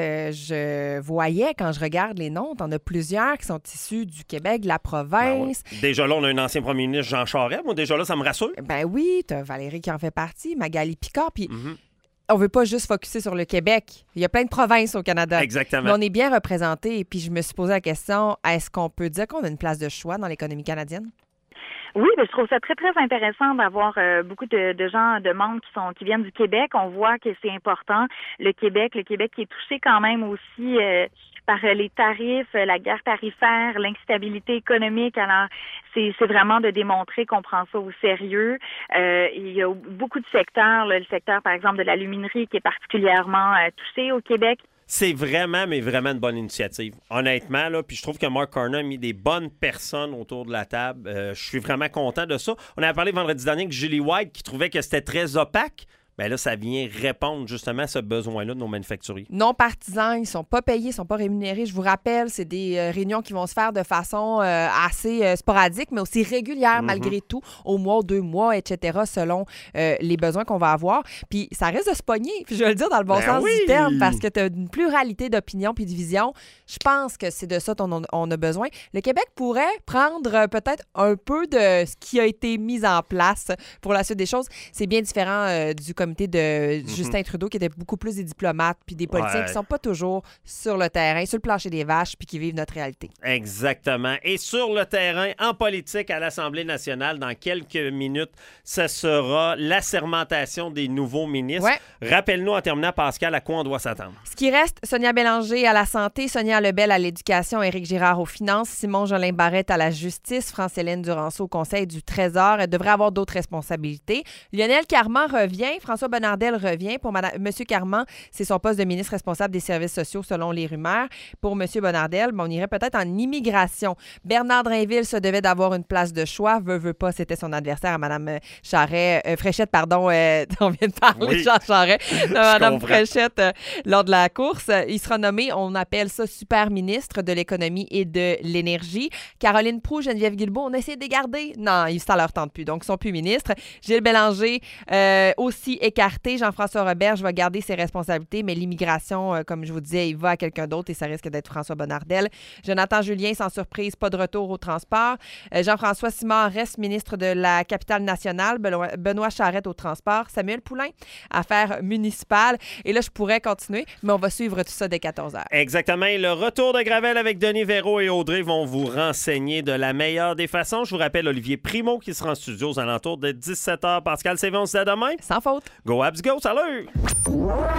je voyais quand je regarde les noms. T'en as plusieurs qui sont issus du Québec, de la province. Ben ouais. Déjà là, on a un ancien premier ministre, Jean Charest. Moi, déjà là, ça me rassure. Ben oui, t'as Valérie qui en fait partie, Magali Picard, puis... Mm-hmm. On veut pas juste focusser sur le Québec. Il y a plein de provinces au Canada. Exactement. Mais on est bien représentés. Et puis, je me suis posé la question, est-ce qu'on peut dire qu'on a une place de choix dans l'économie canadienne? Oui, mais je trouve ça très, très intéressant d'avoir euh, beaucoup de, de gens, de membres qui sont qui viennent du Québec. On voit que c'est important. Le Québec, le Québec qui est touché quand même aussi euh, par les tarifs, la guerre tarifaire, l'instabilité économique. Alors, c'est, c'est vraiment de démontrer qu'on prend ça au sérieux. Euh, il y a beaucoup de secteurs, là, le secteur, par exemple, de l'aluminerie qui est particulièrement euh, touché au Québec. C'est vraiment, mais vraiment une bonne initiative. Honnêtement, là, puis je trouve que Mark Carney a mis des bonnes personnes autour de la table. Euh, je suis vraiment content de ça. On avait parlé vendredi dernier avec Julie White qui trouvait que c'était très opaque. Bien là, ça vient répondre justement à ce besoin-là de nos manufacturiers. Non partisans, ils ne sont pas payés, ils ne sont pas rémunérés. Je vous rappelle, c'est des euh, réunions qui vont se faire de façon euh, assez euh, sporadique, mais aussi régulière mm-hmm. malgré tout, au mois, deux mois, et cetera, selon euh, les besoins qu'on va avoir. Puis ça risque de se pogner, puis je vais le dire dans le bon ben sens oui! du terme, parce que tu as une pluralité d'opinions puis de visions. Je pense que c'est de ça dont on a besoin. Le Québec pourrait prendre euh, peut-être un peu de ce qui a été mis en place pour la suite des choses. C'est bien différent euh, du comité de mm-hmm. Justin Trudeau, qui était beaucoup plus des diplomates puis des politiciens ouais. qui sont pas toujours sur le terrain, sur le plancher des vaches, puis qui vivent notre réalité. Exactement. Et sur le terrain, en politique, à l'Assemblée nationale, dans quelques minutes, ce sera l'assermentation des nouveaux ministres. Ouais. Rappelle-nous en terminant, Pascal, à quoi on doit s'attendre. Ce qui reste, Sonia Bélanger à la santé, Sonia Lebel à l'éducation, Éric Girard aux finances, Simon Jolin Barrette à la justice, France-Hélène Duranceau au Conseil du Trésor. Elle devrait avoir d'autres responsabilités. Lionel Carman revient, François Bonnardel revient. Pour Madame, M. Carman, c'est son poste de ministre responsable des services sociaux selon les rumeurs. Pour M. Bonnardel, ben, on irait peut-être en immigration. Bernard Drainville se devait d'avoir une place de choix. Veut, veut pas, c'était son adversaire à Mme Charest, euh, Fréchette, pardon, euh, on vient de parler oui. de Jean Charest, de Mme Fréchette euh, lors de la course. Il sera nommé, on appelle ça super ministre de l'économie et de l'énergie. Caroline Proulx, Geneviève Guilbeault, on a essayé de les garder. Non, ça leur tente plus, donc ils sont plus ministres. Gilles Bélanger, euh, aussi écarté. Jean-François Roberge va garder ses responsabilités, mais l'immigration, euh, comme je vous disais, il va à quelqu'un d'autre et ça risque d'être François Bonnardel. Jonathan Julien, sans surprise, pas de retour au transport. Euh, Jean-François Simard reste ministre de la capitale nationale. Benoît, Benoît Charette au transport. Samuel Poulain, affaires municipales. Et là, je pourrais continuer, mais on va suivre tout ça dès quatorze heures. Exactement. Et le retour de Gravel avec Denis Véro et Audrey vont vous renseigner de la meilleure des façons. Je vous rappelle Olivier Primo qui sera en studio aux alentours de dix-sept heures. Pascal Sévon, on se dit à demain. Sans faute. Go Abs Go, salut!